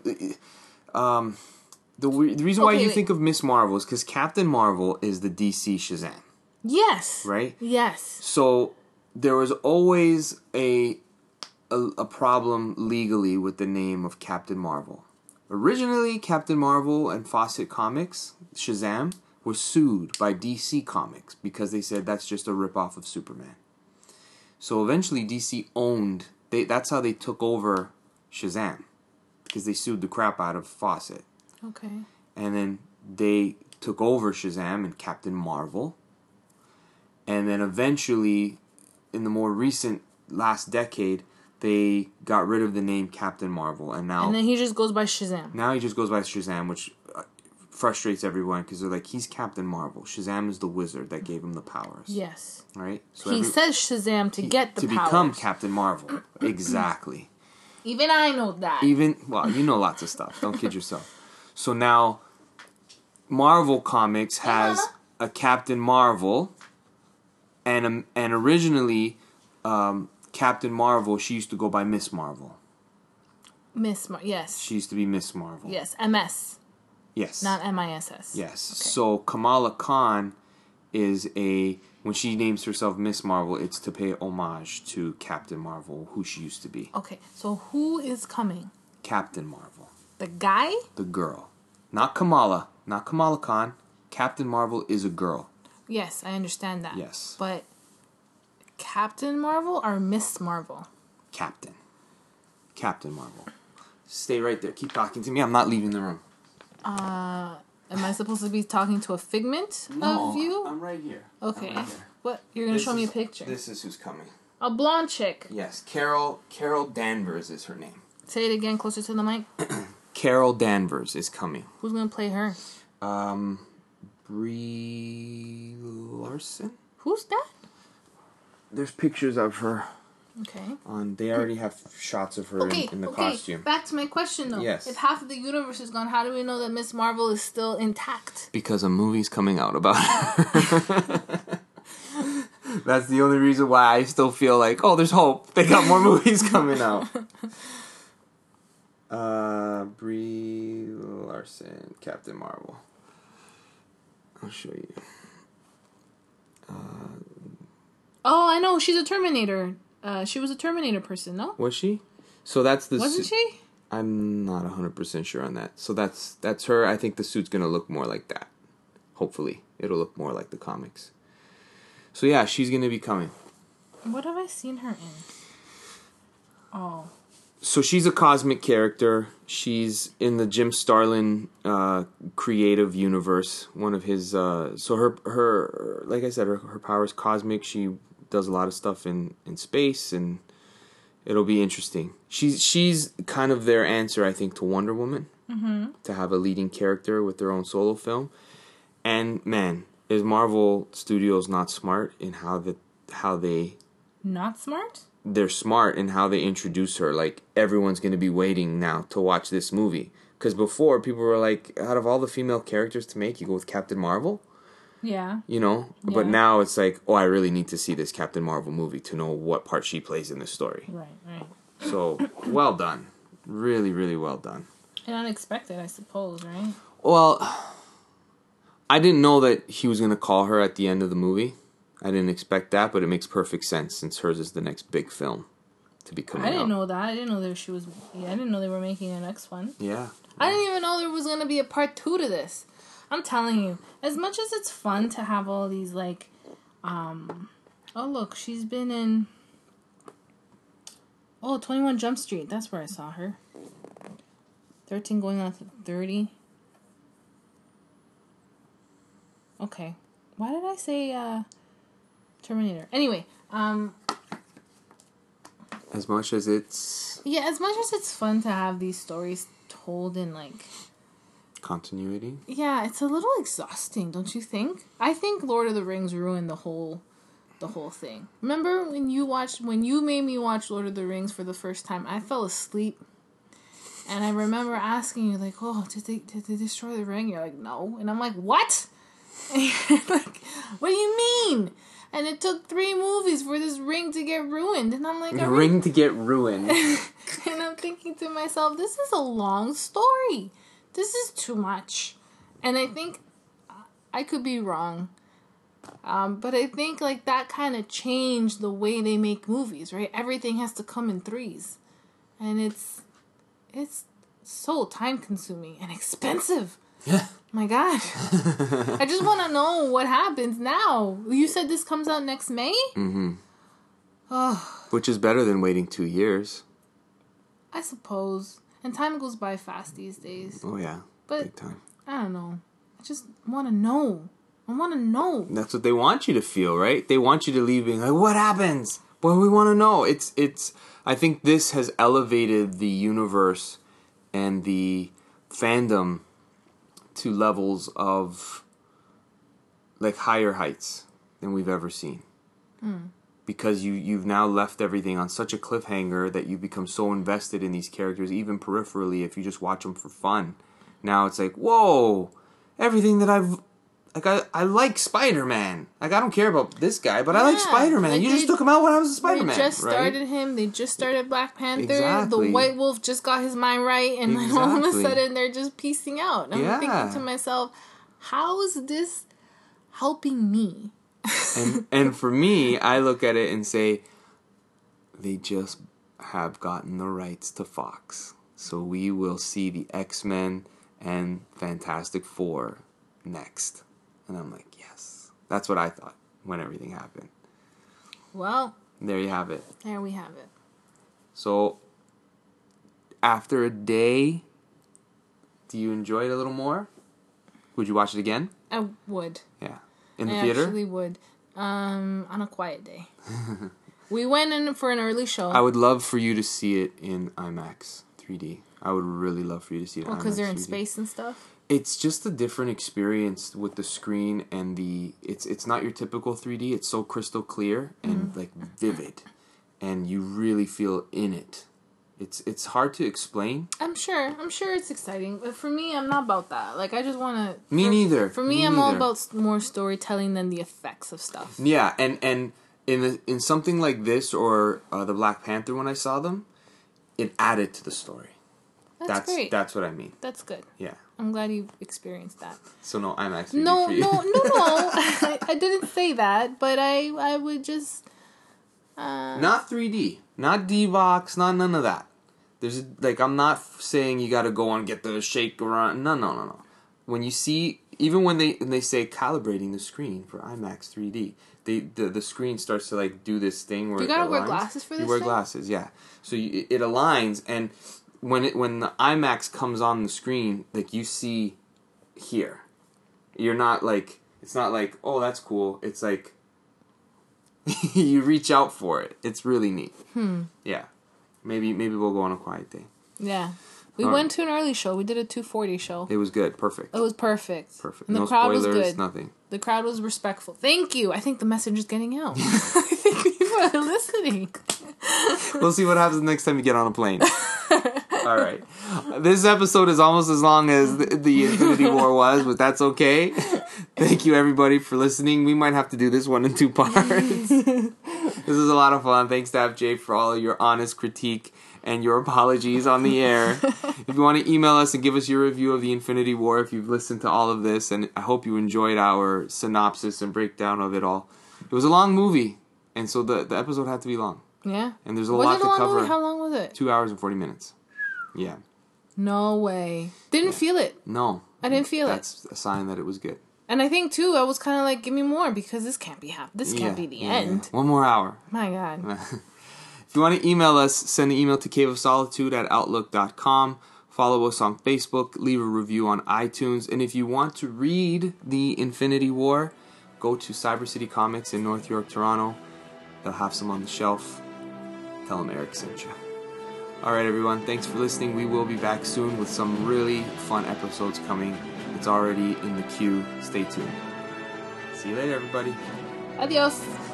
the reason why you think of Miss Marvel is because Captain Marvel is the DC Shazam. Yes. Right? Yes. So there was always a problem legally with the name of Captain Marvel. Originally, Captain Marvel and Fawcett Comics, Shazam, were sued by DC Comics because they said that's just a ripoff of Superman. So eventually DC owned... that's how they took over Shazam. Because they sued the crap out of Fawcett. Okay. And then they took over Shazam and Captain Marvel. And then eventually, in the more recent last decade, they got rid of the name Captain Marvel. And then he just goes by Shazam. Now he just goes by Shazam, which frustrates everyone because they're like, he's Captain Marvel. Shazam is the wizard that gave him the powers. Yes. Right? So he says Shazam to get the powers. To become Captain Marvel. Exactly. Even I know that. Well, you know lots of stuff. Don't kid yourself. So now, Marvel Comics has a Captain Marvel, and originally, Captain Marvel, she used to go by Miss Marvel. Yes. She used to be Miss Marvel. Yes, MS. Yes. Not MISS. Yes. Okay. So Kamala Khan is when she names herself Miss Marvel, it's to pay homage to Captain Marvel, who she used to be. Okay, so who is coming? Captain Marvel. The guy? The girl. Not Kamala Khan. Captain Marvel is a girl. Yes, I understand that. Yes. But Captain Marvel or Miss Marvel? Captain Marvel. Stay right there. Keep talking to me. I'm not leaving the room. Am I supposed to be talking to a figment of you? I'm right here. Okay. Right here. What? You're going to show me a picture? This is who's coming. A blonde chick. Yes. Carol Danvers is her name. Say it again, closer to the mic. Carol Danvers is coming. Who's going to play her? Brie Larson. Who's that? There's pictures of her. Okay. They already have shots of her in the costume. Back to my question though. Yes. If half of the universe is gone, how do we know that Miss Marvel is still intact? Because a movie's coming out about her. That's the only reason why I still feel like, oh, there's hope. They got more movies coming out. Brie Larson, Captain Marvel. I'll show you. Oh, I know. She's a Terminator. She was a Terminator person, no? Was she? So that's the... Wasn't she? I'm not 100% sure on that. So that's her. I think the suit's going to look more like that. Hopefully. It'll look more like the comics. So yeah, she's going to be coming. What have I seen her in? Oh. So she's a cosmic character. She's in the Jim Starlin creative universe. One of his... so her like I said, her power is cosmic. She does a lot of stuff in space, and it'll be interesting. She's kind of their answer, I think, to Wonder Woman. Mm-hmm. To have a leading character with their own solo film. And, man, is Marvel Studios not smart in how they... Not smart? They're smart in how they introduce her. Like, everyone's going to be waiting now to watch this movie. Because before, people were like, out of all the female characters to make, you go with Captain Marvel? Yeah. You know? Yeah. But now it's like, oh, I really need to see this Captain Marvel movie to know what part she plays in this story. Right. So, well done. Really, really well done. And unexpected, I suppose, right? Well, I didn't know that he was going to call her at the end of the movie. I didn't expect that, but it makes perfect sense since hers is the next big film to be coming out. I didn't know that. I didn't know she was... Yeah, I didn't know they were making a next one. Yeah. I didn't even know there was going to be a part 2 to this. I'm telling you, as much as it's fun to have all these, like... Oh, look, she's been in... Oh, 21 Jump Street. That's where I saw her. 13 going on to 30. Okay. Why did I say, Terminator? Anyway, as much as it's... Yeah, as much as it's fun to have these stories told in, like... Continuity? Yeah, it's a little exhausting, don't you think? I think Lord of the Rings ruined the whole thing. Remember when you made me watch Lord of the Rings for the first time, I fell asleep. And I remember asking you, like, oh, did they destroy the ring? You're like, no. And I'm like, what? And you're like, what do you mean? And it took 3 movies for this ring to get ruined. And I'm like... The ring to get ruined. And I'm thinking to myself, this is a long story. This is too much. And I think... I could be wrong. But I think, like, that kind of changed the way they make movies, right? Everything has to come in 3s. And it's so time-consuming and expensive. Yeah. My God. I just want to know what happens now. You said this comes out next May? Mm-hmm. Oh. Which is better than waiting 2 years. I suppose. And time goes by fast these days. Oh, yeah. But, big time. I don't know. I just want to know. I want to know. That's what they want you to feel, right? They want you to leave being like, what happens? Well, we want to know. It's. I think this has elevated the universe and the fandom to levels of, like, higher heights than we've ever seen. Because you've now left everything on such a cliffhanger that you become so invested in these characters, even peripherally, if you just watch them for fun. Now it's like, whoa, everything that I've... Like, I like Spider-Man. Like, I don't care about this guy, but I like Spider-Man. Like, you just took him out when I was a Spider-Man, They just started him. They just started Black Panther. Exactly. The White Wolf just got his mind right. And then all of a sudden, they're just piecing out. And I'm thinking to myself, how is this helping me? and for me, I look at it and say, they just have gotten the rights to Fox. So we will see the X-Men and Fantastic Four next. And I'm like, yes. That's what I thought when everything happened. Well. There you have it. There we have it. So, after a day, do you enjoy it a little more? Would you watch it again? I would. Yeah. In the theater? I actually would. On a quiet day. We went in for an early show. I would love for you to see it in IMAX 3D. I would really love for you to see it in IMAX 3D. Because they're in space and stuff? It's just a different experience with the screen and the... It's not your typical 3D. It's so crystal clear and, like, vivid. And you really feel in it. It's hard to explain. I'm sure it's exciting. But for me, I'm not about that. Like, I just want to... Me neither. For me, I'm all about more storytelling than the effects of stuff. Yeah, and in something like this or the Black Panther when I saw them, it added to the story. That's great. That's what I mean. That's good. Yeah. I'm glad you experienced that. So no IMAX 3D No, for you. no. I didn't say that, but I would just... Not 3D. Not DVOX, not none of that. There's I'm not saying you gotta go and get the shake around. No. When you see, even when they say calibrating the screen for IMAX 3D, the screen starts to like do this thing where you gotta it wear aligns. glasses for this. You wear thing? glasses, yeah. So it aligns, and when the IMAX comes on the screen, like you see here, you're not like, it's not like, oh, that's cool. It's like you reach out for it. It's really neat. Yeah. Maybe we'll go on a quiet day. Yeah. We went to an early show. We did a 2:40 show. It was good. Perfect. It was perfect. Perfect. And the No crowd spoilers, was good. nothing. The crowd was respectful. Thank you. I think the message is getting out. I think people are listening. We'll see what happens next time you get on a plane. All right. This episode is almost as long as the Infinity War was, but that's okay. Thank you, everybody, for listening. We might have to do this one in 2 parts. This is a lot of fun. Thanks to FJ for all of your honest critique and your apologies on the air. If you want to email us and give us your review of the Infinity War, if you've listened to all of this, and I hope you enjoyed our synopsis and breakdown of it all. It was a long movie, and so the episode had to be long. Yeah. And there's a lot to cover. Movie? How long was it? 2 hours and 40 minutes. Yeah. No way. Didn't feel it. No. I didn't feel That's a sign that it was good. And I think, too, I was kind of like, give me more, because this can't be This can't be the end. Yeah. 1 more hour. My God. If you want to email us, send an email to caveofsolitude@outlook.com. Follow us on Facebook. Leave a review on iTunes. And if you want to read The Infinity War, go to Cyber City Comics in North York, Toronto. They'll have some on the shelf. Tell them Eric sent you. All right, everyone. Thanks for listening. We will be back soon with some really fun episodes coming. It's already in the queue. Stay tuned. See you later, everybody. Adios.